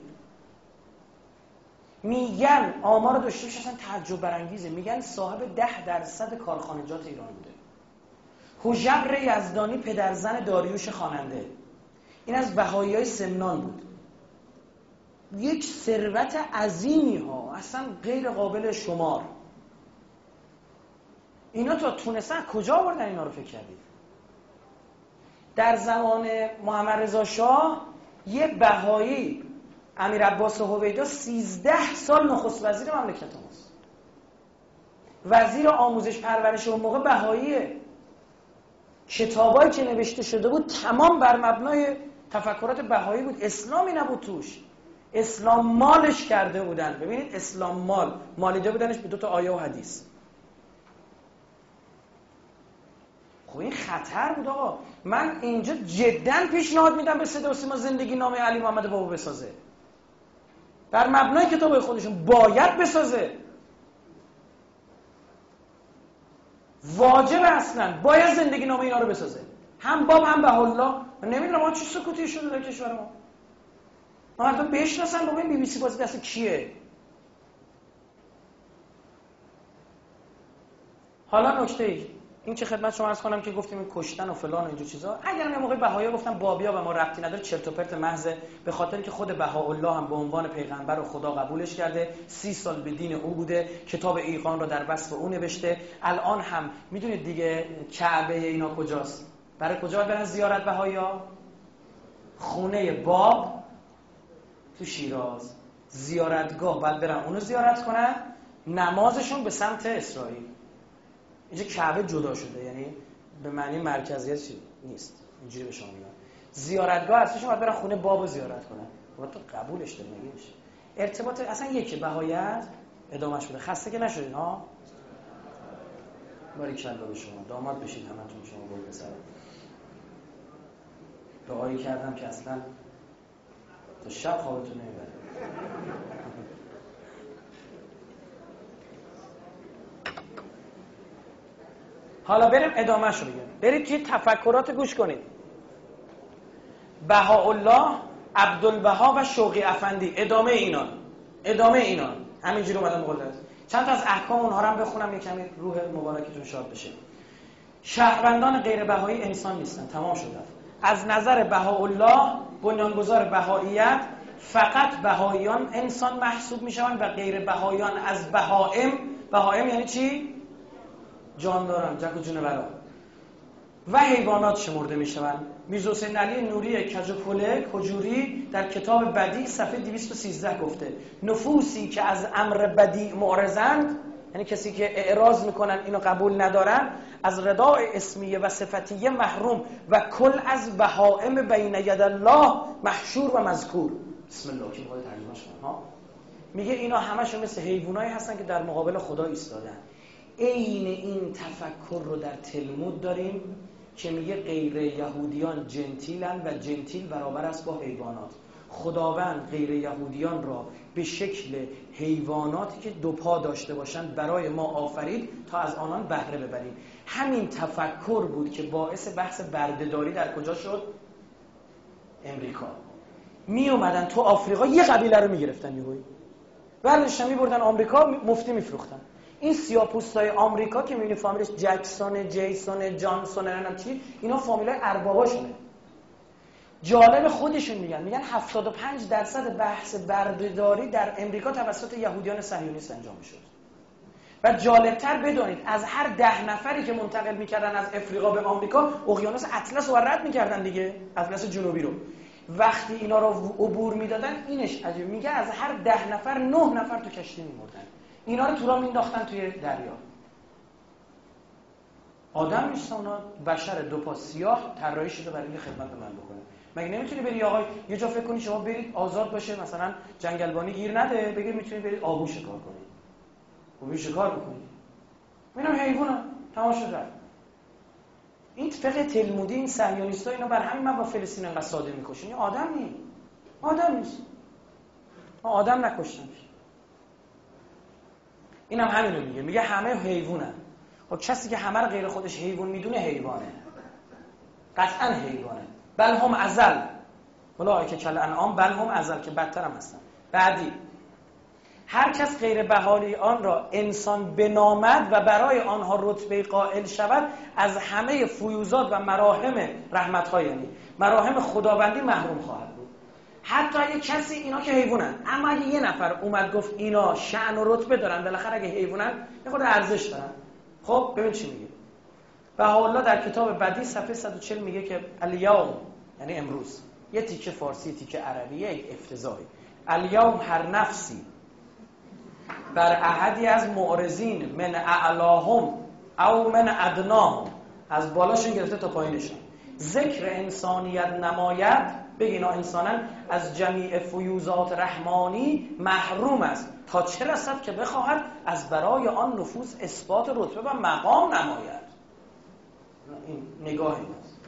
Speaker 1: میگن آمار رو داشته باشه اصلا تعجب برانگیزه، میگن صاحب 10% کارخانجات ایران بوده. هژبر یزدانی پدرزن داریوش خواننده، این از بهاییای سمنان بود. یک ثروت عظیمی ها، اصلا غیر قابل شمار. اینا تا تونستن کجا آوردن اینا رو فکر کردید؟ در زمان محمد رضا شاه یه بهایی امیر عباس هویدا 13 سال نخست وزیر مملکت ماست، وزیر آموزش پرورش اون موقع بهاییه. کتابایی که نوشته شده بود تمام بر مبنای تفکرات بهایی بود، اسلامی نبود توش. اسلام مالش کرده بودن. ببینید اسلام مالیده بودنش به 2 آیه و حدیث. خب این خطر بود آقا. من اینجا جداً پیشنهاد میدم به صدا و سیما زندگی نامه علی محمد بابا بسازه، بر مبنای کتاب خودشون باید بسازه، واجب اصلا باید زندگی نامه اینا رو بسازه. هم باب هم بهاءالله. من نمیدونم ما چه سکوتی شده در کشور ما. مردم بشناسن بابا این BBC بازی دست کیه. حالا نکته ای این که خدمت شما عرض کنم که گفتیم این کشتن و فلان و اینجور چیزا، اگر یه موقع بهائی‌ها گفتن بابیا به ما ربطی نداره، چرت و پرت محضه، به خاطر که خود بهاءالله هم به عنوان پیغمبر و خدا قبولش کرده، 30 سال به دین او بوده، کتاب ایقان رو در وصف او نوشته. الان هم میدونید دیگه کعبه اینا کجاست؟ برای کجا برن زیارت بهائی‌ها؟ خونه باب تو شیراز، زیارتگاه باید برن اونو زیارت کنن، نمازشون به سمت اسرائیل. اینجا کعبه جدا شده، یعنی به معنی مرکزیت نیست، اینجوری به شما میگم. زیارتگاه هستش، باید برن خونه بابو زیارت کنن. باید تو قبولش داری مگه میشه؟ ارتباط اصلا یکی بهاییت ادامهش بده. خسته که نشدین ها؟ باریکالله به شما، داماد بشید همتون. شما گل بزنید. دعایی کردم که اصلا تا شب خوابتون نمیبره. حالا بریم ادامه‌شو بگیم. برید که تفکرات گوش کنید. بهاءالله، عبدالبها و شوقی افندی، ادامه اینان همینجوری اومدن قدرت. چند تا از احکام اونها رو هم بخونم یه کمی روح مبارکتون شاد بشه. شهروندان غیر بهایی انسان نیستن، تمام شد. از نظر بهاءالله بنیانگذار بهاییت فقط بهاییان انسان محسوب میشوند و غیر بهاییان از بهائم یعنی چی؟ جانداران، جک و جونوران و حیوانات شمرده میشوند. میرزا حسین علی نوری کجوری در کتاب بدیع صفحه 213 گفته نفوسی که از امر بدیع معرضند، یعنی کسی که اعراض میکنن اینو قبول ندارن، از رداء اسمیه و صفتیه محروم و کل از بهائم بین ید الله محشور و مذکور. بسم الله که باید ترجمهش کنم ها. میگه اینا همشون مثل حیوانایی هستن که در مقابل خدا ایستادن. عین این تفکر رو در تلمود داریم که میگه غیر یهودیان جنتیلن و جنتیل برابر است با حیوانات. خداوند غیر یهودیان را به شکل حیواناتی که 2 پا داشته باشند برای ما آفرید تا از آنان بهره ببریم. همین تفکر بود که باعث بحث بردهداری در کجا شد؟ امریکا. می اومدن تو آفریقا یه قبیله رو میگرفتن، یهویی برداشتن میبردن آمریکا، مفتی میفروختن. این سیاه‌پوستای آمریکا که میبینی فامیلش جکسون، جیسون، جانسون، نمیدونم چی، اینا فامیلای ارباباشونه. جالب خودشون میگن 75% بحث بردهداری در امریکا توسط یهودیان صهیونیست انجام میشد. و جالبتر بدونید از هر 10 نفری که منتقل میکردن از افریقا به آمریکا، اقیانوس اطلس رو رد میکردن دیگه، اطلس جنوبی رو. وقتی اینا رو عبور میدادن، اینش عجیب، میگه از هر 10 نفر 9 نفر تو کشتی میمردن. اینا رو تو راه مینداختن توی دریا. آدم نیست اونا، بشر دو پا سیاه طراحی شده برای اینکه خدمت به من بکنه. مگه نمیتونی بری آقای یه جا فکر کنی شما برید آزاد باشه، مثلا جنگلبانی گیر نده، بگید میتونید برید آبو شکار کنید. آبو شکار بکنید. اینم حیوانه، تمام شد رفت. این فقه تلمودی، این صهیونیست‌ها اینا بر همین من با فلسطین انقدر ساده میکشن. این آدم نیست. آدم نکشتن. اینم همینو میگه همه حیوانن. و کسی که همه رو غیر خودش حیوان میدونه حیوانه. قطعا حیوانه. بل هم ازل. اولئک کالانعام بل هم ازل، که بدتر هم هستن. بعدی هر کس غیر بهایی آن را انسان بنامد و برای آنها رتبه قائل شود، از همه فیوزات و مراهم رحمت‌ها، یعنی مراهم خداوندی، محروم خواهد بود. حتی اگه کسی، اینا که حیوانن، اما اگه یه نفر اومد گفت اینا شأن و رتبه دارن، بالاخره اگه حیوانن یه خورده ارزش دارن. خب ببین چی میگه بهاءالله در کتاب بدیع صفحه 140 میگه که الیوم، یعنی امروز، یه تیکه فارسی تیکه عربی، یک افتضاحی. الیوم هر نفسی بر احدی از معرضین من اعلاهم او من ادناهم، از بالاشون گرفته تا پایینشون، ذکر انسانیت نماید، بگینا انسانن از جمیع فیوزات رحمانی محروم است، تا چه رسد که بخواهد از برای آن نفوس اثبات رتبه و مقام نماید. این نگاه ایناست.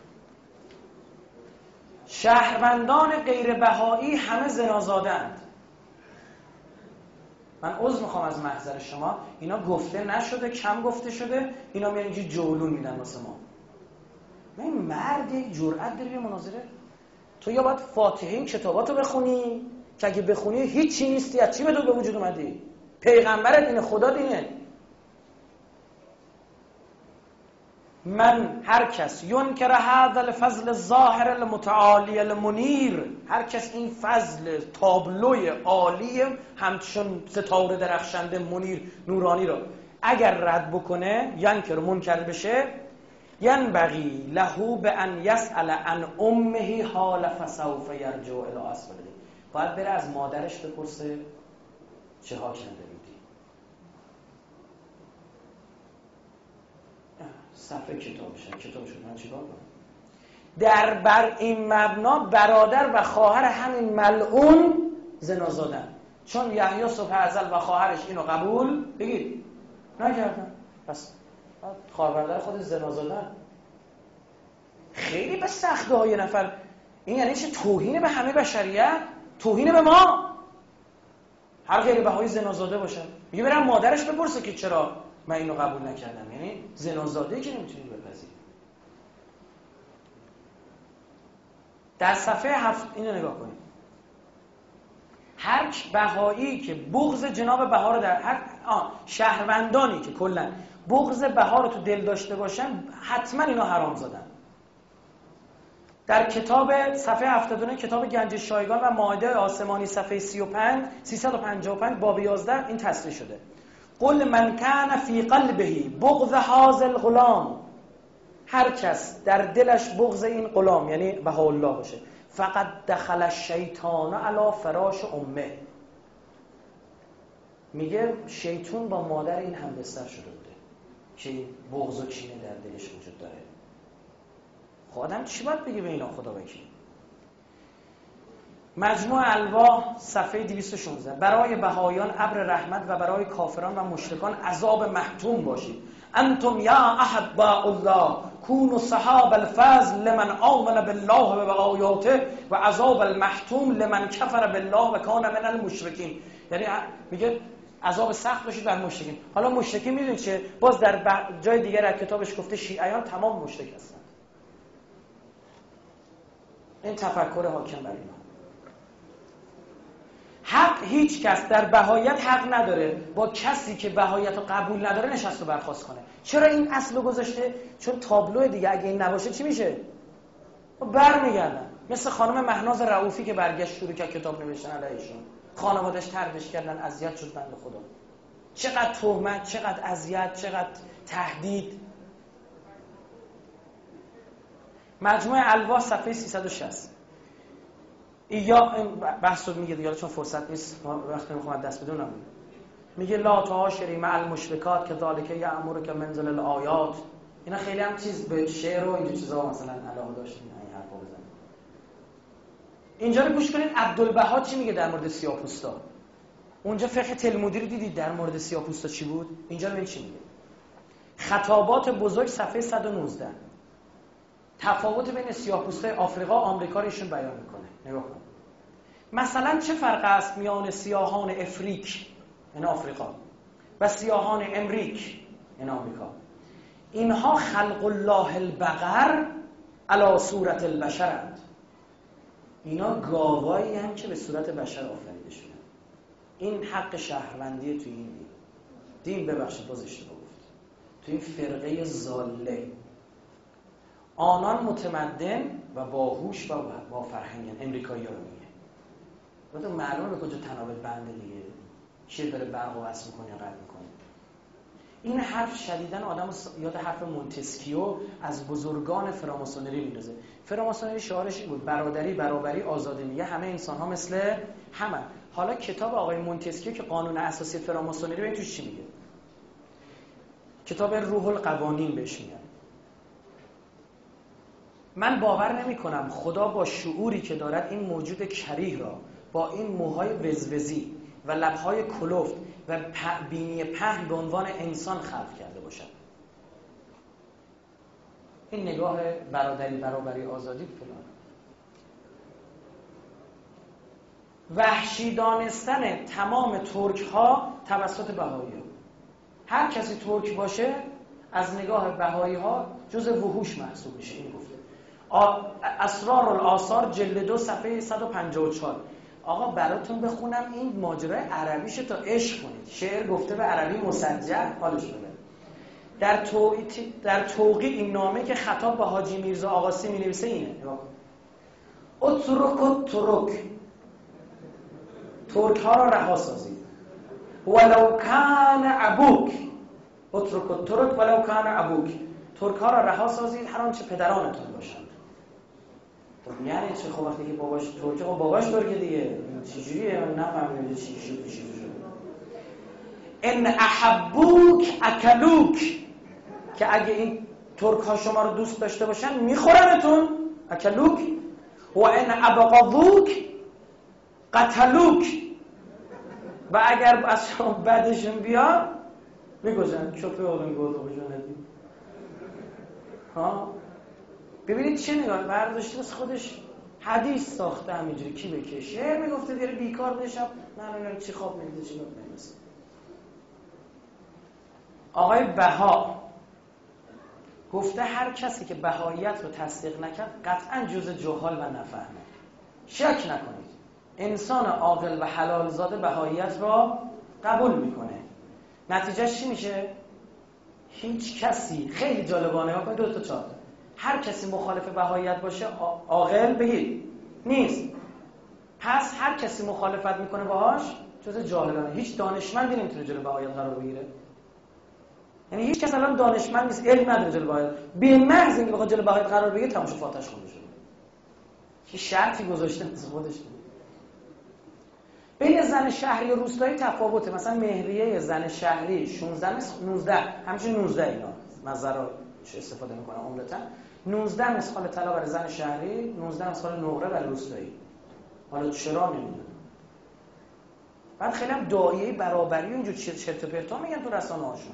Speaker 1: شهروندان غیر بهایی همه زنازاده‌اند. من عذر میخوام از محضر شما، اینا گفته نشده، کم گفته شده، اینا میان اینجا جولون میدن واسه ما. من این مرد جرأت داری به مناظره؟ تو یا باید فاتحه این کتاباتو بخونی که اگه بخونی هیچی نیستی، از چی به تو به وجود اومدی؟ پیغمبرت اینه، خدا دینه. من هر کس ینکر هذا الفضل الظاهر المتعالی المنیر، هر کس این فضل تابلوی عالی همچون ستاره درخشنده منیر نورانی رو اگر رد بکنه، ینکر منکر بشه، ینبغی له بان یسأل عن امه حال فسوف یرجع الی اصله، باید بره از مادرش بپرسه چه ها کنده بودی. صفحه کتابش من چیکار کنم؟ بر این مبنا برادر و خواهر همین ملعون زنا زادن، چون یحیی صبح ازل و خواهرش اینو قبول بگید نکردن، پس خواهر برادر خود زنا زادن. خیلی به سخته های نفر. این یعنی چه؟ توهین به همه بشریت، توهین به ما. هر غیر بهایی زنازاده باشه، میگه برم مادرش بپرسه که چرا من اینو قبول نکردم. یعنی زنازاده‌ای که نمیتونی بپذیری. در صفحه 7 اینو نگاه کنید. هر بهایی که بغض جناب بها رو در شهروندانی که کلا بغض بها رو تو دل داشته باشن، حتما اینا حرام زادن. در کتاب صفحه 79 کتاب گنج شایگان و مائده آسمانی صفحه 355 باب 11 این تصریح شده. قل من کان فی قلبه بغض هذا الغلام، هر کس در دلش بغض این غلام یعنی بهاءالله باشه، فقط دخل الشیطان علی فراش امه، میگه شیطون با مادر این هم بستر شده بوده که بغض و کینه در دلش وجود داره. خب آدم چی باید بگه به اینا؟ خدا وکیل. مجموع الواح صفحه 216 برای بهایان ابر رحمت و برای کافران و مشرکان عذاب محتوم باشید. انتم یا احباء الله کونوا صحاب الفضل لمن آمن بالله و آیاته و عذاب المحتوم لمن کفر بالله و کان من المشرکین. یعنی میگه عذاب سخت باشید بر مشرکین. حالا مشرکین میدونید چه؟ باز در جای دیگر از کتابش گفته شیعیان تمام مشرک هستن. این تفکر حاکم بر اینا. حق هیچ کس در بهایت حق نداره با کسی که بهایت رو قبول نداره نشست و برخاست کنه. چرا این اصل رو گذاشته؟ چون تابلو دیگه اگه این نباشه چی میشه؟ برمیگردن. مثل خانم مهناز رؤوفی که برگشت شروع کرد کتاب نوشتن علیهشون، خانواده‌اش طردش کردن، اذیت شد بنده خدا. چقدر تهمت، چقدر اذیت، چقدر تهدید. مجموعه الواح صفحه 360. یا بحث رو میگه دیگه چون فرصت نیست، وقتی میخوام دست بدونم. میگه لا تعاشری مع المشرکات که ذالک یأمرک منزل الآیات. اینا خیلی هم چیز به شعر و اینجور چیزا مثلا علاقه داشتین این حرفا بزنید. اینجا رو گوش کنید عبدالبها چی میگه در مورد سیاه‌پوستا. اونجا فقه تلمودی رو دیدید در مورد سیاه‌پوستا چی بود؟ اینجا ببین چی میگه. خطابات بزرگ صفحه 119. تفاوت بین سیاه‌پوستای آفریقا و آمریکا رو ایشون بیان میکنه. نگاه کن. مثلا چه فرق است میان سیاهان افریق این آفریقا و سیاهان امریک این آمریکا؟ اینها خلق الله البقر علی صورت البشرند. اینا گاوایی هم که به صورت بشر آفریده شدن. این حق شهروندی تو این دین ببخشید باز اشتباه گفت، تو این فرقه ضاله. آنان متمدن و باهوش و با فرهنگن. امریکایی‌ها رو میگه. بعد معلومه به کجا تنابت بنده دیگه. چیه داره برق و وصل میکنه یا قطع میکنه. این حرف شدیداً آدم یاد حرف مونتسکیو از بزرگان فراماسونری میندازه. فراماسونری شعارش این بود برادری، برابری، آزادی. میگه همه انسان ها مثل همه. حالا کتاب آقای مونتسکیو که قانون اساسی فراماسونری ببین توش چی میگه. کتاب روح القوانین بهش میگن. من باور نمی کنم خدا با شعوری که دارد این موجود کریه را با این موهای وزوزی و لبهای کلفت و بینی پهن به عنوان انسان خلق کرده باشد. این نگاه برادری، برابری، آزادی فلان. وحشی دانستن تمام ترک ها توسط بهایی ها. هر کسی ترک باشه از نگاه بهایی ها جز وحوش محسوب میشه. این گفته اسرار الآثار جلد 2 صفحه 154. آقا براتون بخونم این ماجرای عربیشه تا عشق کنید. شعر گفته به عربی مسجع حالش بده. در توقیع این نامه که خطاب به حاجی میرزا آقاسی می نویسه اینه. اترک ترک ها را رها سازید ولو کان ابوک. اترک ترک ولو کان ابوک. ترک ها را رها سازید هر آنچه پدرانتون باشند. یعنی چه؟ خب وقتی که باباش ترکه خب باباش ترکه دیگه چجوریه؟ نفهمیدم چی شد. ان احبوک اکلوک. که اگه این ترک ها شما رو دوست داشته باشن میخورنتون. اکلوک. و ان ابغضوک قتلوک. و اگر از شما بعدشون بیا میگوزن چوپه اولون گوزه بجاندی. ها ببینید چه نگاه برداشته از خودش حدیث ساخته همینجوری کی بکشه. شعر میگفته دیره بیکار بشم من چی خواب میگیده چی گفت نمیست. آقای بها گفته هر کسی که بهاییت رو تصدیق نکرد قطعا جزء جهال و نفهمه. شک نکنید انسان عاقل و حلال زاده بهاییت را قبول میکنه. نتیجهش چی میشه؟ هیچ کسی خیلی جالبانه ها کنید 2 تا 4 تا. هر کسی مخالف بهاییت باشه عاقل بگید نیست. پس هر کسی مخالفت میکنه باهاش جز جاهلانه. هیچ دانشمندی نمیتونه جلو بهاییت قرار بگیره. یعنی هیچ کس الان دانشمند نیست، علم نداره جلو بهاییت. به محض اینکه بخواد جلو بهاییت قرار بگیره تماشا فاتش خونده شده. کی شرطی گذاشته از خودش. بین زن شهری و روستایی تفاوته. مثلا مهریه زن شهری 16 19 همچنین 19 اینا نظرا چه استفاده میکنه عمدتا 19 مسخال طلا برای زن شهری 19 مسخال نقره برای روستایی. حالا چرا نمیدونم. بعد خیلی هم دایره برابری و اینجور چرت و پرتا میگن تو رسانه هاشون.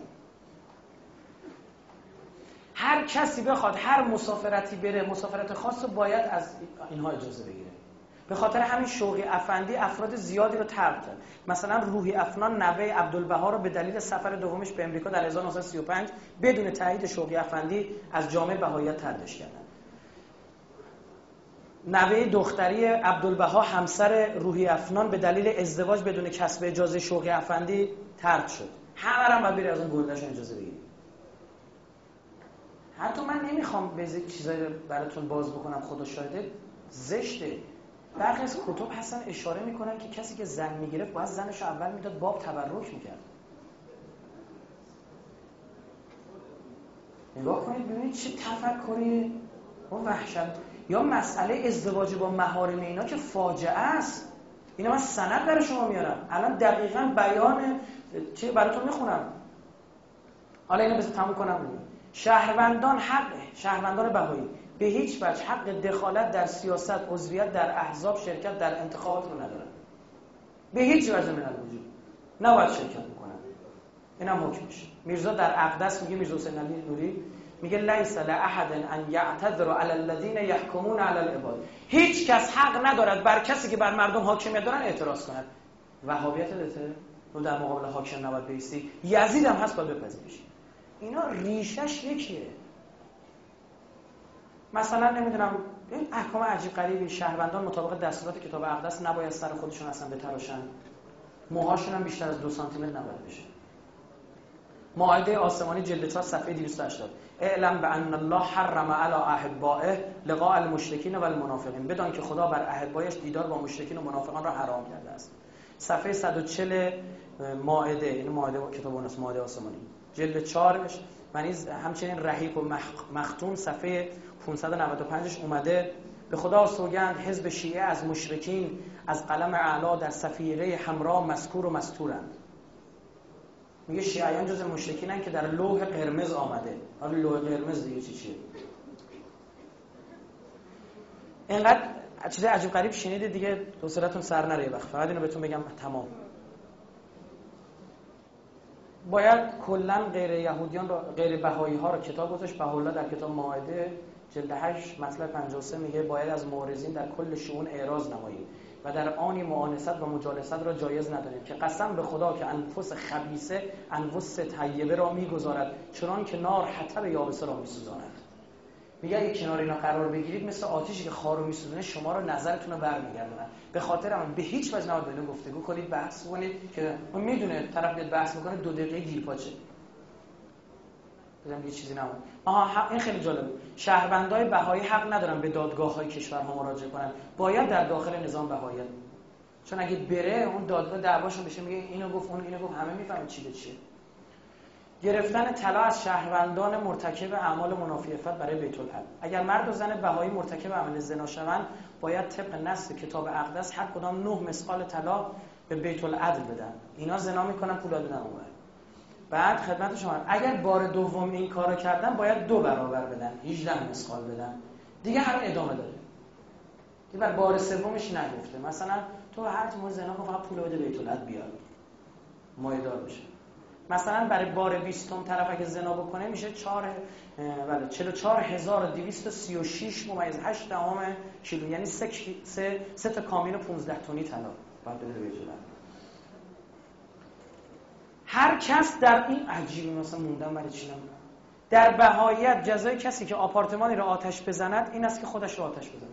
Speaker 1: هر کسی بخواد هر مسافرتی بره مسافرت خاص باید از اینها اجازه بگیره. به خاطر همین شوقی افندی افراد زیادی رو طرد کرد. مثلا روحی افنان نوه عبدالبها رو به دلیل سفر دومش به امریکا در 1935 بدون تایید شوقی افندی از جامعه بهاییت طردش کردن. نوه دختری عبدالبها همسر روحی افنان به دلیل ازدواج بدون کسب اجازه شوقی افندی طرد شد. همه هم باید بری از اون گلدشون اجازه بگیری. حتی من نمیخوام به چیزایی براتون باز بکنم خدا شاهده. زشته. برخی از کتب هستن اشاره میکنن که کسی که زن میگرفت باید زنش اول میداد باب تبرک میکرد. نگاه کنید ببینید چه تفکری و وحشت. یا مسئله ازدواج با محارم اینا که فاجعه است. اینا من سند برای شما میارم الان دقیقاً بیان چه براتون میخونم. حالا اینو بذار تموم کنم. شهروندان بهایی به هیچ وجه حق دخالت در سیاست، عضویت در احزاب، شرکت در انتخابات رو ندارن. به هیچ وجه من الوجود نباید شرکت بکنن. اینم حکمش. میرزا در اقدس میگه، میرزا حسین علی نوری میگه لیس لاحد ان یعتذر علی الذین یحکمون علی العباد. هیچ کس حق ندارد بر کسی که بر مردم حاکمیت دارن اعتراض کند. وهابیت دته رو در مقابل حاکم نباید بایستی. یزید هم هست باید بپذیرش. اینا ریشش یکیه. مثلا نمیدونم این احکام عجیب غریبی، شهروندان مطابق دستورات کتاب اقدس نباید سر خودشون اصلا بتراشن، موهاشون هم بیشتر از 2 سانتی متر نباید بشه. مائده آسمانی جلد 4 صفحه 280 اعلم بان الله حرم علی احبائه لقاء المشرکین و المنافقین. بدان که خدا بر احبایش دیدار با مشرکین و منافقان را حرام کرده است. صفحه 140 مائده، این مائده کتاب اونس مائده آسمانی جلد 4ش. من همچنین رحیق و مختوم صفحه 595ش اومده به خدا سوگند حزب شیعه از مشرکین از قلم اعلی در صفیره حمرا مذکور و مستورند. میگه شیعیان جز مشرکینن که در لوح قرمز آمده. حالا لوح قرمز دیگه چیه؟ اینقدر چیز عجیب غریب شنیدید دیگه حوصله‌تون سر نره وقت. فقط اینو بهتون بگم تمام. باید کلا غیر یهودیان رو، غیر بهایی ها رو کتاب گذاشت. بهاءالله در کتاب مائده جلد 8 مطلب 53 میگه باید از معارضین در کل شؤون اعراض نمایید و در آنی معانست و مجالست را جایز ندانید که قسم به خدا که انفس خبیثه انفس طیبه را میگذارد چنان که نار حطب یابسه را میسوزاند. میگه اگه کنار اینا قرار بگیرید مثل آتیشی که خارو میسوزونه شما رو نظرتون رو برمیگردونن. به خاطر همین به هیچ وجه نباید بینه گفتگو کنید، بحث کنید که اون میدونه طرف بیاد بحث میکنه 2 دقیقه گیرپاچه. بگم یه چیزی نمون. این خیلی جالبه. شهروندای بهایی حق ندارن به دادگاه‌های کشورها مراجعه کنن. باید در داخل نظام بهایی. چون اگه بره اون دادگاه دعواشون بشه میگه اینو گفت اون اینو گفت، همه میفهمن چی به چیه. گرفتن طلا از شهروندان مرتکب اعمال منافی عفت برای بیت العدل. اگر مرد و زن بهایی مرتکب عمل زنا شوند باید طبق نص کتاب اقدس هر کدام 9 مثقال طلا به بیت العدل بدن. اینا زنا میکنن پول دادن اونور. بعد خدمت شما اگر بار دوم این کارو کردن باید 2 برابر بدن، 18 مثقال بدن. دیگه همین ادامه داره. دیگه بر بار سومش نگفته. مثلا تو هر چی زنا کن فقط پول بده بیت العدل بیار. مایه‌دار بشه. مثلا برای بار 20م طرف اگه زنا بکنه میشه 44236 ممیز 8 دهم کیلو، یعنی 3 تا کامیون 15 تنی طلا باید بده بیت العدل. هر کس در این عجیبه مثلا موندم برای چی نمیدونم. در بهاییت جزای کسی که آپارتمانی را آتش بزند این است که خودش را آتش بزند.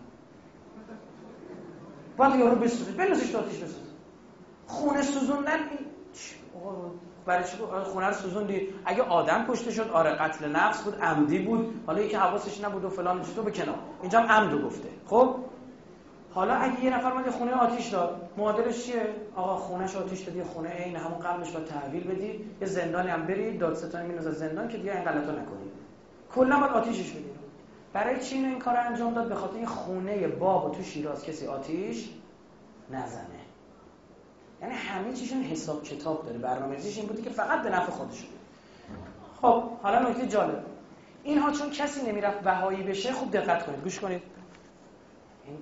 Speaker 1: باید یارو بسوزه، بنوزش آتش بسوزه. خونه سوزوندن برای چی خونه رو سوزوندی؟ اگه آدم کشته شد آره قتل نفس بود، عمدی بود، حالا یکی حواسش نبود و فلان چیزو به کنار. اینجا هم عمدو گفته. خب حالا اگه یه نفر اومد خونه آتیش داد، معادلش چیه؟ آقا خونه‌ش آتیش دادی، خونه عین همون قبلش با تحویل بدی، یه زندانی هم بری، دادستانی میندازه زندان که دیگه این غلطا نکنی. کلا باید آتیشش بدی. برای چی این کارو انجام داد؟ به خاطر این خونه بابا تو شیراز کسی آتیش نزنه. یعنی همه چیشون حساب کتاب داره. برنامه‌ریزیش این بوده که فقط به نفع خودشون. خب حالا نکته جالب. اینها چون کسی نمیرفت بهایی بشه، خوب دقت کنید، گوش کنید. این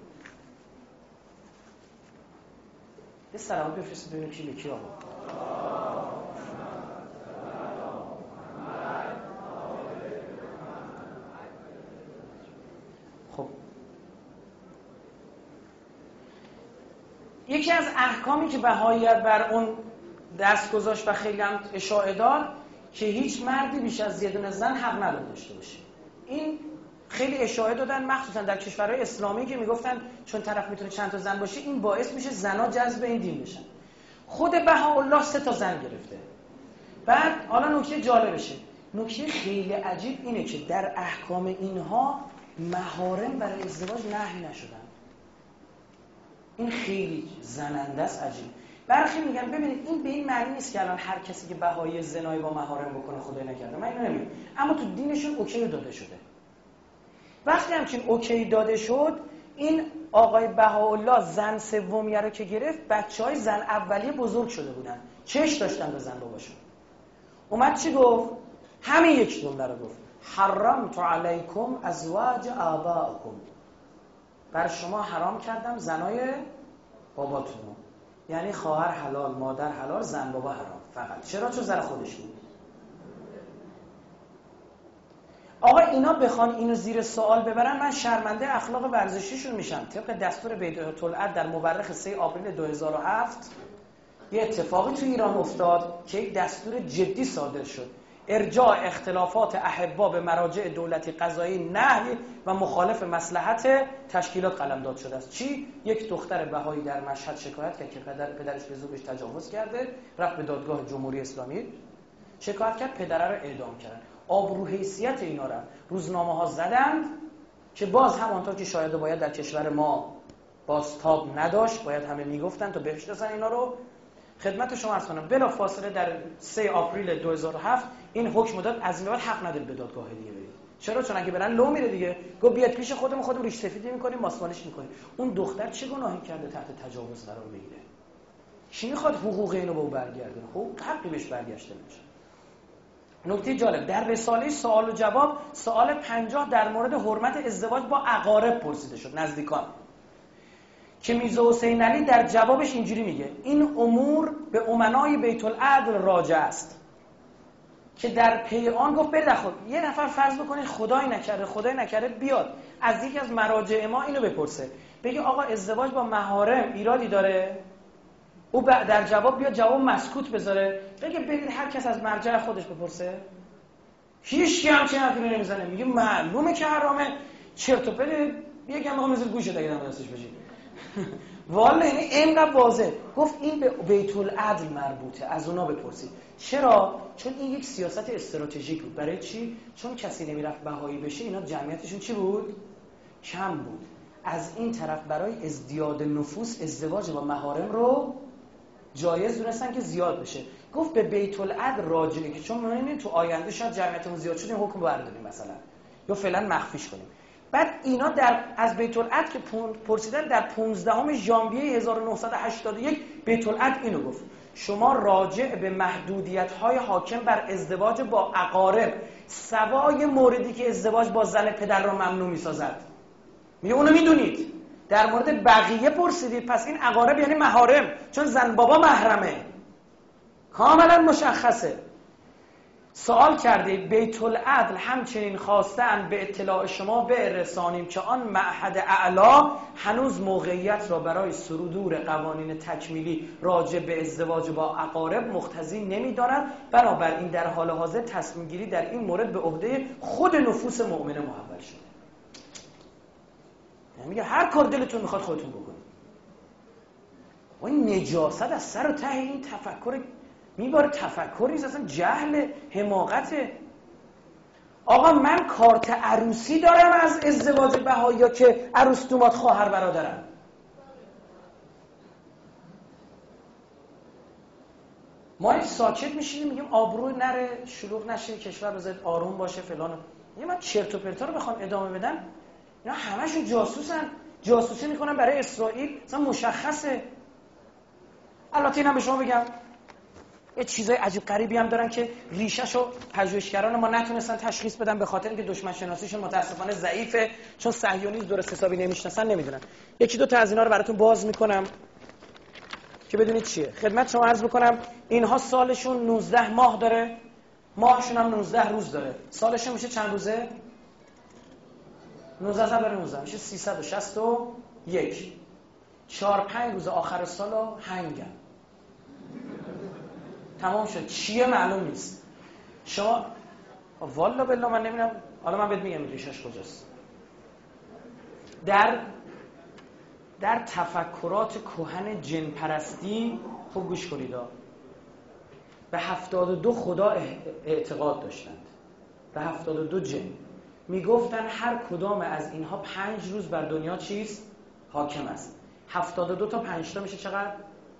Speaker 1: یه سلام بفرستید ببینیم کی به کی آقا. خب یکی از احکامی که بهاییت بر اون دست گذاشت و خیلی هم اشاعه داد که هیچ مردی بیش از 1 زن حق نداره داشته باشه. این خیلی اشاعه دادن، مخصوصا در کشورهای اسلامی که میگفتن چون طرف میتونه چند تا زن باشه این باعث میشه زنا جذب این دین بشن. خود بهاءالله 3 تا زن گرفته. بعد حالا نکته جالبشه، نکته خیلی عجیب اینه که در احکام اینها محارم برای ازدواج نهی نشدن. این خیلی زننده است، عجیب. برخی میگن ببینید این به این معنی نیست که الان هر کسی که بهایی زنایی با محارم بکنه خدای نکرده، من اینو نمیگم، اما تو دینشون اوکی داده شده. وقتی همچین اوکی داده شد، این آقای بهاءالله زن سومیه رو که گرفت، بچهای زن اولیه بزرگ شده بودن، چش داشتن به زن باباشون. اومد چی گفت؟ همین یک جمله رو گفت: حرمت علیکم ازواج آبائکم، بر شما حرام کردم زنای باباتون. یعنی خواهر حلال، مادر حلال، زن بابا حرام. فقط چرا؟ چون زن خودش بود. آقا اینا بخوان اینو زیر سوال ببرن، من شرمنده اخلاق ورزشیشون میشم. طبق دستور بیت العدل در مورخ 3 آوریل 2007 یه اتفاقی تو ایران افتاد که یک دستور جدی صادر شد: ارجاع اختلافات احبا به مراجع دولتی قضایی نهی و مخالف مصلحت تشکیلات قلمداد شده است. چی؟ یک دختر بهایی در مشهد شکایت کرد که پدرش به زورش تجاوز کرده، رفت به دادگاه جمهوری اسلامی شکایت کرد، پدره رو اعدام کردن. آبرو حیثیت اینا رو روزنامه‌ها زدند که باز همانطور که شاید باید در کشور ما بازتاب نداشت، باید همه میگفتن تا بشناسن اینا رو. خدمت شما عرض کنم بلا فاصله در 3 آوریل 2007 این حکم داد از این بعد حق ندارید به دادگاه دیگه برید. چرا؟ چون اگه برن لو میره دیگه. گفت بیاد پیش خودمون ریش سفیدی می‌کنیم، ماسمالش می‌کنیم. اون دختر چه گناهی کرده تحت تجاوز قرار بگیره؟ کی میخواد حقوق اینو به او برگردونه؟ حقوق حقی بهش برگشته نمیشه. نکته جالب در رساله سوال و جواب سوال 50 در مورد حرمت ازدواج با اقارب پرسیده شد، نزدیکان، که میرزا حسین علی در جوابش اینجوری میگه: این امور به امنای بیت العدل راجع است که در پی آن گفت برید خود یه نفر فرض بکنید خدای نکرده بیاد از یکی از مراجع ما اینو بپرسه، بگه آقا ازدواج با محارم ایرادی داره؟ او در جواب بیاد جواب مسکوت بذاره، بگه برید هر کس از مرجع خودش بپرسه. هیچ کی همچین حرفی نمیزنه، میگه معلومه که حرامه، چرت و پرت. یکم بخوام مثل گوشه دیگه دستش بشید. والا یعنی اینقدر واضح گفت این به بیت العدل مربوطه، از اونا بپرسید. چرا؟ چون این یک سیاست استراتژیک بود. برای چی؟ چون کسی نمیرفت بهایی بشه، اینا جمعیتشون چی بود؟ کم بود. از این طرف برای ازدیاد نفوس ازدواج با محارم رو جایز دونستن که زیاد بشه. گفت به بیت العدل راجعه، که چون می‌بینید تو آینده شاید جمعیتمون زیاد شد این حکم رو برداریم مثلا، یا فعلا مخفیش کنیم. بعد اینا از بیت العدل که پرسیدن در 15 ژانویه 1981 بیت العدل اینو گفت: شما راجع به محدودیت‌های حاکم بر ازدواج با اقارب سوای موردی که ازدواج با زن پدر را ممنوع می‌سازد، میگه اونو میدونید، در مورد بقیه پرسیدید، پس این اقارب یعنی محارم، چون زن بابا محرمه، کاملا مشخصه. سوال کردید بیت العدل همچنین خواستند به اطلاع شما برسانیم که آن معهد اعلی هنوز موقعیت را برای صدور قوانین تکمیلی راجع به ازدواج با اقارب مقتضی نمی‌دارد، بنابراین در حال حاضر تصمیم گیری در این مورد به عهده خود نفوس مؤمنه محول شده. میگه هر کار دلتون میخواد خودتون بکنید. و این نجاست از سر و ته این تفکر میباره، تفکر نیست، اصلا جهل، حماقته. آقا من کارت عروسی دارم از ازدواج بهایی که عروس دومات خواهر برادرم. ما ساکت میشیم میگیم آبرو نره، شلوغ نشه، کشور بذارید آروم باشه فلان. میگم من چرت و پرتا رو بخوام ادامه بدم، اینا همشون جاسوسن، جاسوسی میکنن برای اسرائیل، مثلا مشخصه. البته اینم به شما بگم یه چیزای عجیب غریبی هم دارن که ریشه‌شو پژوهشگران ما نتونستن تشخیص بدن، به خاطر اینکه دشمن شناسیشون متاسفانه ضعیفه، چون صهیونیسم درست حسابی نمیشناسن، نمیدونن. یکی دو تا از اینا رو براتون باز میکنم که بدونید چیه. خدمت شما عرض بکنم اینها سالشون 19 ماه داره، ماهشون هم 19 روز داره. سالشون میشه چند روزه؟ 19 ضرب 19 میشه 361. 4-5 روز آخر سالو هنگن. تمام شد. چیه معلوم نیست. شما والا بالله من نمیدونم، حالا من بهت میگم ریشش کجاست. در تفکرات کهن جن پرستی خوب گوش کنید، به 72 خدا اعتقاد داشتند، به 72 جن. میگفتن هر کدام از اینها 5 روز بر دنیا چیست؟ حاکم است. 72 تا 5 تا میشه چقدر؟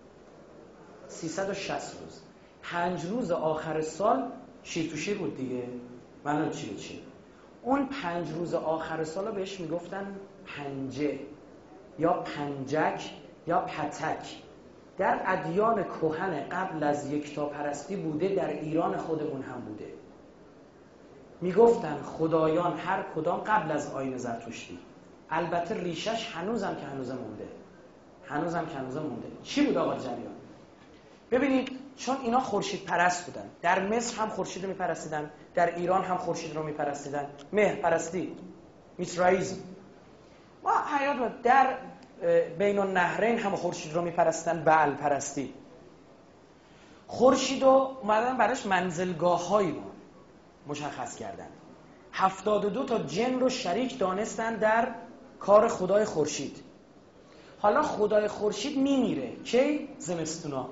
Speaker 1: 360 روز. 5 روز آخر سال شیر تو شیر بود دیگه. معلومه چی به چی. اون 5 روز آخر سال رو بهش میگفتن پنجه یا پنجک یا پتک. در ادیان کهن قبل از یکتاپرستی بوده، در ایران خودمون هم بوده. میگفتن خدایان هر کدام قبل از آیین زرتشتی. البته ریشش هنوزم که هنوز مونده. چی بود آقا جریان؟ ببینید، چون اینا خورشید پرست بودن، در مصر هم خورشید رو میپرستیدن، در ایران هم خورشید رو میپرستیدن، مهر پرستی، میترائیسم. ما حیات در بین النهرین هم خورشید رو میپرستن، بعل پرستی. خورشید رو اومدن براش منزلگاه‌هایی مشخص کردن. 72 تا جن رو شریک دانستن در کار خدای خورشید. حالا خدای خورشید میمیره کی؟ زمستونا.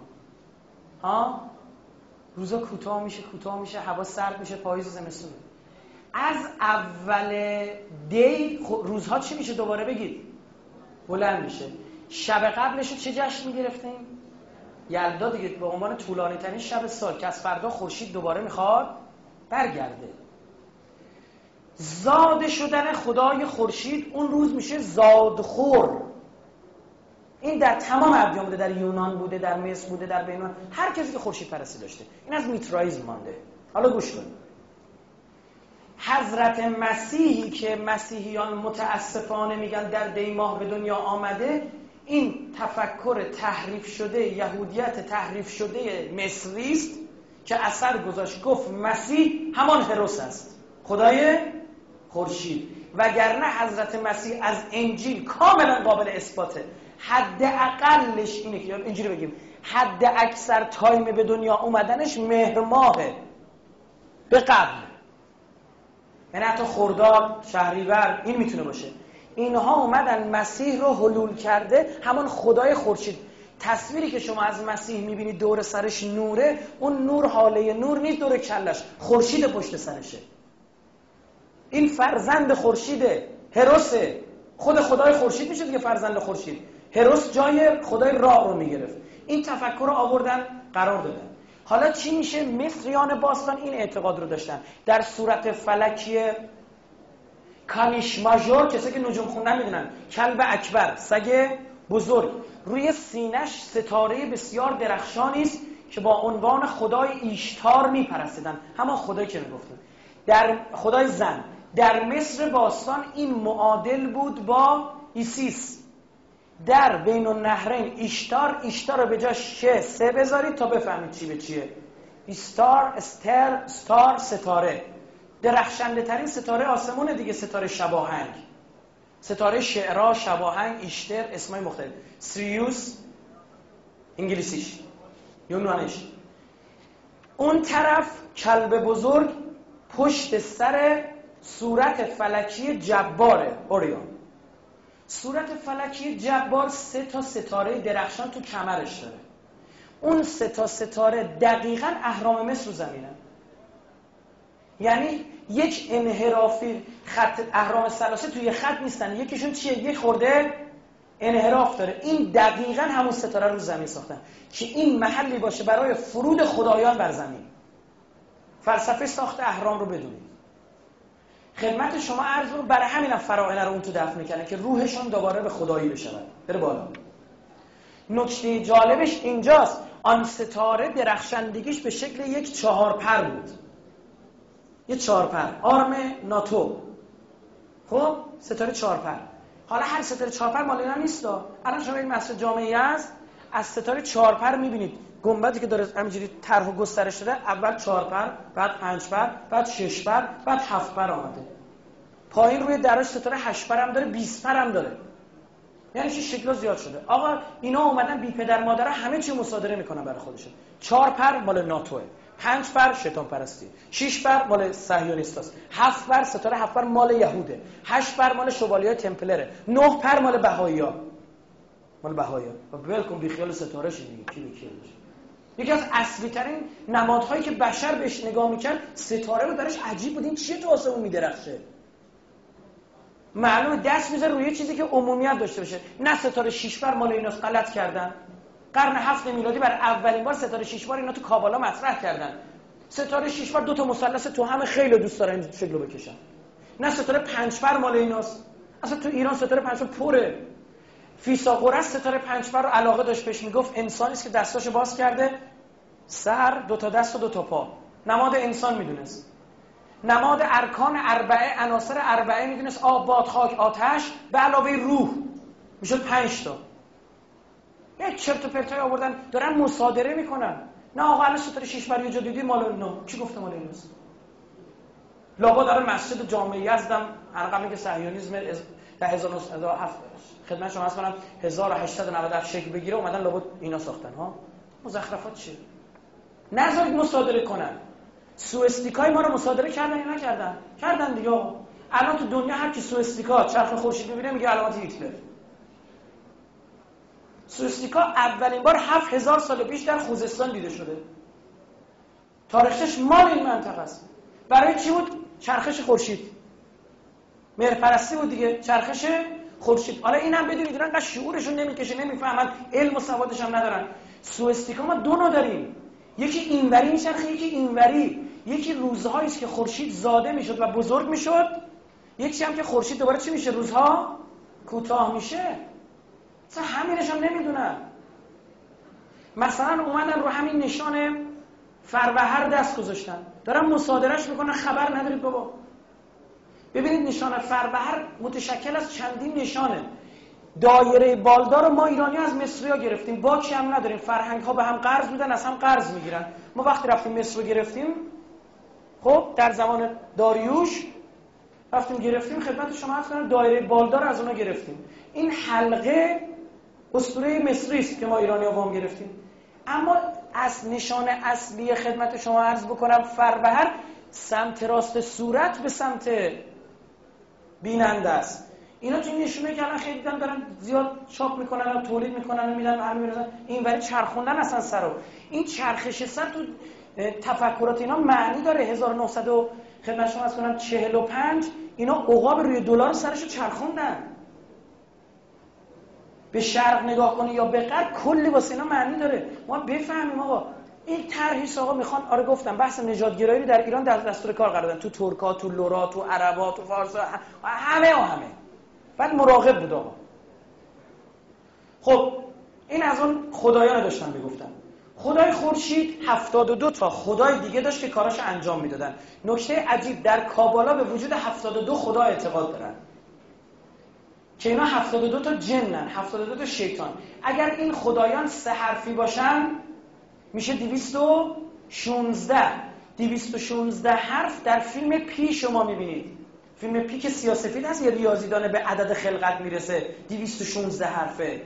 Speaker 1: روزا کوتاه میشه، هوا سرد میشه، پاییز و زمستون. از اول دی روزها چی میشه؟ دوباره بگید. بلند میشه. شب قبلش چه جشن میگرفتیم؟ یلدا دیگه، به عنوان طولانی ترین شب سال که از فردا خورشید دوباره میخواد برگرده. زاده شدن خدای خورشید اون روز میشه زادخور. این در تمام ادیان بوده، در یونان بوده، در مصر بوده، در بینان هر کسی که خورشید پرستی داشته. این از میترائیسم مانده. حالا گوش کنید. حضرت مسیحی که مسیحیان متاسفانه میگن در دی ماه به دنیا آمده، این تفکر تحریف شده یهودیت تحریف شده مصری است که اثر گذاشت. گفت مسیح همان هروس است، خدای خورشید. وگرنه حضرت مسیح از انجیل کاملا قابل اثباته. حد اقلش اینه که اینجوری بگیم، حد اکثر تایم به دنیا اومدنش مهر ماهه به قبل، یعنی حتی خرداد، شهریور این میتونه باشه. اینها اومدن مسیح رو حلول کرده، همون خدای خورشید. تصویری که شما از مسیح میبینید دور سرش نوره، اون نور حاله نور نیست دور کلش، خورشید پشت سرشه. این فرزند خورشیده، هروسه. خود خدای خورشید میشه دیگه فرزند خورشید. هروس جای خدای را رو میگرفت. این تفکر رو آوردن قرار دادن. حالا چی میشه؟ مصریان باستان این اعتقاد رو داشتن. در صورت فلکی کانیش ماژور، کسی که نجوم خوندن میدونن، کلب اکبر، سگ بزرگ، روی سینش ستاره بسیار درخشانی است که با عنوان خدای ایشتار میپرستیدن، همان خدایی که میگفتن در خدای زن. در مصر باستان این معادل بود با ایسیس. در بین النهرین ایشتار رو به جا سه بذارید تا بفهمید چی به چیه. ایستار، استر، ستار، ستاره. درخشنده ترین ستاره آسمونه دیگه، ستاره شباهنگ، ستاره شعرا، شباهنگ، ایشتر، اسمای مختلف. سیریوس انگلیسیش، یونانیش. اون طرف کلب بزرگ پشت سر صورت فلکی جباره، اوریون. صورت فلکی جبار 3 تا ستاره درخشان تو کمرش داره. اون 3 تا ستاره دقیقاً اهرام مصر رو زمینه. یعنی یک انحرافی، خط اهرام ثلاثه توی خط نیستن، یکیشون چیه؟ یک خورده انحراف داره. این دقیقاً همون ستاره رو زمین ساختن که این محلی باشه برای فرود خدایان بر زمین. فلسفه ساخت اهرام رو بدونید. خدمت شما عرض رو، برای همینم فراعنه رو اون تو دفن میکنن که روحشون دوباره به خدایی بشود، بره بالا. نکته جالبش اینجاست، آن ستاره درخشندگیش به شکل یک 4 پر بود. یه 4 پر، آرم ناتو. خب ستاره 4 پر. حالا هر ستاره 4 پر مال اینا نیستا. الان شما این مسجد جامعه است، از ستاره 4 پر میبینید گنبدی که داره همینجوری طرح و گسترش شده، اول 4 پر، بعد 5 پر، بعد 6 پر، بعد 7 پر آمده. پایین روی دراش ستاره 8 پر هم داره، 20 پر هم داره. یعنی چی؟ شکل زیاد شده. آقا اینا اومدن بی پدر مادر همه چی مصادره میکنن برای خودشون. 4 پر مال ناتوه، 5 پر شیطان پرستی، 6 پر مال صهیونیستاست، 7 پر ستاره 7 پر مال یهوده، 8 پر مال شوالیای تمپلره، 9 پر مال بهائی‌ها. مال بهائی‌ها. و ولکن بی خیال ستاره شد دیگه، کی به کی بشه. یکی از اصلی ترین نمادهایی که بشر بهش نگاه میکرد ستاره بود، براش عجیب بود این چیه تو آسمون میدرخشه. معلومه دست میذاره روی چیزی که عمومیت داشته باشه. نه ستاره 6 بر مال ایناست، غلط کردن. قرن 7 میلادی بر اولین بار ستاره 6 بار اینا تو کابالا مطرح کردن. ستاره 6 بر دو تا مثلث تو هم خیلی دوست دارن این شکلو بکشن. نه ستاره 5 بر مال ایناست. اصلا تو ایران ستاره 5 بر پره. فیثاغورس ستاره 5 بر رو علاقه داشت بهش، میگفت انسانی است که دستاشو باز کرده، سر، دو تا دست و دو تا پا. نماد انسان میدونست. نماد ارکان اربعه، عناصر اربعه میدونست، آب، باد، خاک، آتش به علاوه روح. میشد 5 تا. یک چرت و پرتای آوردن دارن مصادره میکنن. نه آقا الان ستاره 6 بر یه جا دیدی مال اینا. کی گفته مال ایناست؟ لابا داره مسجد جامع یزدم رقمی که صهیونیسم در 1907 خدمت شما عرض کنم 1897 شکل بگیره اومدن لابا اینا ساختن ها. مزخرفات چیه؟ نذارید مصادره کنن. سوئستیکای ما رو مصادره کردن یا نکردن؟ کردن دیگه آقا. الان تو دنیا هر کی سوئستیکا چرخ خورشید میبینه میگه علامت هیتلر. سوئستیکا اولین بار 7000 سال پیش در خوزستان دیده شده. تاریخش مال این منطقه است. برای چی بود؟ چرخش خورشید. مهرپرستی بود دیگه، چرخش خورشید. حالا اینم بدونید اینا انقدر شعورشون نمیکشه، نمیفهمن، علم و سوادش هم ندارن. سوئستیکا ما دو نوع داریم. یکی اینوری میچرخه، یکی اینوری. یکی روزهایی است که خورشید زاده میشد و بزرگ میشد، یکی هم که خورشید دوباره چی میشه؟ روزها کوتاه میشه. مثلا همینش هم نمیدونن. مثلا اومدن رو همین نشان فروهر دست گذاشتن، دارن مصادرهش میکنن، خبر ندارید بابا. ببینید نشان فروهر متشکل از چندین نشانه. دایره بالدار رو ما ایرانی از مصری‌ها گرفتیم، باکی هم نداریم. فرهنگ‌ها به هم قرض میدن، از هم قرض میگیرن. ما وقتی رفتیم مصر رو گرفتیم، خب در زمان داریوش رفتیم گرفتیم، خدمت شما عرض کنم دایره بالدار از اونها گرفتیم. این حلقه اسطوره مصری است که ما ایرانی‌ها وام گرفتیم. اما از نشان اصلی خدمت شما عرض بکنم فروهر سمت راست صورت به سمت بیننده است. اینا تو این نشونه که الان خیلی دیدن دارن زیاد چاپ میکنن و تولید میکنن و میدن همین میرسن این ولی چرخوندن اصلا سرو. این چرخش سر تو تفکرات اینا معنی داره. 1900 خدمت شما عرض کنم 45 اینا عقاب روی دلار سرشو چرخوندن. به شرق نگاه کنی یا به غرب کلی واسه اینا معنی داره. ما بفهمیم آقا این طرحی آقا میخوان، آره گفتم بحث نژادگرایی رو در ایران در دستور کار قرار دادن، تو ترکا، تو لورا، تو عربا، تو فارسا، همه. بعد مراقب بود آقا. خب این از اون خدایان داشتن میگفتن. خدای خورشید 72 تا خدای دیگه داشت که کاراشو انجام میدادن. نکته عجیب در کابالا به وجود 72 خدا اعتقاد دارن که اینا 72 تا جنن، 72 تا شیطان. اگر این خدایان 3 حرفی باشن میشه 216. 216 حرف در فیلم پی شما میبینید. فیلم پی که سیاه‌سفید هست یا ریاضیدانه به عدد خلقت میرسه 216 حرفه.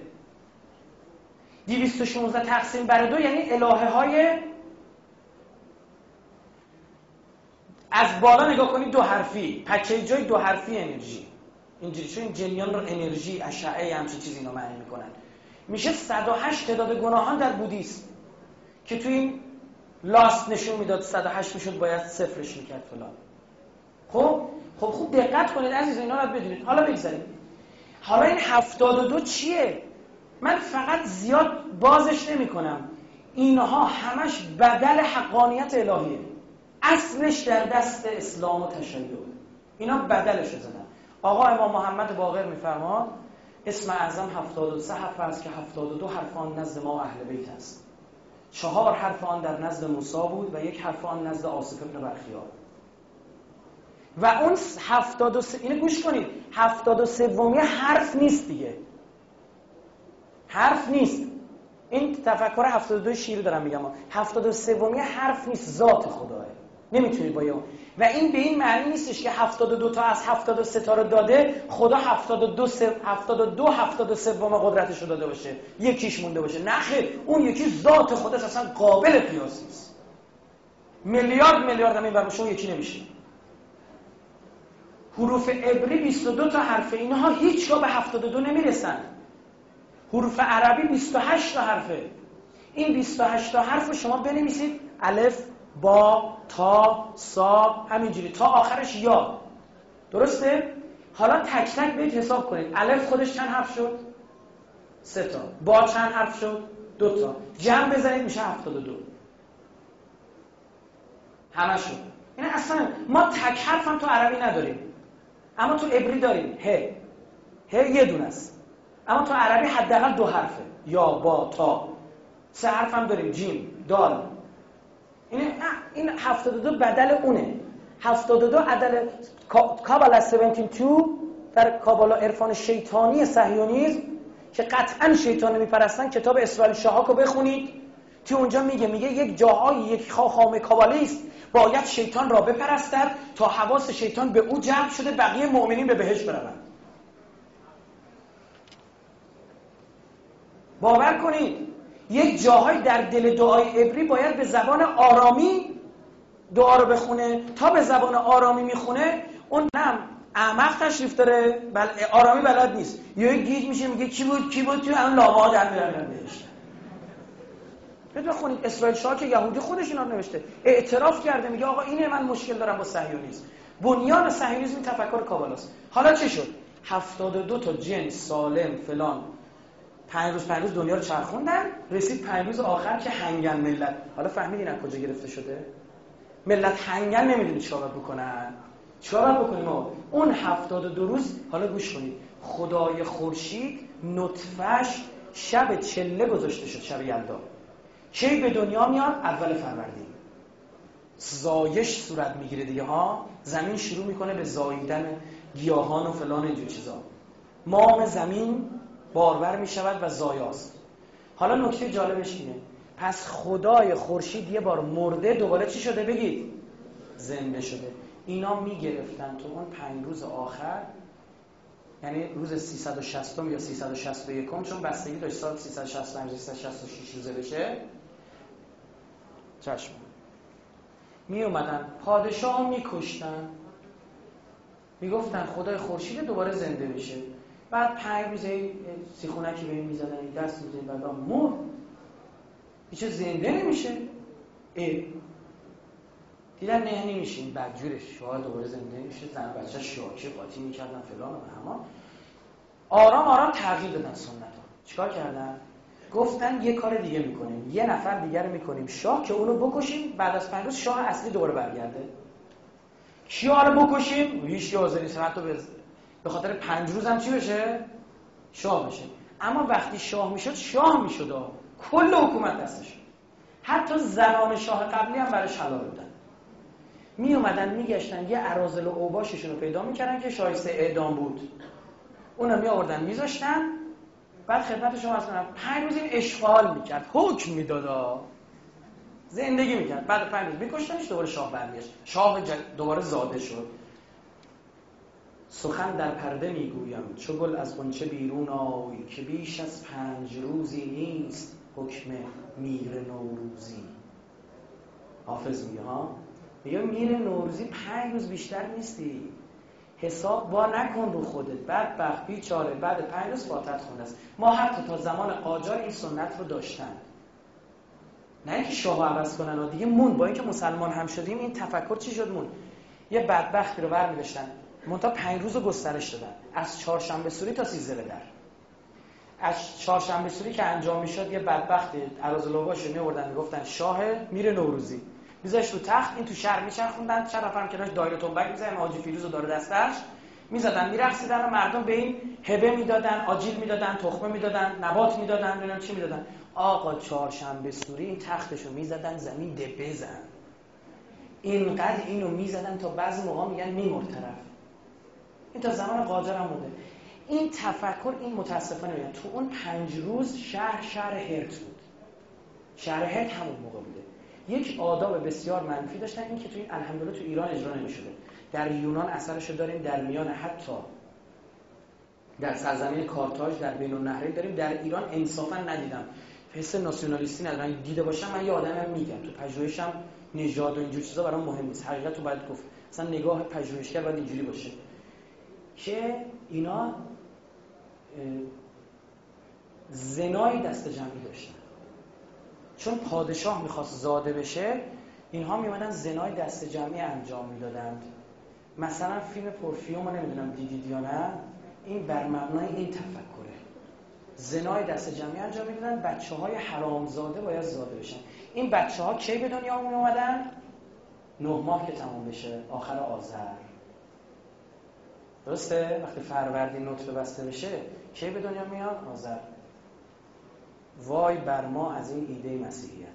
Speaker 1: 216 تقسیم بر 2 یعنی الهه های از بالا نگاه کنید 2 حرفی، پکیجای 2 حرفی انرژی. اینجوری چون این جنیان رو انرژی، اشعه همچین چیزی اینا معنی میکنن. میشه 108 تعداد گناهان در بودیسم که توی این لاست نشون میداد 108 میشد باید صفرش میکرد فلان. خب خوب دقت کنید عزیز اینا رو بدونید. حالا بگذارید. حالا این 72 چیه؟ من فقط زیاد بازش نمی کنم. اینها همش بدل حقانیت الهیه. اصلش در دست اسلام و تشیع. اینا بدلش زدن. آقا امام محمد باقر میفرماد اسم اعظم 73 حرف است که 72 حرف آن نزد ما اهل بیت است. 4 حرف آن در نزد موسی بود و 1 حرف آن نزد آصف ابن برخیار. و اون 73 اینو گوش کنید 73 حرف نیست دیگه. حرف نیست. این تفکر 72 شیری دارم میگم. 73 حرف نیست، ذات خداه. نمیتونید با اون. و این به این معنی نیستش که 72 تا از 73 تا رو داده خدا 73 قدرتش رو داده باشه، یکیش مونده باشه. نه خیر، اون یکی ذات خداست، اصلا قابل قیاس نیست. میلیارد هم این برمشون یکی نمیشه. حروف عبری 22 تا حرف، اینها هیچگاه به 72 نمیرسن. حروف عربی 28 تا حرفه. این 28 تا حرف رو شما بنویسید الف، با، تا، سا، همینجوری تا آخرش یا. درسته؟ حالا تک تک برید حساب کنید. الف خودش چند حرف شد؟ 3 تا. با چند حرف شد؟ 2 تا. جمع بزنید میشه 72. همه شد. یعنی اصلا ما تک حرف هم تو عربی نداریم، اما تو عبری داریم. ه یه دونه است، اما تو عربی حداقل 2 حرفه، یا، با، تا. 3 حرف هم داریم، جیم، دال. این 72 بدل اونه. 72 عدل کابالا 72 در کابالا عرفان شیطانی صهیونیسم که قطعا شیطان میپرستن، کتاب اسرائیل شاهاک رو بخونید. تو اونجا میگه یک جاهایی یک خاخام کابالیست باید شیطان را بپرستد تا حواس شیطان به او جلب شده بقیه مؤمنین به بهشت بروند. باور کنید یک جاهایی در دل دعای عبری باید به زبان آرامی دعا رو بخونه. تا به زبان آرامی میخونه اون نم احمق تشریف داره، آرامی بلد نیست، یا گیج میشه میگه کی بود تو الان لاما در میرن بهشت. بذار بخونید اسرائیل شاه که یهودی خودش اینا رو نوشته، اعتراف کرده، میگه آقا اینه من مشکل دارم با صهیونیسم. بنیان صهیونیسم تفکر کابالاست. حالا چه شد؟ 72 تا جن سالم فلان 5 روز دنیا رو چرخوندن، رسید 5 روز آخر که هنگن ملت. حالا فهمیدین از کجا گرفته شده؟ ملت هنگن نمیدونید چیکار بکنن. چیکار بکنیم ما؟ اون 72 روز حالا گوش کنید. خدای خورشید نطفه‌اش شب چله گذاشته شد، شب یلدا. کی به دنیا میاد؟ اول فروردین. زایش صورت میگیره دیگه ها. زمین شروع میکنه به زاییدن گیاهان و فلان اینجور چیزا. مام زمین بارور میشود و زایاست. حالا نکته جالبش اینه، پس خدای خورشید یه بار مرده دوباره چی شده؟ بگید زنده شده. اینا میگرفتن تو اون 5 روز آخر، یعنی روز 360 یا 361 چون بستگی داشت سال 365 366 روزه بشه. چشم می اومدن پادشاه میکشتن، میگفتن خدای خورشید دوباره زنده بشه. بعد 5 روز سیخونکی به این میزدن، این دست میزدن، بعد مرد. هیچ زنده نمیشه. دیدن نه نمیشه، این بدجورش شاه دوباره زنده میشه. زن بچه شاکی قاطی میکردن فلان و همان. آرام تغییر دادن سنت ها. چیکار کردن؟ گفتن یه کار دیگه میکنیم، یه نفر دیگه رو میکنیم شاه که اونو بکشیم، بعد از 5 روز شاه اصلی دوباره برگرده. کیا رو بکشیم؟ هیچ حاضر نیست. حتی به خاطر 5 روز هم چی بشه؟ شاه بشه. اما وقتی شاه میشد کل حکومت دستش. حتی زنان شاه قبلی هم برای حلال بودن. می اومدن میگشتن یه اراذل و اوباششون رو پیدا میکردن که شایسته اعدام بود، اونا می آوردن میذاشتن. بعد خدمت شما عرض کنم 5 روز این اشغال میکرد، حکم میداد، زندگی میکرد. بعد 5 روز میکشتنش، دوباره شاه برمیگشت. شاه دوباره زاده شد. سخن در پرده میگویم چو گل از غنچه بیرون آی، که بیش از 5 روزی نیست حکم میر نوروزی. حافظ میگه ها، میگه میر نوروزی 5 روز بیشتر نیستی، حساب با نکن رو خودت، بدبخت بیچاره. بعد 5 روز فاتحت خونده است. ما حتی تا زمان قاجار این سنت رو داشتن، نه اینکه شاه عوض کنن و دیگه مون. با اینکه مسلمان هم شدیم این تفکر چی شد؟ مون. یه بدبختی رو برمی‌داشتن، منتها 5 روز رو گسترش دادن، از چهارشنبه سوری تا 13 در. از چهارشنبه سوری که انجام میشد یه بدبختی اراذل‌وباشو میوردن میگفتن شاه میر نوروزی، میذاشت رو تخت، این تو شهر میچرخوندن، چند نفرم که داشت دایره تنبک می‌زدن، حاجی فیروز رو داره دستش میزدن، میرقصیدن و مردم به این هبه میدادن، آجیل میدادن، تخمه میدادن، نبات میدادن، ببینم چی میدادن. آقا چهارشنبه سوری این تختشو میزدن زمین دبه زن، اینقدر اینو میزدن تا بعضی موقع میگن میمرد طرف. این تا زمان قاجار هم بوده. این تفکر، این متاسفانه میگن تو اون 5 روز شهر هرت بود. شهر هرت همون موقع بوده. یک آداب بسیار منفی داشتن، این که تو این الحمدلله تو ایران اجرا نمی‌شده. در یونان اثرشو داریم، در میان حتی در سرزمین کارتاژ در بین النهرین داریم. در ایران انصافا ندیدم. حس ناسیونالیستی ندارم. دیده باشم من یه آدمم میگم تو پژوهشم نژاد و اینجور چیزا برام مهم نیست. حقیقت رو باید گفت. مثلا نگاه پژوهشگر باید اینجوری باشه که اینا زنای دست جمعی داشتن. چون پادشاه میخواست زاده بشه، اینها میومدن زنای دست جمعی انجام میدادند. مثلا فیلم پرفیوم رو نمیدونم دیدید یا نه، این بر مبنای این تفکره. زنای دست جمعی انجام میدادن، بچه‌های حرامزاده باید زاده بشن. این بچه‌ها کی به دنیا می اومدن؟ 9 ماه که تموم بشه، آخر آذر. درسته؟ وقتی فروردین نطفه بسته بشه کی به دنیا میاد؟ آذر. وای بر ما از این ایده مسیحیت.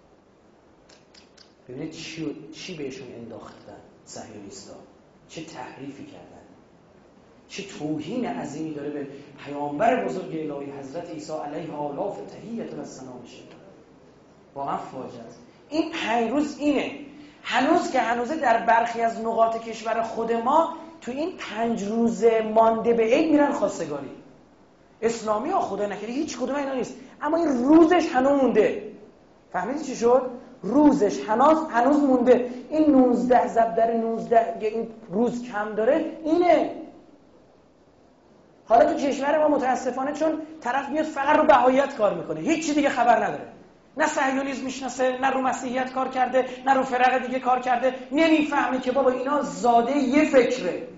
Speaker 1: ببینید چی بهشون انداختن صهیونیست‌ها، چه تحریفی کردن، چه توهین عظیمی داره به پیامبر بزرگ الهی حضرت عیسی علیه آلاف تحیت و سلام شه. واقعا فاجعه است. این 5 روز اینه. هنوز که هنوزه در برخی از نقاط کشور خود ما تو این 5 روز مانده به عید میرن خواستگاری. اسلامی ها خدا نکرده هیچ کدوم اینا نیست، اما این روزش هنوز مونده. فهمیدی چی شد؟ روزش هنوز مونده. این 19 ضرب در 19 این روز کم داره اینه. حالا تو کشور ما متاسفانه چون طرف میاد فقط رو بهاییت کار میکنه، هیچ چی دیگه خبر نداره، نه صهیونیسم میشناسه، نه رو مسیحیت کار کرده، نه رو فرق دیگه کار کرده، نمیفهمه که بابا اینا زاده یه فکره.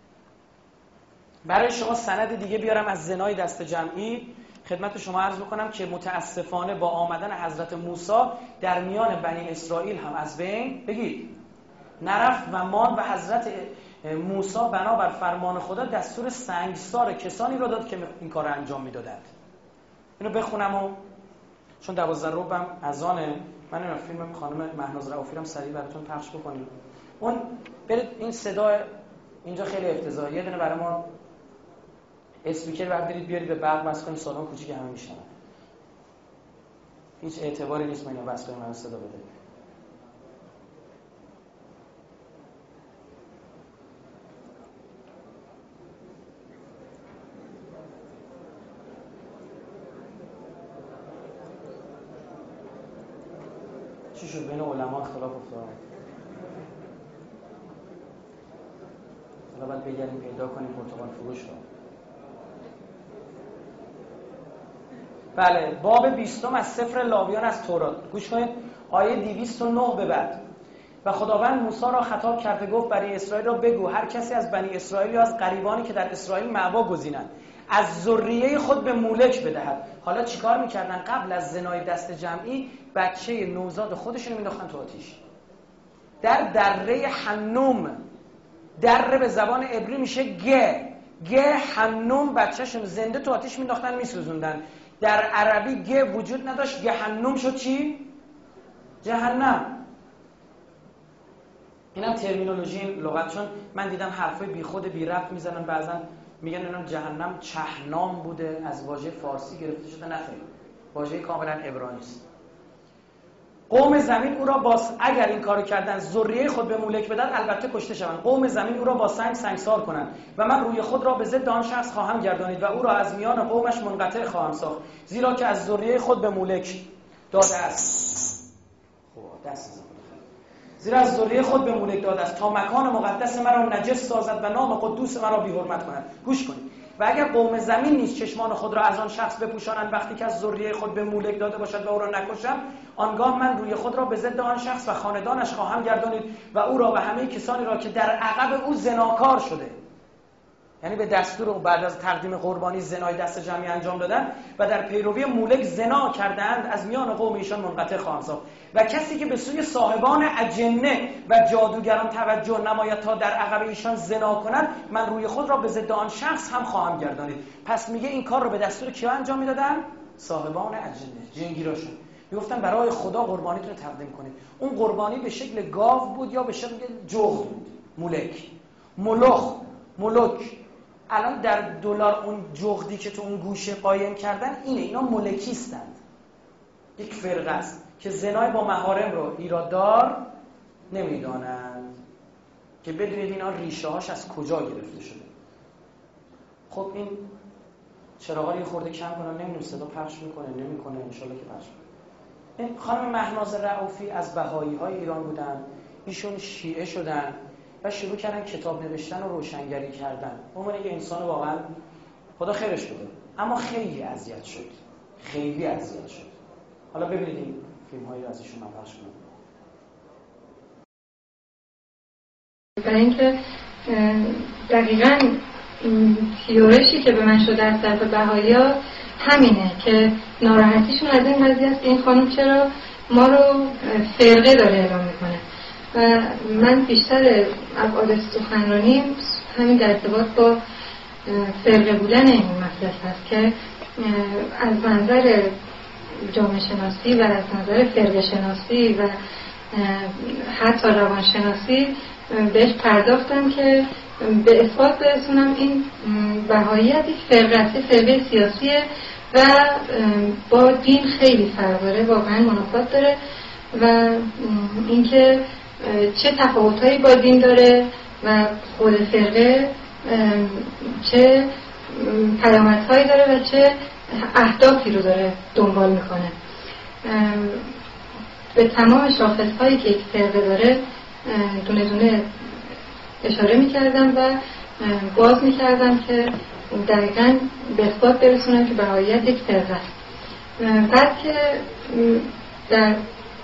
Speaker 1: برای شما سند دیگه بیارم از زنای دست جمعی خدمت شما عرض بکنم که متاسفانه با آمدن حضرت موسی در میان بنی اسرائیل هم از بین بگید نرفت و مان و حضرت موسی بنابر فرمان خدا دستور سنگسار کسانی را داد که این کار رو انجام میدادند. اینو بخونم و چون 12 ربعم اذانه، من این فیلم خانم مهناز رؤوفی رو سریع براتون پخش بکنیم. اون برید این صدا اینجا خیلی افتضاحیه، یه دونه برای ما اسپیکر بردارید بیارید به برق بس کنید، سالن کوچیک همه میشنن. هیچ اعتباری نیست ما اینو بس کنیم من صدا بده. چی شد بین علما اختلاف افتاد؟ حالا باید بگردیم پیدا کنیم پرتقال فروش رو. بله، باب 20 از سفر لاویان از تورات. گوش کنید آیه 209 به بعد. و خداوند موسی را خطاب کرده گفت بنی اسرائیل را بگو هر کسی از بنی اسرائیل یا از غریبانی که در اسرائیل مأوا گزینند از ذریه خود به مولک بدهد. حالا چیکار میکردن؟ قبل از زنای دست جمعی بچه نوزاد خودشون مینداختن تو آتیش در دره حنوم. دره به زبان عبری میشه گه حنوم، بچه‌شون زنده تو آتیش مینداختن میسوزوندن. در عربی گه وجود نداشت، گهنم شد چی؟ جهنم. اینم ترمینولوژی لغت، چون من دیدم حرفای بی خود بی ربط میزنن، بعضا میگن اینا جهنم چهنام بوده از واژه فارسی گرفته شده. نه خیر، واژه کاملا عبرانی است. قوم زمین او را اگر این کارو کردن ذریه خود به مولک بدن البته کشته شوند. قوم زمین او را با سنگ سنگسار کنند و من روی خود را به ضد آن شخص خواهم گردانید و او را از میان قومش منقطع خواهم ساخت، زیرا که از ذریه خود به مولک داده است. زیرا از ذریه خود به مولک داده است تا مکان مقدس مرا نجس سازد و نام قدوس مرا بی حرمت کند. گوش کنید. و اگر قوم زمین نیز چشمان خود را از آن شخص بپوشانند وقتی که از ذریه خود به مولک داده باشد و او را نکشم، آنگاه من روی خود را به ضد آن شخص و خاندانش خواهم گردانید و او را و همه کسانی را که در عقب او زناکار شده، یعنی به دستور او بعد از تقدیم قربانی زنای دست جمعی انجام دادن و در پیروی مولک زنا کردند، از میان قوم ایشان منقطع خواهم ساخت. و کسی که به سوی صاحبان اجنه و جادوگران توجه نماید تا در عقب ایشان زنا کنند، من روی خود را به ضد آن شخص هم خواهم گردانید. پس میگه این کار رو به دستور کیا انجام میدادن؟ صاحبان اجنه، جنگیراشون. میگفتن برای خدا قربانیتون رو تقدیم کنید. اون قربانی به شکل گاو بود یا به شکل جغد بود. ملک. الان در دلار اون جغدی که تو اون گوشه قایم کردن اینه، اینا ملکیستند. یک فرقه است که زنای با محارم رو ایراددار نمیدانند، که بدونید اینا ریشه هاش از کجا گرفته شده. خب این چراغا یه خورده کم کنن، نمیدونم صدا پخش میکنه نمیکنه، ان شاءالله که پخش میکنه. این خانم مهناز رؤوفی از بهایی های ایران بودن، ایشون شیعه شدن و شروع کردن کتاب نوشتن و روشنگری کردن. عنوان یه انسان واقعا خدا خیرش بده، اما خیلی اذیت شد. حالا ببینید این فیلم هایی از ایشون من پخش کنم.
Speaker 2: برای اینکه دقیقاً یورشی که به من شده از طرف بهائی‌ها همینه که ناراحتیشون از این قضیه است که این خانم چرا ما رو فرقه داره اعلام میکنه. و من بیشتر ابعاد سخنرانی همین در ارتباط با فرقه بودن این مسئله هست که از منظر جامعه شناسی و از نظر فرقه شناسی و حتی روانشناسی بهش پرداختم که به اثبات برسونم این بهائیت یک فرقه سیاسیه و با دین خیلی فرق داره، واقعا منافات داره و اینکه چه تفاوت‌هایی با دین داره و خود فرقه چه پیامدهایی داره و چه اهدافی رو داره دنبال میکنه. به تمام شاخص‌هایی که یک فرقه داره دونه دونه اشاره میکردم و باز میکردم که دقیقاً به اثبات برسونم که بهائیت یک فرقه است. بعد که در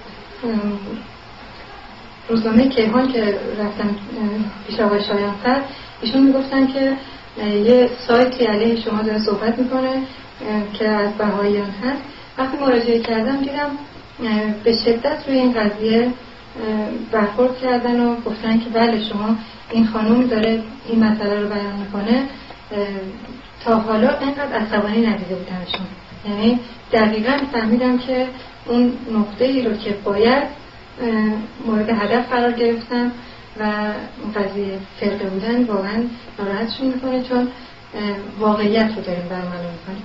Speaker 2: روزنامه کیهان که رفتم پیش آقای شایانفر، ایشون میگفتن که یه سایتی علیه شما داره صحبت میکنه که از بهائیان هست. وقتی مراجعه کردم دیدم به شدت روی این قضیه برخورد کردن و گفتن که بله شما این خانم داره این مسئله رو بیان میکنه، تا حالا اینقدر عصبانی ندیده بودمشون. یعنی دقیقاً فهمیدم که اون نقطه ای رو که باید مورد هدف قرار گرفتم و اون قضیه فرقه بودن واقعاً ناراحتشون میکنه، چون واقعیت رو داریم برملا میکنیم.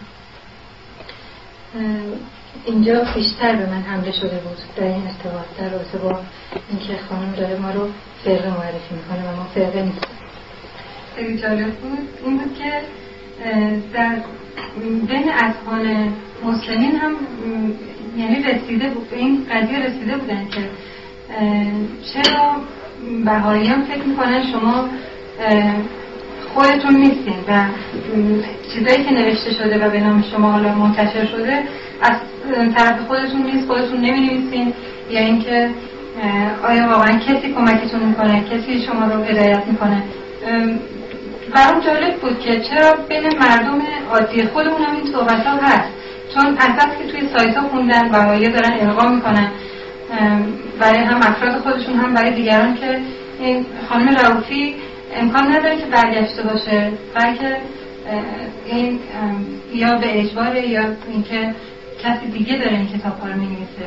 Speaker 2: اینجا بیشتر به من حمله شده بود در این ارتباط، در رابطه با اینکه خانم داره ما رو فرقه معرفی میکنه و ما فرقه نیستیم. خیلی جالب بود این بود که در بین اذهان مسلمین هم یعنی رسیده بود، این قضیه رسیده بودن که چرا بهائیان فکر میکنن شما خودتون نیستین و چیزایی که نوشته شده و به نام شما حالا منتشر شده از طرف خودتون نیست، خودتون نمی‌نویسین، یا اینکه آیا واقعا کسی کمکتون میکنه، کسی شما رو هدایت میکنه. برام جالب بود که چرا بین مردم عادی خودمون هم این صحبت‌ها هست، چون اساس که توی سایت‌ها خوندن بهائی‌ها دارن القا میکنن برای هم افراد خودشون هم برای دیگران که این خانم رؤوفی امکان نداره که برگشته باشه، بلکه این یا به اجباره یا اینکه کسی دیگه داره این کتاب‌ها رو می‌نویسه.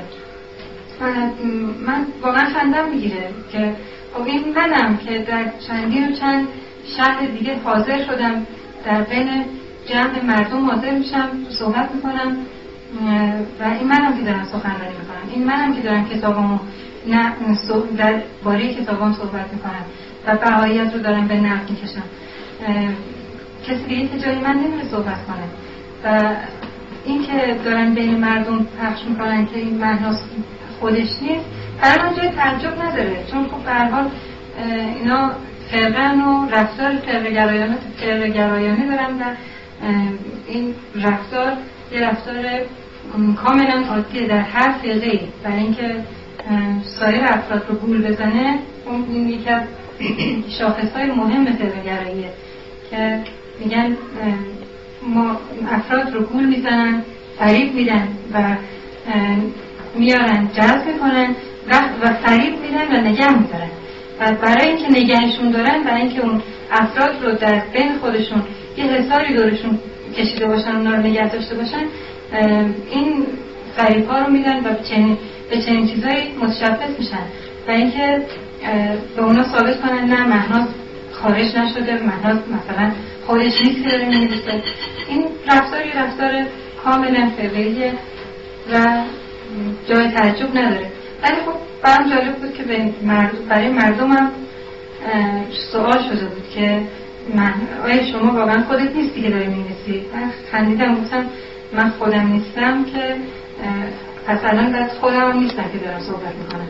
Speaker 2: من واقعا خندم میگیره که خب این منم که در چندین و چند شهر دیگه حاضر شدم، در بین جمع مردم حاضر میشم، صحبت میکنم و این منم که دارم سخنرانی میکنم، این منم که دارم کتابامو در باره کتابام صحبت میکنم و بهائیت رو دارم به نقد میکشم. کسی دیگه که جای من نمیره صحبت کنه و این که دارن بین مردم پخش میکنن که این معناس خودش نیست، برای من جای تعجب نداره، چون خب به هر حال اینا فرقن و رفتار فرقه‌گرایانه دارن و این رفتار یه رفتار کاملا عادیه در هر فرقه‌ای، برای اینکه سایر افراد رو گول بزنه. این یکی از شاخص‌های مهم فرقه‌گراییه که میگن ما افراد رو گول میزنن، فریب میدن و میارن جذب میکنن و فریب میدن و نگه میدارن و برای اینکه نگهشون دارن، برای اینکه اون افراد رو در بین خودشون یه حصاری دورشون کشیده باشن، اونا رو نگه داشته باشن، این فریب ها رو میدن و به چنین چیزایی متشبث میشن و اینکه به اونا ثابت کنن نه مهناز خارج نشده، مهناز مثلا خودش نیست که داره می‌نویسه. این رفتار کاملا فرقه‌ایه و جای تعجب نداره. ولی خب برام جالب بود که برای مردمم سوال شده بود که آیا شما واقعا خودت نیستی که داری می‌نویسی؟ من خندیدم گفتم من خودم نیستم که پس الان باید خودم هم نیستم که دارم صحبت میکنم.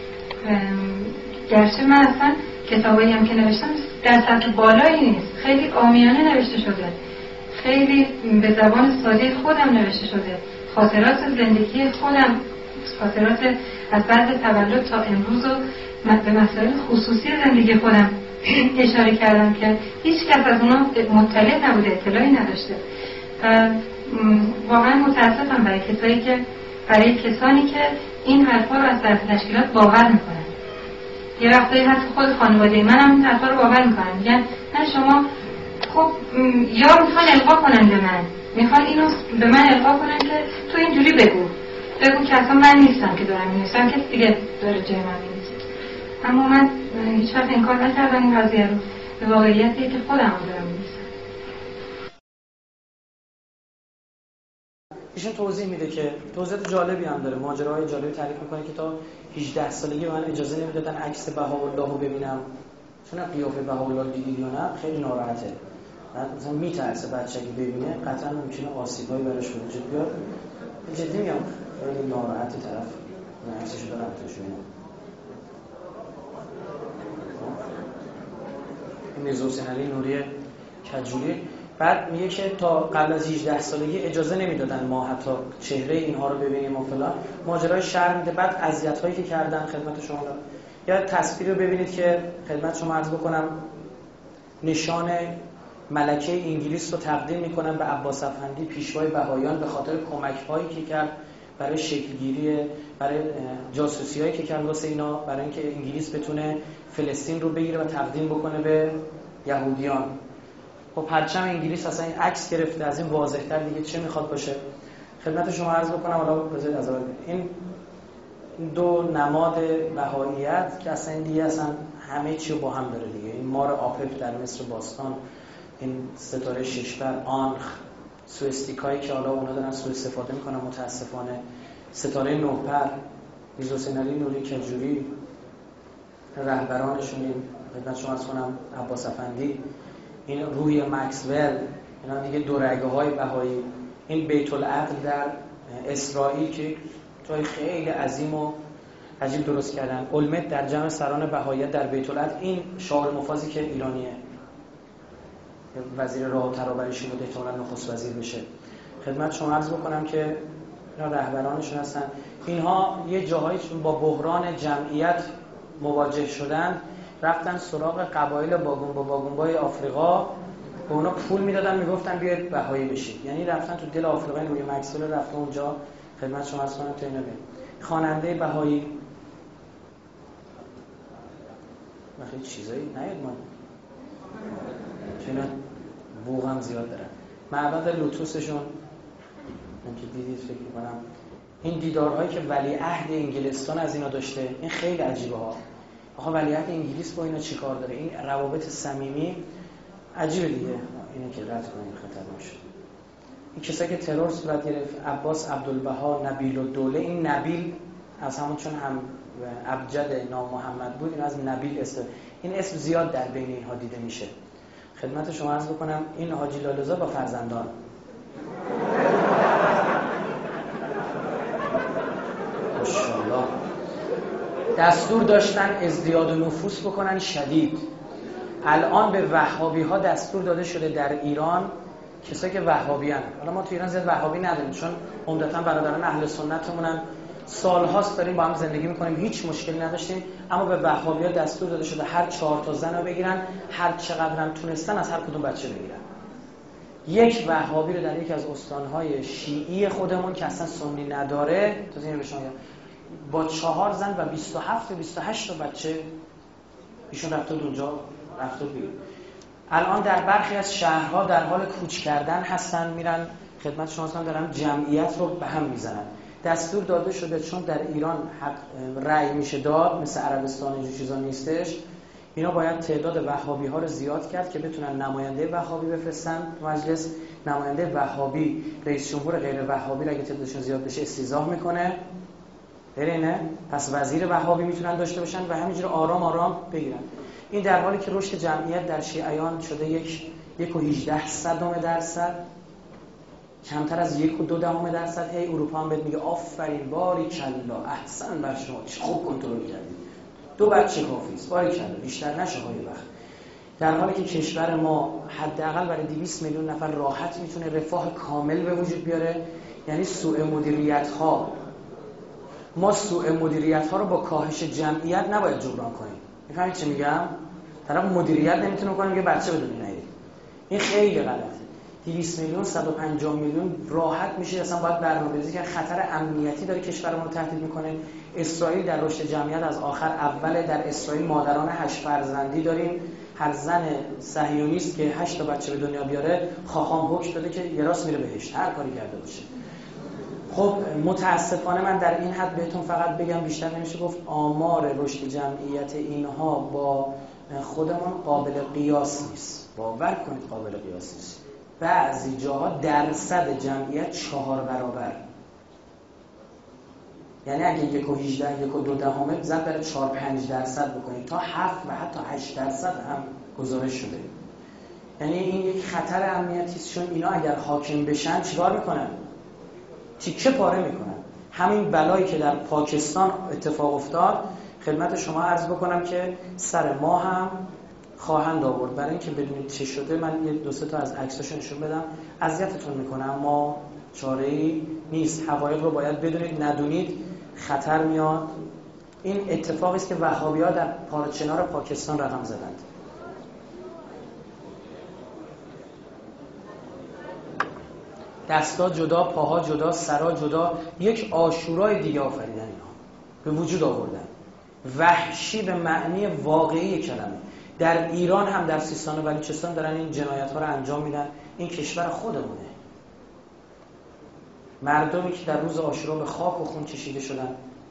Speaker 2: گرچه من اصلا کتابایی هم که نوشتم در سطح بالایی نیست، خیلی عامیانه نوشته شده، خیلی به زبان ساده خودم نوشته شده، خاطرات زندگی خودم، خاطرات از بعد تولد تا امروز و به مسائل خصوصی زندگی خودم اشاره کردم که هیچ کس از اونا مطلع نبوده، اطلاعی نداشته و واقعا متاسفم برای کسانی که این حرفا رو از طرف تشکیلات باور میکنن. یه وقتایی حتی خود خانواده من هم این حرفا رو باور میکنن، میگن نه شما خب یا میخوان القا کنن به من، میخوان اینو به من القا کنن که تو اینجوری بگو که اصلا من نیستم که دارم می‌نویسم، کسی دیگه داره جای من می‌نویسه. اما من هیچ وقت انکار نکردم این قضیه رو، به واقعیتیه که خودم رو دارم می‌نویسم.
Speaker 1: ایشون توضیح میده که توضیحات جالبی هم داره، ماجراهای جالبی تعریف میکنه که تا 18 سالگی من اجازه نمیدادن عکس بهاءالله رو ببینم، چون قیافه بهاءالله دیدید یا نه خیلی ناراحته، مثلا میترسه بچه‌ای ببینه قطعا ممکنه آسیبایی براش وجود بیاد. جدی میگم خیلی ناراحت طرف عکسشو دارم توشون. میرزا حسین علی نوری کجوری بعد میگه که تا قبل از 18 سالگی اجازه نمیدادن ما حتی چهره اینها رو ببینیم و فلان، ماجرای شرم میده. بعد اذیت‌هایی که کردن خدمت شما یا تصویر رو ببینید که خدمت شما عرض بکنم، نشان ملکه انگلیس رو تقدیم میکنن به عباس افندی پیشوای بهایان به خاطر کمک‌هایی که کرد برای شکلگیری، برای جاسوسی‌هایی که کرد واسه اینا، برای اینکه انگلیس بتونه فلسطین رو بگیره و تقدیم بکنه به یهودیان. خب پرچم انگلیس اصلا این عکس گرفته، از این واضح‌تر دیگه چه میخواد باشه؟ خدمت شما عرض بکنم حالا بذارید از این دو نماد بهاییت که اصلا دیگه اصلا همه چی با هم داره دیگه. این مار آپپ در مصر باستان، این ستاره ششبر، آنخ، سوئستیکایی که حالا اونا دارن سوء استفاده میکنن متاسفانه، ستاره نوپر، میرزا حسین علی نوری کجوری، رهبرانشون این خدمت شما عرض کنم عباس افندی، این روی مکسول، اینا دیگه دو رگه های بهایی. این بیت العقل در اسرائیل که جای خیلی عظیم و عجیب درست کردن. اولمت در جمع سران بهاییت در بیت العقل، این شاعر مفازی که ایرانیه، وزیر راه و ترابریشی بوده، احتمالاً نخست وزیر بشه. خدمت شما عرض بکنم که اینا رهبرانشون هستن. اینها یه جاهایی چون با بحران جمعیت مواجه شدن، رفتن سراغ قبایل باگونبای آفریقا، به اونا پول میدادن، میگفتن بیاید بهایی بشید. یعنی رفتن تو دل آفریقا، روی مکسول رفتن اونجا. خدمت شما عرض کنم تا اینا ببین خواننده بهایی خیلی چیزایی نیاد من چون بوغم زیاد دارن. معبد لوتوسشون من که دیدید فکر می‌کنم این دیدارهایی که ولیعهد انگلستان از اینا داشته، این خیلی عجیبه ها. آخه ولیعهد انگلیس با اینا چیکار داره؟ این روابط صمیمی عجیبه دیگه. اینو که رد کنیم خطر نشه. این کسایی که ترور صورت گرفت، عباس عبدالبها، نبیل الدوله، این نبیل از همون چون هم ابجد نام محمد بود، این از نبیل اسم، این اسم زیاد در بین اینها دیده میشه. خدمت شما عرض بکنم این حاجی لاله‌زاد با فرزندان ماشاءالله دستور داشتن ازدیاد نفوس بکنن شدید. الان به وهابی ها دستور داده شده در ایران، کسایی که وهابی ان. حالا ما تو ایران زیاد وهابی نداریم چون عمدتاً برادران اهل سنتمونن، سال‌هاست داریم با هم زندگی می‌کنیم، هیچ مشکلی نداشتیم. اما به وهابی‌ها دستور داده شده هر 4 تا زن رو بگیرن، هر چقدرم تونستن از هر کدوم بچه بگیرن. یک وهابی رو در یکی از استان‌های شیعی خودمون که اصلا سنی نداره، تو اینو به شما با 4 زن و 27 تا 28 تا بچه ایشون رفته اونجا، رفته بیرون. الان در برخی از شهرها در حال کوچ کردن هستن، میرن خدمت شما دارم جمعیت رو به هم میزنن. دستور داده شده چون در ایران حق رأی میشه داد، مثل عربستان اینجور چیزا نیستش، اینا باید تعداد وهابی ها رو زیاد کرد که بتونن نماینده وهابی بفرستن تو مجلس. نماینده وهابی رئیس جمهور غیر وهابی اگه تعدادشون زیاد بشه استیضاح میکنه، نه پس وزیر وهابی میتونن داشته باشن و همینجوری آرام آرام بگیرن. این در حالی که رشد جمعیت در شیعیان شده 1.18%، کمتر از 1.2%. هی اروپا هم بهت میگه آفرین باریکلا احسن بر شما، خوب کنترل کردید، 2 بچه کافی است، باریکلا بیشتر نشه های وقت. در حالی که کشور ما حداقل برای 200 میلیون نفر راحت میتونه رفاه کامل به وجود بیاره. یعنی سوء مدیریت ها، ما سوء مدیریت ها رو با کاهش جمعیت نباید جبران کنیم. میفهمید چه میگم؟ طرف مدیریت نمیتونه کنه که بچه بدون نیاد. این خیلی غلطه. 200 میلیون 150 میلیون راحت میشه اصلا باید برنامه‌ریزی که خطر امنیتی داره کشورمون رو تهدید میکنه. اسرائیل در رشد جمعیت از آخر اوله. در اسرائیل مادران 8 فرزندی داریم. هر زن صهیونیست که 8 تا بچه به دنیا بیاره خاخام حکم داده که یه راست میره بهشت هر کاری کرده باشه. خب متاسفانه من در این حد بهتون فقط بگم، بیشتر نمیشه گفت، آمار رشد جمعیت اینها با خودمون قابل قیاس نیست. باور کنید قابل قیاس نیست. بعضی جاها درصد جمعیت 4 برابر، یعنی اگه 1.18 1.2 زد بره 4-5% بکنید تا 7 و حتی 8% هم گزارش شده. یعنی این یک خطر امنیتی است، چون اینا اگر حاکم بشن چیکار میکنن؟ تیکه پاره میکنن. همین بلایی که در پاکستان اتفاق افتاد خدمت شما عرض بکنم که سر ما هم خواهند آورد. برای اینکه بدونید چه شده من یه 2-3 تا از عکساشو نشون بدم. اذیتتون میکنه اما چاره‌ای نیست. حقایق رو باید بدونید، ندونید خطر میاد. این اتفاقی است که وهابی‌ها در پارچنار پاکستان رقم زدند. دستا جدا، پاها جدا، سرا جدا، یک عاشورای دیگه آفریدن اینا. به وجود آوردن. وحشی به معنی واقعی کلمه. در ایران هم در سیستان و بلوچستان دارن این جنایت‌ها رو انجام میدن. این کشور خودمونه. مردمی که در روز عاشورا به خاک و خون کشیده شدن.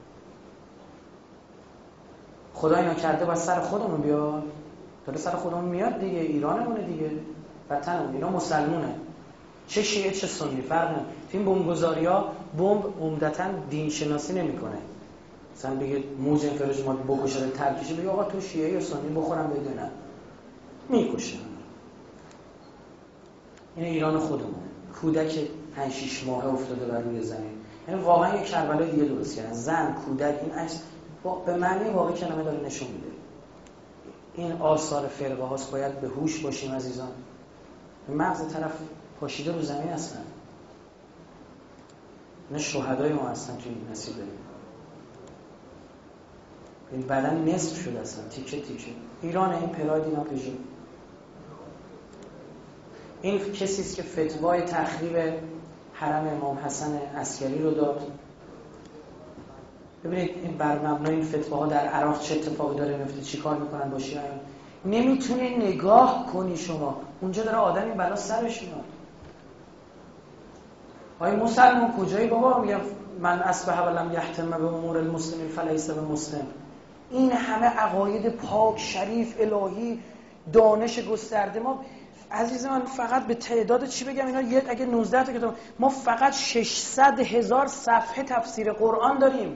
Speaker 1: خدا اینا کرده باید سر خودمون بیاد. داره سر خودمون میاد دیگه. ایرانمونه دیگه. وطنمون. اینا مسلمونه. چه شیعه چه سنی فرق نمیکنه. این بمبگذاری‌ها بمب عمدتاً دین شناسی نمیکنه. مثلا بگه موج انفراج ما بکشه ترکیشه، بگه آقا تو شیعه یا سنی بخورم بدونم میکشه. این ایران خودمونه. کودک 5-6 ماهه افتاده بر روی زمین. یعنی واقعا یک کربلای دیگه درست کردن. زن، کودک، این عکس به معنی واقعی کلمه داره نشون میده. این آثار فرقه هاست. باید به هوش باشیم عزیزان. مغز طرف پاشیده رو زمین هستن. نه شهدای ما هستن توی این مسیر داریم. این بدن نصف شده اصلا تیکه تیکه. ایران این پراید اینا پژو. این کسی است که فتوای تخریب حرم امام حسن عسکری رو داد. ببینید این بر مبنای این فتواها در عراق چه اتفاقی داره میفته، چیکار میکنن با شیعیان. نمیتونه نگاه کنی شما. اونجا داره آدمی بلا سرش میاد. آی مسلمان کجایی بابا؟ میگم من اصبح ولم یهتم به امور المسلمین فلیس بمسلم. این همه عقاید پاک شریف الهی دانش گسترده ما عزیز من فقط به تعداد چی بگم اینا اگه 19 تا کتاب ما فقط 600,000 صفحه تفسیر قرآن داریم.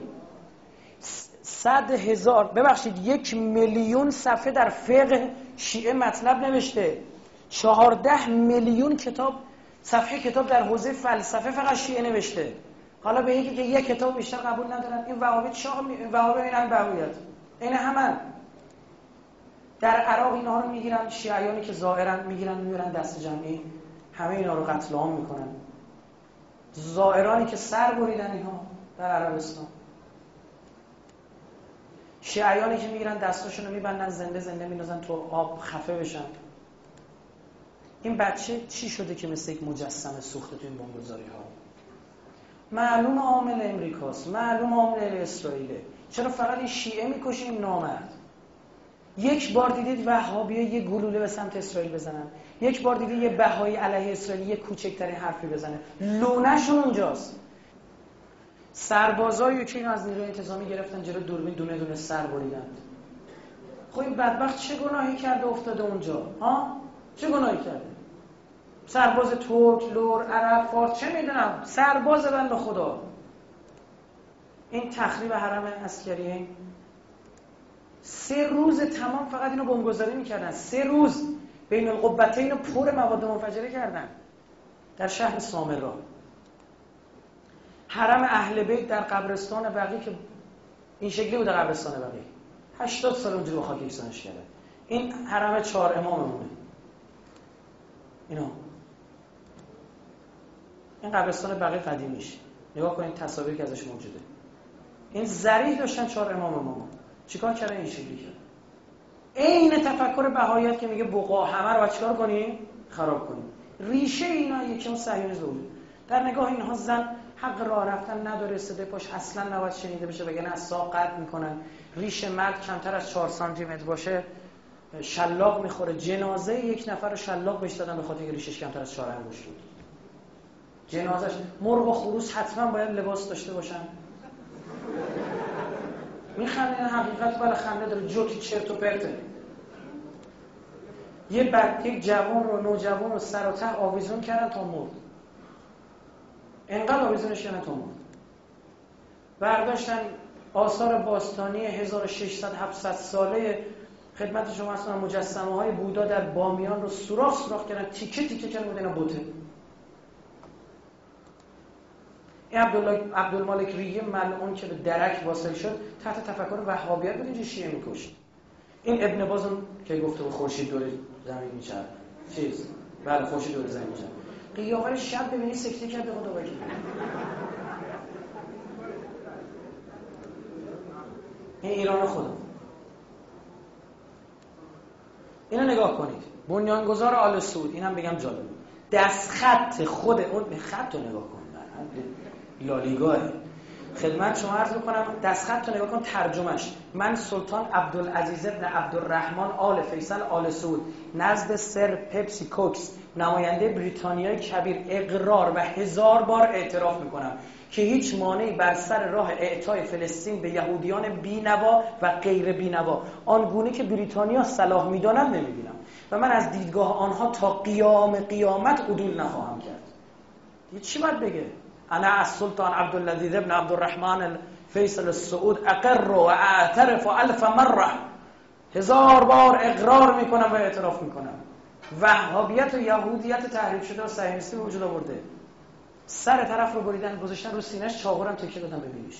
Speaker 1: 100,000 ببخشید 1,000,000 صفحه در فقه شیعه مطلب نوشته. 14 میلیون کتاب صفحه کتاب در حوزه فلسفه فقط شیعه نوشته. حالا به یکی که یک کتاب بیشتر قبول ندارن. این وهابی وهابی این هم وهابیت این همه در عراق اینها رو میگیرن. شیعیانی که ظاهرن میگیرن میبرن دست جمعی همه اینا رو قتل عام میکنن. ظاهرانی که سر بریدن اینها در عربستان. شیعیانی که میگیرن دستاشون رو میبندن زنده زنده میندازن تو آب خفه بشن. این بچه چی شده که مثل یک مجسمه سوخته تو این بمبگذاری ها؟ معلوم عامل امریکاست، معلوم عامل اسرائیله. چرا فقط این شیعه میکشیم نامرد؟ یک بار دیدید وهابیه یه گلوله به سمت اسرائیل بزنن؟ یک بار دیدید یه بهایی علیه اسرائیل یه کوچکترین حرفی بزنه؟ لونه‌شون اونجاست. سربازایی که اینو از نیروی انتظامی گرفتن جلو دوربین دونه دونه سر بریدند. خب این بدبخت چه گناهی کرده افتاده اونجا؟ ها؟ چه گناهی کرده؟ سرباز ترک، لور، عرب، فارس چه میدونم؟ سرباز بنده خدا. این تخریب حرم عسکری 3 روز تمام فقط اینو بمبگذاری میکردن. 3 روز بین القبتین رو پر مواد منفجره کردن در شهر سامرا. حرم اهل بیت در قبرستان بقیع که این شکلی بود قبرستان بقیع 80 سال اونجوری با خاک یکسانش کردن. این حرم 4 اماممونه. اینا این قبرستان بقیع قدیمیش نگاه کنید تصاویری که ازش موجوده. این ذریح داشتن 4 امام. چیکار کردن؟ این شکلی کرد. عین تفکر بهاییت که میگه بقا همه رو باید چیکار کنیم؟ خراب کنیم. ریشه اینا یکی اون صهیونیسم بود. در نگاه اینها زن حق راه رفتن نداره، صدای پاش اصلا نباید شنیده بشه وگرنه از ساق قطع میکنن. ریشه مرد کمتر از 4 سانتی متر باشه شلاق میخوره. جنازه یک نفر رو شلاق بهش دادن به خاطر اینکه ریشش کمتر از 4 انگشت بود. جنازش مرغ و خروس حتما باید لباس داشته باشن. میخنده حقیقت برای خنده داره، جوکی چرت و پرته. یک جوان رو نوجوان رو سر و ته آویزون کردن تا مرد. انقدر آویزونش کردن تا مرد. برداشتن آثار باستانی 1600-700 ساله خدمت شما اصلا مجسمه های بودا در بامیان رو سوراخ کردن، تیکه تیکه کردن بود اینا بوته. این عبدالمالک ریه ملعون که به درک واصل شد تحت تفکر وهابیت بود اینجا شیعه میکشت. این ابن باز که گفته بود خورشید دور زمین میچرخه بله خورشید دور زمین میچرخه. قیافه شب ببینی سکته کرده خدا وکیل. این ایران خدا. اینو نگاه کنید. بنیانگذار آل سعود، اینم بگم جالب. دستخط خود اون خط رو نگاه کن. لالیگاه خدمت شما عرض بکنم، دستخط رو نگاه کن، ترجمهش: من سلطان عبدالعزیز ابن عبدالرحمن آل فیصل آل سعود نزد سر پپسی کوکس نماینده بریتانیای کبیر اقرار و 1000 بار اعتراف میکنم که هیچ مانعی بر سر راه اعطای فلسطین به یهودیان بینوا و غیر بینوا آنگونه که بریتانیا صلاح میداند نمیبینم و من از دیدگاه آنها تا قیامت عدول نخواهم کرد. دیگه چی باید بگه؟ انا از سلطان عبدالعزیز ابن عبدالرحمن فیصل السعود اقر و اعترف 1000 مره، 1000 بار اقرار میکنم و اعتراف میکنم. وهابیت و یهودیت تحریف شده و صهیونیستی به وجود آورده. سر طرف رو بریدن گذاشتن رو سینه‌اش، چاقو هم تکیه دادن ببینیش.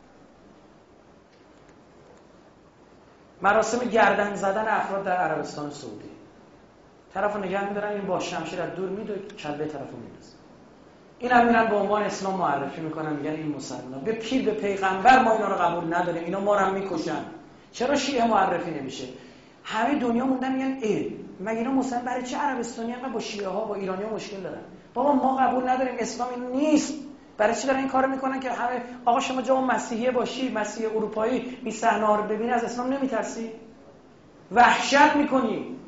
Speaker 1: مراسم گردن زدن افراد در عربستان سعودی، طرفو نگه می‌دارن، این با شمشیر از دور میدوه کله طرفو می‌ندازه. اینا میرن به عنوان اسلام معرفی میکنن، میگن این مسلمان‌ها به پیر به پیغمبر ما اینا رو قبول نداریم، اینا ما رو هم میکشن. چرا شیعه معرفی نمیشه؟ همه دنیا موندن میگن مگه اینا مسلمان برای چه عربستانی انقدر با شیعه ها با ایرانی‌ها مشکل دارن؟ بابا ما قبول نداریم، اسلام این نیست. برای چی دارن این کارو میکنن که همه آقا شما جا مسیحیه باشی، مسیحی اروپایی این صحنه‌ها رو ببینی از اسلام نمیترسی؟ وحشت میکنی.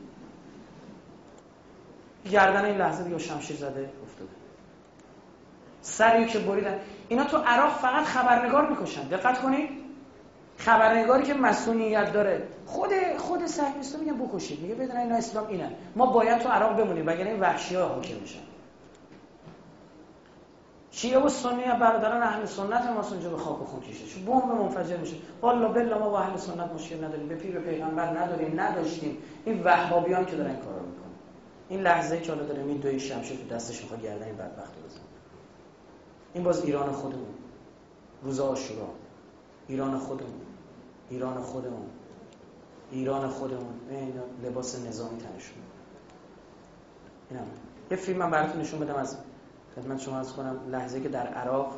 Speaker 1: گردن این لحظه دیگه شمشیر زده افتاده. سریو که بریدن. اینا تو عراق فقط خبرنگار میکشن. دقت کنید. خبرنگاری که مسئولیت داره خود صهیونیست‌ها میگن بکشید. میگه بدون اینا اسلام اینه. ما باید تو عراق بمونیم وگرنه این وحشی‌ها حاکم میشن. شیعه و سنی برادران اهل سنت ما اونجا به خاک و خون کشیده. بمب منفجر میشه. والله بالله ما با اهل سنت مشکل نداریم. به پیر و پیغمبر نداریم، نداشتیم. این وهابیان که دارن این کارا رو میکنن. این لحظه‌ای که حالا داره میدوی شمشیر تو دستش میخواد گردن این بدبخت رو بزنه. این باز ایران خودمون. روز عاشورا. ایران خودمون. ایران خودمون. ایران خودمون. این لباس نظامی تنشون. اینا. یه فیلم من براتون نشون بدم از خدمت شما عرض کنم. لحظه‌ای که در عراق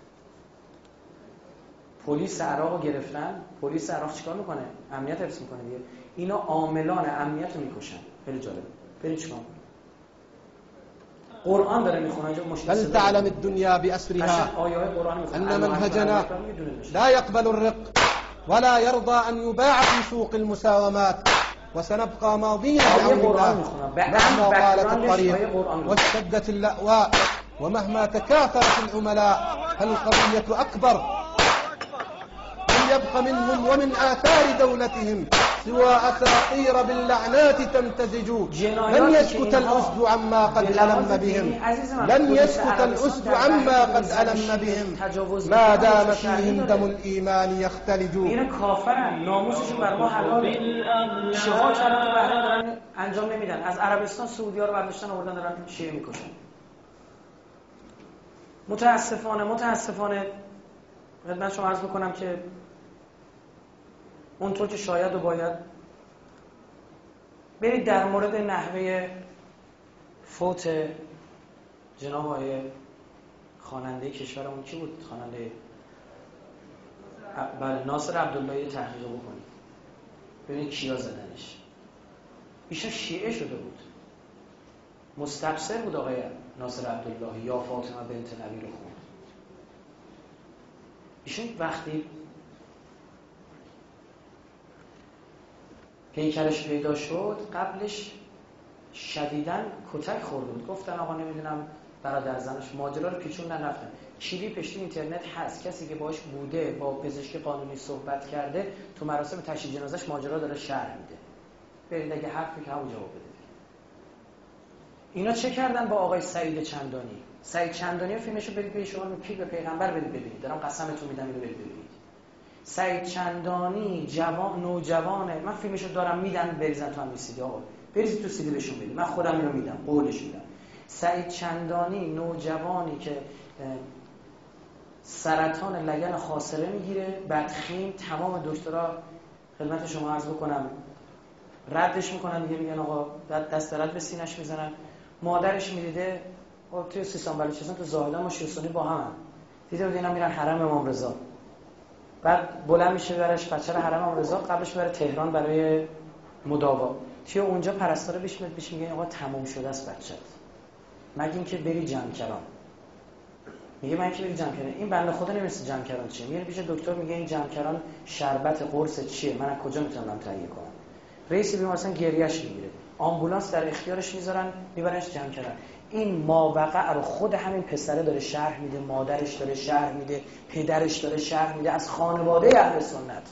Speaker 1: پلیس عراق رو گرفتن. پلیس عراق چیکار میکنه؟ امنیت حفظ میکنه دیگه. اینا عاملان امنیت رو میکشن. خیلی جالبه. برید چیکار قرآن داره میخونه اینجا مشکل.
Speaker 3: هل تعلم الدنيا بأسرها أن منهجنا لا يقبل الرق ولا يرضى أن يباع في سوق المساومات وسنبقى ماضين بعون الله مهما طالت الطريق واشتدت اللأواء ومهما تكاثرت العملاء فالقضية أكبر. لم يبق منهم ومن آثار دولتهم سوى أساطير باللعنات تمتزج. لن يسكت الأسد عما قد ألم بهم، لن يسكت الأسد عما قد ألم بهم ما دام فيهم دم الإيمان يختلج.
Speaker 1: این کافرن، ناموسشون بر ما حلاله. شما کلام بحران دارن انجام نمیدن. از عربستان سعودی ها رو برداشتن آوردن دارن شیعه میکشن. متاسفانه خدمت شما عرض بکنم که اونطور که شاید و باید برید در مورد نحوه فوت جناب آقای خواننده کشورمون کی بود؟ خواننده ناصر عبداللهی تحقیق بکنید. ببینید کیا زدنش. ایشون شیعه شده بود، مستبصر بود آقای ناصر عبدالله یا فاطمه بنت نبی رو خوند. ایشون وقتی پیکرش پیدا شد قبلش شدیداً کتک خورده بود، گفتن آقا نمیدونم برادر زنش ماجرا رو پیچوندن رفتن. کلیپش تو اینترنت هست، کسی که باهاش بوده با پزشک قانونی صحبت کرده تو مراسم تشییع جنازش ماجرا داره شرح میده. برید اگه حرفی که همون جواب بده. اینا چه کردن با آقای سعید چندانی؟ سعید چندانی فیلمشو برید به شما پیر به پیغمبر بدید ببینید، دارم قسمتون میدم اینو برید ببینید. سعید چندانی جوان نوجوانه، من فیلمشو دارم میدم بریزن تو هم سیدی، آقا بریزید تو سیدی بهشون بدید، من خودم اینو میدم، قولش میدم. سعید چندانی نوجوانی که سرطان لگن خاصره میگیره، بدخیم، تمام دکترها خدمت شما عرض بکنم ردش میکنن دیگه، میگن آقا دست رد به سینه‌اش میزنن. مادرش میدیده توی سیستان بلوچستان تو زاهدان و شیرسونی با هم دیده بود اینا میرن حرم امام رضا، بعد بلند میشه برش بچه رو حرم امام رضا، قبلش بره تهران برای مداوا. توی اونجا پرستاره بهش میگه آقا تموم شده است بچت، مگه اینکه بری جمکران. میگه من که بری جمکران. این بنده خدا نمی‌دونه جمکران چیه، میره پیش دکتر میگه این جمکران شربت قرص چیه، من از کجا میتونم تهیه کنم. رئیس بیمارستان گریهش میگیره، آمبولانس در اختیارش میذارن میبرنش جمکران. این ماوقع رو خود همین پسره داره شرح میده، مادرش داره شرح میده، پدرش داره شرح میده از خانواده اهل سنت.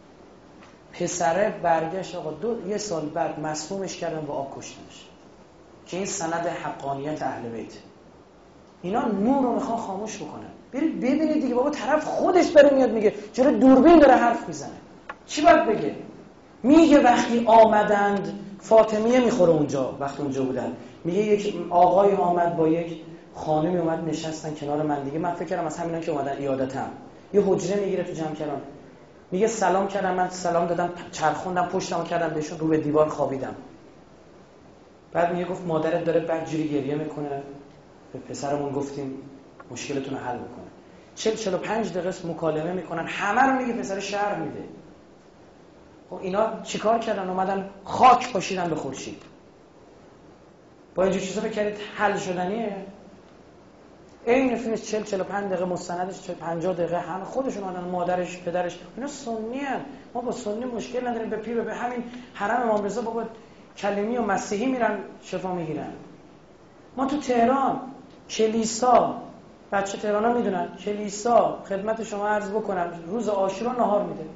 Speaker 1: پسره برگشت آقا یه سال بعد مسمومش کردن و آب کشتنش، که این سند حقانیت اهل بیت. اینا نور رو میخوان خاموش بکنن. برید ببینید دیگه بابا، طرف خودش داره میاد میگه، چرا دوربین داره حرف میزنه، چی باید بگه؟ میگه وقتی آمدند فاطمیه میخوره اونجا، وقتی اونجا بودن میگه یک آقای آمد با یک خانمی اومد نشستن کنار من دیگه، من فکر کردم از همینا که اومدن عیادتم. یه حجره میگیره تو جمکران، میگه سلام کردم، من سلام دادم، چرخوندم پشتمو کردم بهشون، رو به دیوار خوابیدم. بعد میگه گفت مادرت داره بدجوری گریه میکنه، به پسرمون گفتیم مشکلتون رو حل بکنه. 40-45 دقیقه مکالمه میکنن، همه رو میگه پسر شرح میده. خب اینا چیکار کردن؟ اومدن خاک پاشیدن به خورشید. با اینجور چیزا بکرید حل شدنیه؟ این فیلمش 40-45 دقیقه، مستندش 50 دقیقه، همه خودشون اومدن، مادرش، پدرش، اینا سنی هن. ما با سنی مشکل نداریم، به پیر به همین حرم امام رضا بابا کلمی و مسیحی میرن شفا میگیرن. ما تو تهران کلیسا، بچه تهران ها میدونن کلیسا، خدمت شما عرض بکنم روز عاشورا نهار میده.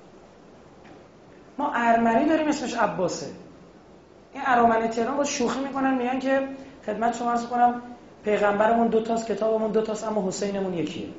Speaker 1: ما ارمنی داریم اسمش عباسه. این ارامنه تهران با شوخی میکنن، میگن که خدمت شما عرض کنم پیغمبرمون 2 تاست، کتابمون 2 تاست، اما حسینمون یکیه.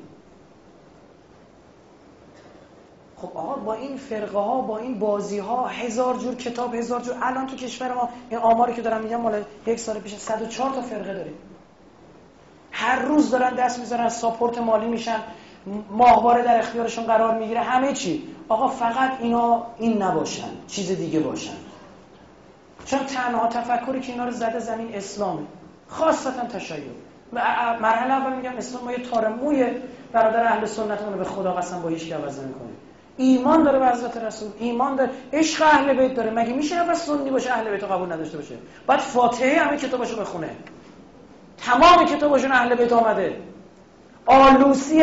Speaker 1: خب آقا با این فرقه ها، با این بازی ها، 1000 جور کتاب، 1000 جور. الان تو کشور ما این آماری که دارم میگم مال 1 سال پیش 104 تا فرقه داریم. هر روز دارن دست میذارن، ساپورت مالی میشن، ماهواره در اختیارشون قرار میگیره، همه چی. آقا فقط اینا این نباشن، چیز دیگه باشن. چون تنها تفکری که اینا رو زده زمین اسلامه، خاصتا تشیع. مرحله اول میگم اسلام ما یه تار موی برادر اهل سنتمون به خدا قسم با هیچ کی عوض نمی‌کنه. ایمان داره به حضرت رسول، ایمان داره، عشق اهل بیت داره. مگه میشه نفس سنی باشه اهل بیت رو قبول نداشته باشه؟ بعد فاتحه همه کتاباشو بخونه، تمام کتاباشون اهل بیت آمده. آلوسی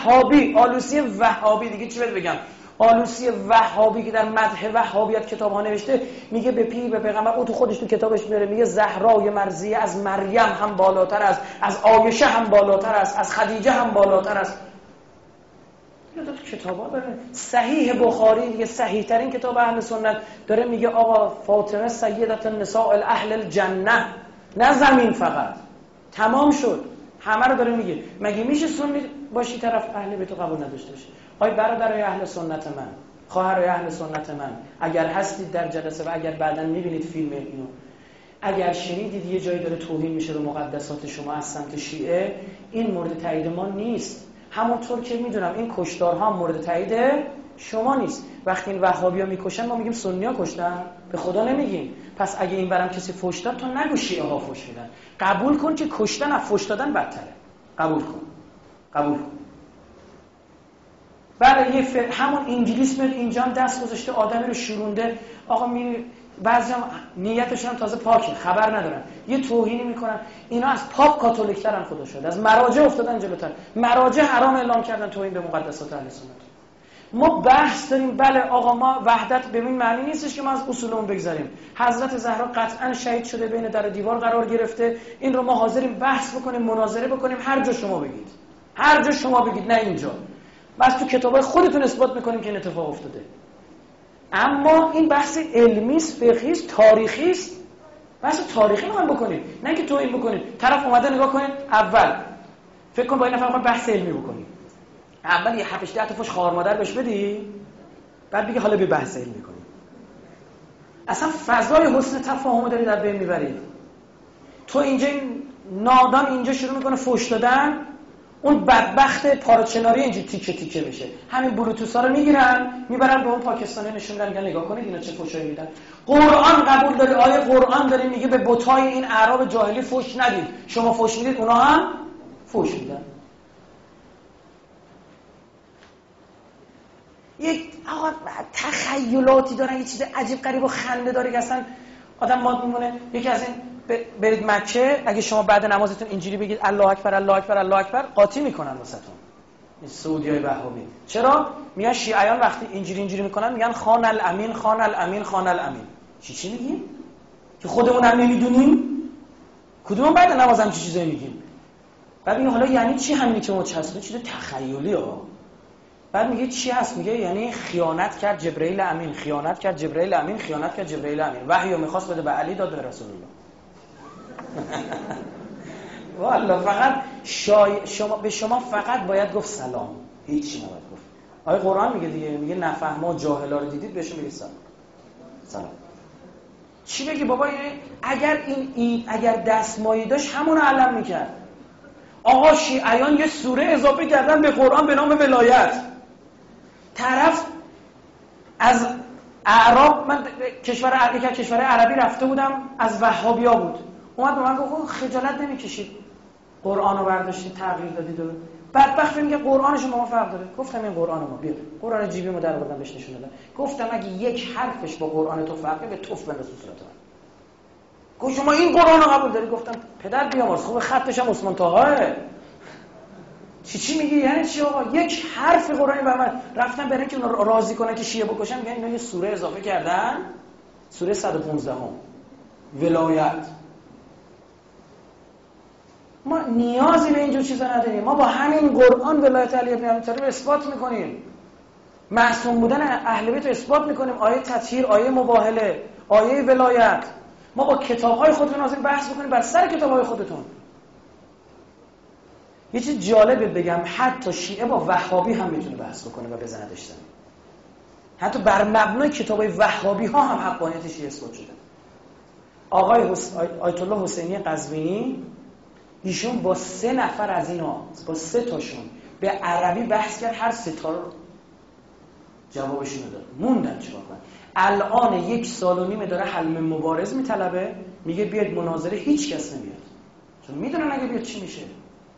Speaker 1: وهابی دیگه چی بگم؟ آلوسی وهابی که در مدح وهابیت کتاب ها نوشته، میگه به پیر به پیغمبر، او تو خودش تو کتابش میاره میگه زهرای مرضیه از مریم هم بالاتر است، از عایشه هم بالاتر است، از خدیجه هم بالاتر است. اینا تو کتابا داره. صحیح بخاری دیگه صحیح ترین کتاب اهل سنت داره میگه آقا فاطمه سیدت النساء اهل الجنه، نه زمین فقط. تمام شد، همه رو داره میگه. مگه میشه سنی باشی طرف اهل بیت قبول نداشته باشه؟ آی برادرای اهل سنت من، خواهرای اهل سنت من، اگر هستید در جلسه و اگر بعداً میبینید فیلم اینو، اگر شنیدید یه جایی داره توهین میشه به مقدسات شما از سمت شیعه، این مورد تایید ما نیست. همونطور که میدونم این کشتارها هم مورد تایید شما نیست. وقتی این وهابیا میکشن ما میگیم سنی‌ها کشتن، به خدا نمیگیم. پس اگه این برام کسی فحش داد تو نگو شیعه ها فحش میدن. قبول کن که کشتن از فحش دادن بدتره. قبول کن. بله همون انگلیس میاد اینجا هم دست گذاشته آدمی رو شورونده. آقا بعضی هم نیتشون هم تازه پاکه، خبر ندارن، یه توهینی میکنن. اینا از پاپ کاتولیک‌ترن، خدا شد از مراجع افتادن جلوتر. مراجع حرام اعلام کردن توهین به مقدسات اهل سنت. ما بحث داریم، بله آقا ما وحدت ببین معنی نیستش که ما از اصولمون بگذاریم. حضرت زهرا قطعا شهید شده، بین در و دیوار قرار گرفته. این رو ما حاضریم بحث بکنیم، مناظره بکنیم، هر جا شما بگید، هر جا شما بگید، نه اینجا. بس تو کتابای خودتون اثبات میکنیم که این اتفاق افتاده. اما این بحث علمی است، فقهی است، تاریخی است. بحث تاریخی میخوام بکنیم، نه اینکه توهین بکنیم. طرف اومده نگاه کنید، اول فکر کن با این نفر بحث علمی بکنیم، اول یه 7-8 تا فوش خار مادر بهش بدی، بعد بگی حالا به بحث علمی کنیم. اصلا فضای حسن تفاهم داری در بین میبرید. تو اینجا این نادان اینجا شروع میکنه فوش دادن، اون بدبخت پاراچناری اینجا تیکه تیکه بشه. همین بلوتوثا رو میگیرن میبرن به اون پاکستانی نشون میدن، میگن نگاه کنید اینا چه فوشایی میدن. قرآن قبول داری، آیه قرآن داره میگه به بتای این اعراب جاهلی فوش ندید. شما فوش میدید، اونا هم فوش میدن. یک آقا تخیلاتی دارن، یه چیز عجیب غریب و خنده داره که اصلا آدم مات میمونه. یکی از این برید مکه، اگه شما بعد نمازتون اینجوری بگید الله اکبر الله اکبر الله اکبر، قاطی میکنن واسهتون. این سعودیای وهابی چرا میان شیعیان وقتی اینجوری میکنن میگن خان الامین خان الامین خان الامین. چی میگیم که خودمون هم نمیدونیم؟ کدوم بعد نماز هم چه چیزایی میگیم؟ بعد میگه حالا یعنی چی همینی که ما چسبه؟ چیز تخیلی ها. بعد میگه چی هست؟ میگه یعنی خیانت کرد جبرئیل امین، خیانت کرد جبرئیل امین، خیانت کرد جبرئیل امین. وحی رو میخواست بده به علی، داد به رسول الله. والله فقط به شما فقط باید گفت سلام، هیچی نباید گفت. آیه قرآن میگه دیگه، میگه نفهما جاهلا رو دیدید بهشون بگید سلام. چی بگی بابا؟ اگر دستمایی داشت همون علم میکرد. آقا شیعیان یه سوره اضافه کردن به قرآن به نام ولایت. طرف از اعراب، من کشور عربی رفته بودم، از وهابیا بود، اومد به من گفت خجالت نمیکشید قرآن رو برداشتید تغییر دادید؟ بدبخت میگه قرآنش با ما فرق داره. گفتم این قرآن ما، بیا قرآن جیبیمو در آوردم بهش نشون دادم، گفتم اگه یک حرفش با قرآن تو فرقه به توف بنداز تو صورت من. گفت شما این قرآن رو قبول داری؟ گفتم پدر بیامرز، خوب خطش هم عثمان طاهاه. چی میگی؟ یعنی چی آقا؟ یک حرف قرآنی بر من. رفتن برای اینکه اونا راضی کنن که شیعه بکشن، میگن اینا یه سوره اضافه کردن، سوره 115 ولایت. ما نیازی به اینجور چیزا نداریم. ما با همین قرآن ولایت علی ابن ابی طالب اثبات میکنیم، معصوم بودن اهل بیت رو اثبات میکنیم، آیه تطهیر، آیه مباهله، آیه ولایت. ما با کتاب‌های خودمون حاضر بحث بکنیم بر سر کتاب‌های خودتون. یه چیز جالب بگم، حتی شیعه با وهابی هم میتونه بحث بکنه و بزنه داشتن. حتی بر مبنای کتاب‌های وهابی ها هم حقانیت شیعه اثبات شده. آقای آیت الله حسینی قزوینی، ایشون با 3 نفر از اینا، با 3 تاشون به عربی بحث کرد، هر 3 تا رو جوابشون داد. موندن چیکار کنن. الان 1 سال و نیم داره حل مبارز میطلبه، میگه بیاید مناظره، هیچ کس نمیاد، چون میدونن اگه بیاد چی میشه.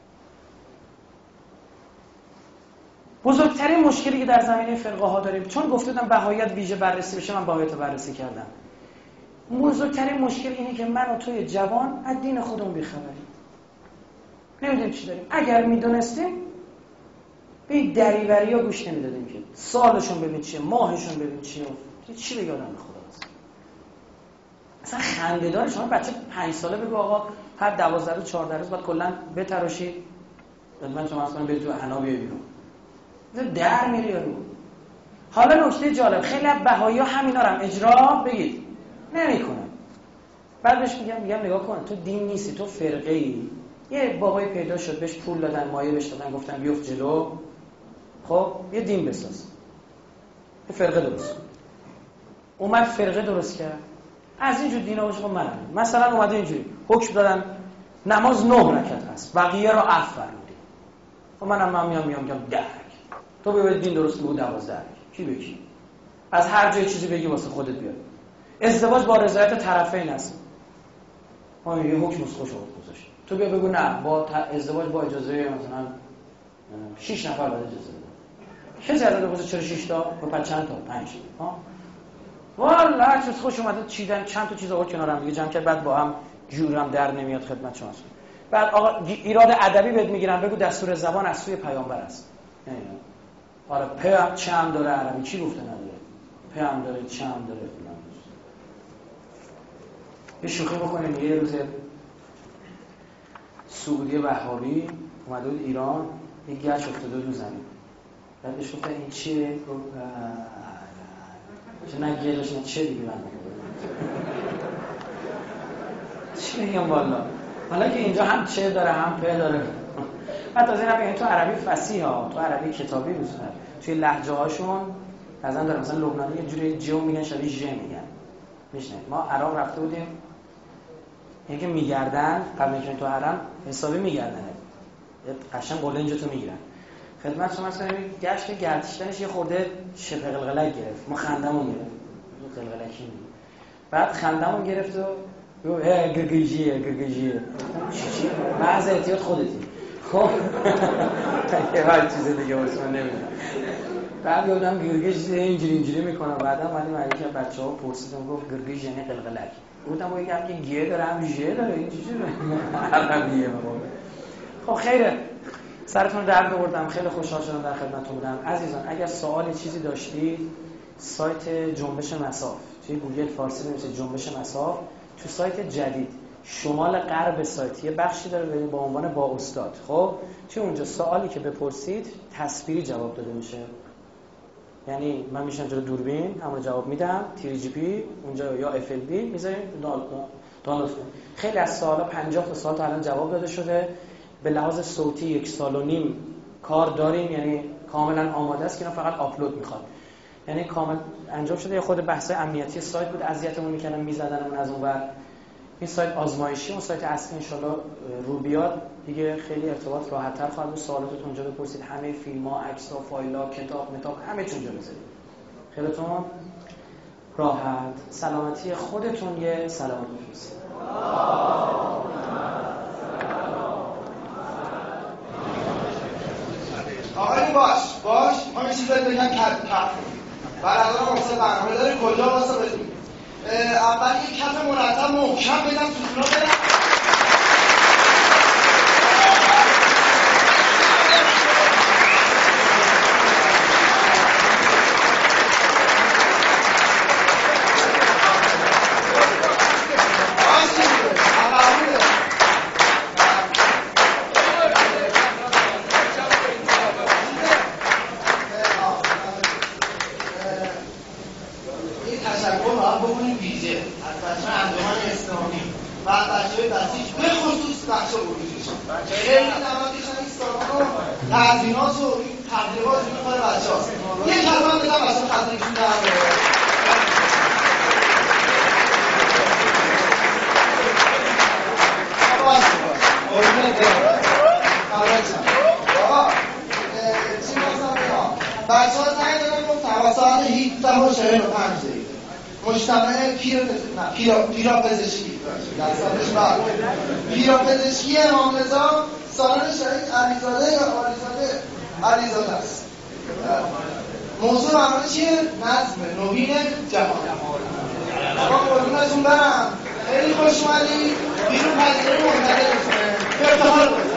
Speaker 1: بزرگترین مشکلی که در زمینه فرقه ها داریم، چون گفتم بهاییت ویژه بررسی بشه، من بهاییت بررسی کردم. بزرگترین مشکل اینه که من و توی جوان از دین خودمون بیخبریم، نمیدونیم چی داریم. اگر میدونستیم به این دریوری ها گوش نمیدادیم که سالشون ببین چیه، ماهشون ببین چیه، چی بگه آدم به خدا هست. اصلا خنده داره. شما بچه 5 ساله بگو آقا هر 12 روز 14 روز باید کلا بتراشی، من شما اصلا برید تو حنا بیای بیرون، در میری یارو. حالا نکته جالب، خیلی از بهایی‌ها همینا رو هم اجرا بگید نمیکنن. بعد بهش میگم نگاه کن، تو دین نیستی، تو فرقه‌ای. یه بابای پیدا شد، بهش پول دادن، مایه بهش دادن، گفتن بیفت جلو، خب یه دین بساز، یه فرقه درست. اومد فرقه درست کرد. از اینجور دینا باشه. خب من مثلا اومده اینجوری حکم دادن نماز 9 رکعت است، بقیه رو عفو فرمودی. خب منم میگم درک. تو بیا دین درست بگو 12 کی به کی. از هر جای چیزی بگی واسه خودت بیاد. ازدواج با رضایت طرفین است. ما یه حکم خوش گذاشت. تو بیا بگو نه، با ازدواج با اجازه مثلا 6 نفر باید اجازه بده. کسی از بپرسه چرا 6 تا؟ با چند تا؟ 5 تا. ها والله چه خوش اومده چیدن چند تا چیز آورد کنارم دیگه جمع کرد، بعد با هم جورم در نمیاد خدمت شما. بعد آقا ایراد ادبی بهت میگیرن، بگو دستور زبان از سوی پیامبر است. آره په چه هم داره عربی چی گفته نداره، په هم داره چه هم داره فلان. یه شوخی بکنیم. یه روز سعودی وهابی اومده بود ایران، یه گچ افتاده بود زمین، بعد بهش گفتن این چیه؟ چه نه گلش نه چه دیگه بنده چی میگم والا. حالا که اینجا هم چه داره هم په داره. بعد تازه اینا بگن تو عربی فصیح ها، تو عربی کتابی روز توی لهجه هاشون مثلا داره، مثلا لبنانی یه جوری جو میگن شبیه ژ میگن. میشنید ما عراق رفته بودیم، اینکه میگردن قبل اینکه تو حرم حسابی میگردن، قشنگ قله اینجا تو میگیرن. خدمت شما مثلا گشت گردشتنش یه خورده شبه قلقلک گرفت، ما خندمون گرفت قلقلکی بود. بعد خندمون گرفت و گگجیه چی بعض احتیاط خودتی. خب یه هر چیز دیگه واسه من نمیدونم. بعد یادم گرگش اینجوری میکنه. بعدا اومدیم علیکه بچه‌ها پرسیدم، گفت گرگش یعنی قلقلک. گفتم با یکی هم که گیه داره هم ژ داره، این چیزی عربیه. خب خیره، سرتون درد آوردم، خیلی خوشحال شدم در خدمتتون بودم. عزیزان اگر سوالی چیزی داشتید، سایت جنبش مصاف توی گوگل فارسی بنویسید جنبش مصاف، تو سایت جدید شمال غرب سایت یه بخشی داره با عنوان با استاد. خب توی اونجا سوالی که بپرسید تصویری جواب داده میشه، یعنی من میشم جلو دوربین همون جواب میدم، تیری جی پی اونجا یا اف ال بی میذاریم دانلود. خیلی از سوالا 50 تا سوال تا الان جواب داده شده. به لحاظ صوتی 1.5 سال کار داریم، یعنی کاملا آماده است که اینا فقط آپلود میخواد، یعنی کامل انجام شده. یه خود بحث امنیتی سایت بود، اذیتمون میکردن میزدنمون از اون ور. این سایت آزمایشی، اون سایت اصلی ان شاءالله رو بیاد دیگه خیلی ارتباط راحت‌تر خواهد بود. سوالاتتون اونجا بپرسید، همه فیلم‌ها، عکس‌ها، فایل‌ها، کتاب همه چی اونجا بذارید. خیلیتون راحت. سلامتی خودتون یه سلام بفرستید.
Speaker 4: آقای باش ما یه چیزایی بگم که برادرم واسه برنامه داره کجا واسه بدیم. اول یه کف مرتب محکم بدم ستونا برم. پیراپزشکی امام رضا سالن شهید علیزاده یا علیزاده است. موضوع برنامه چیه؟ نظم نوین جهان. آقا قربونتون برم، خیلی خوش اومدید. بیرون پذیرایی منتظرتونه. به افتخار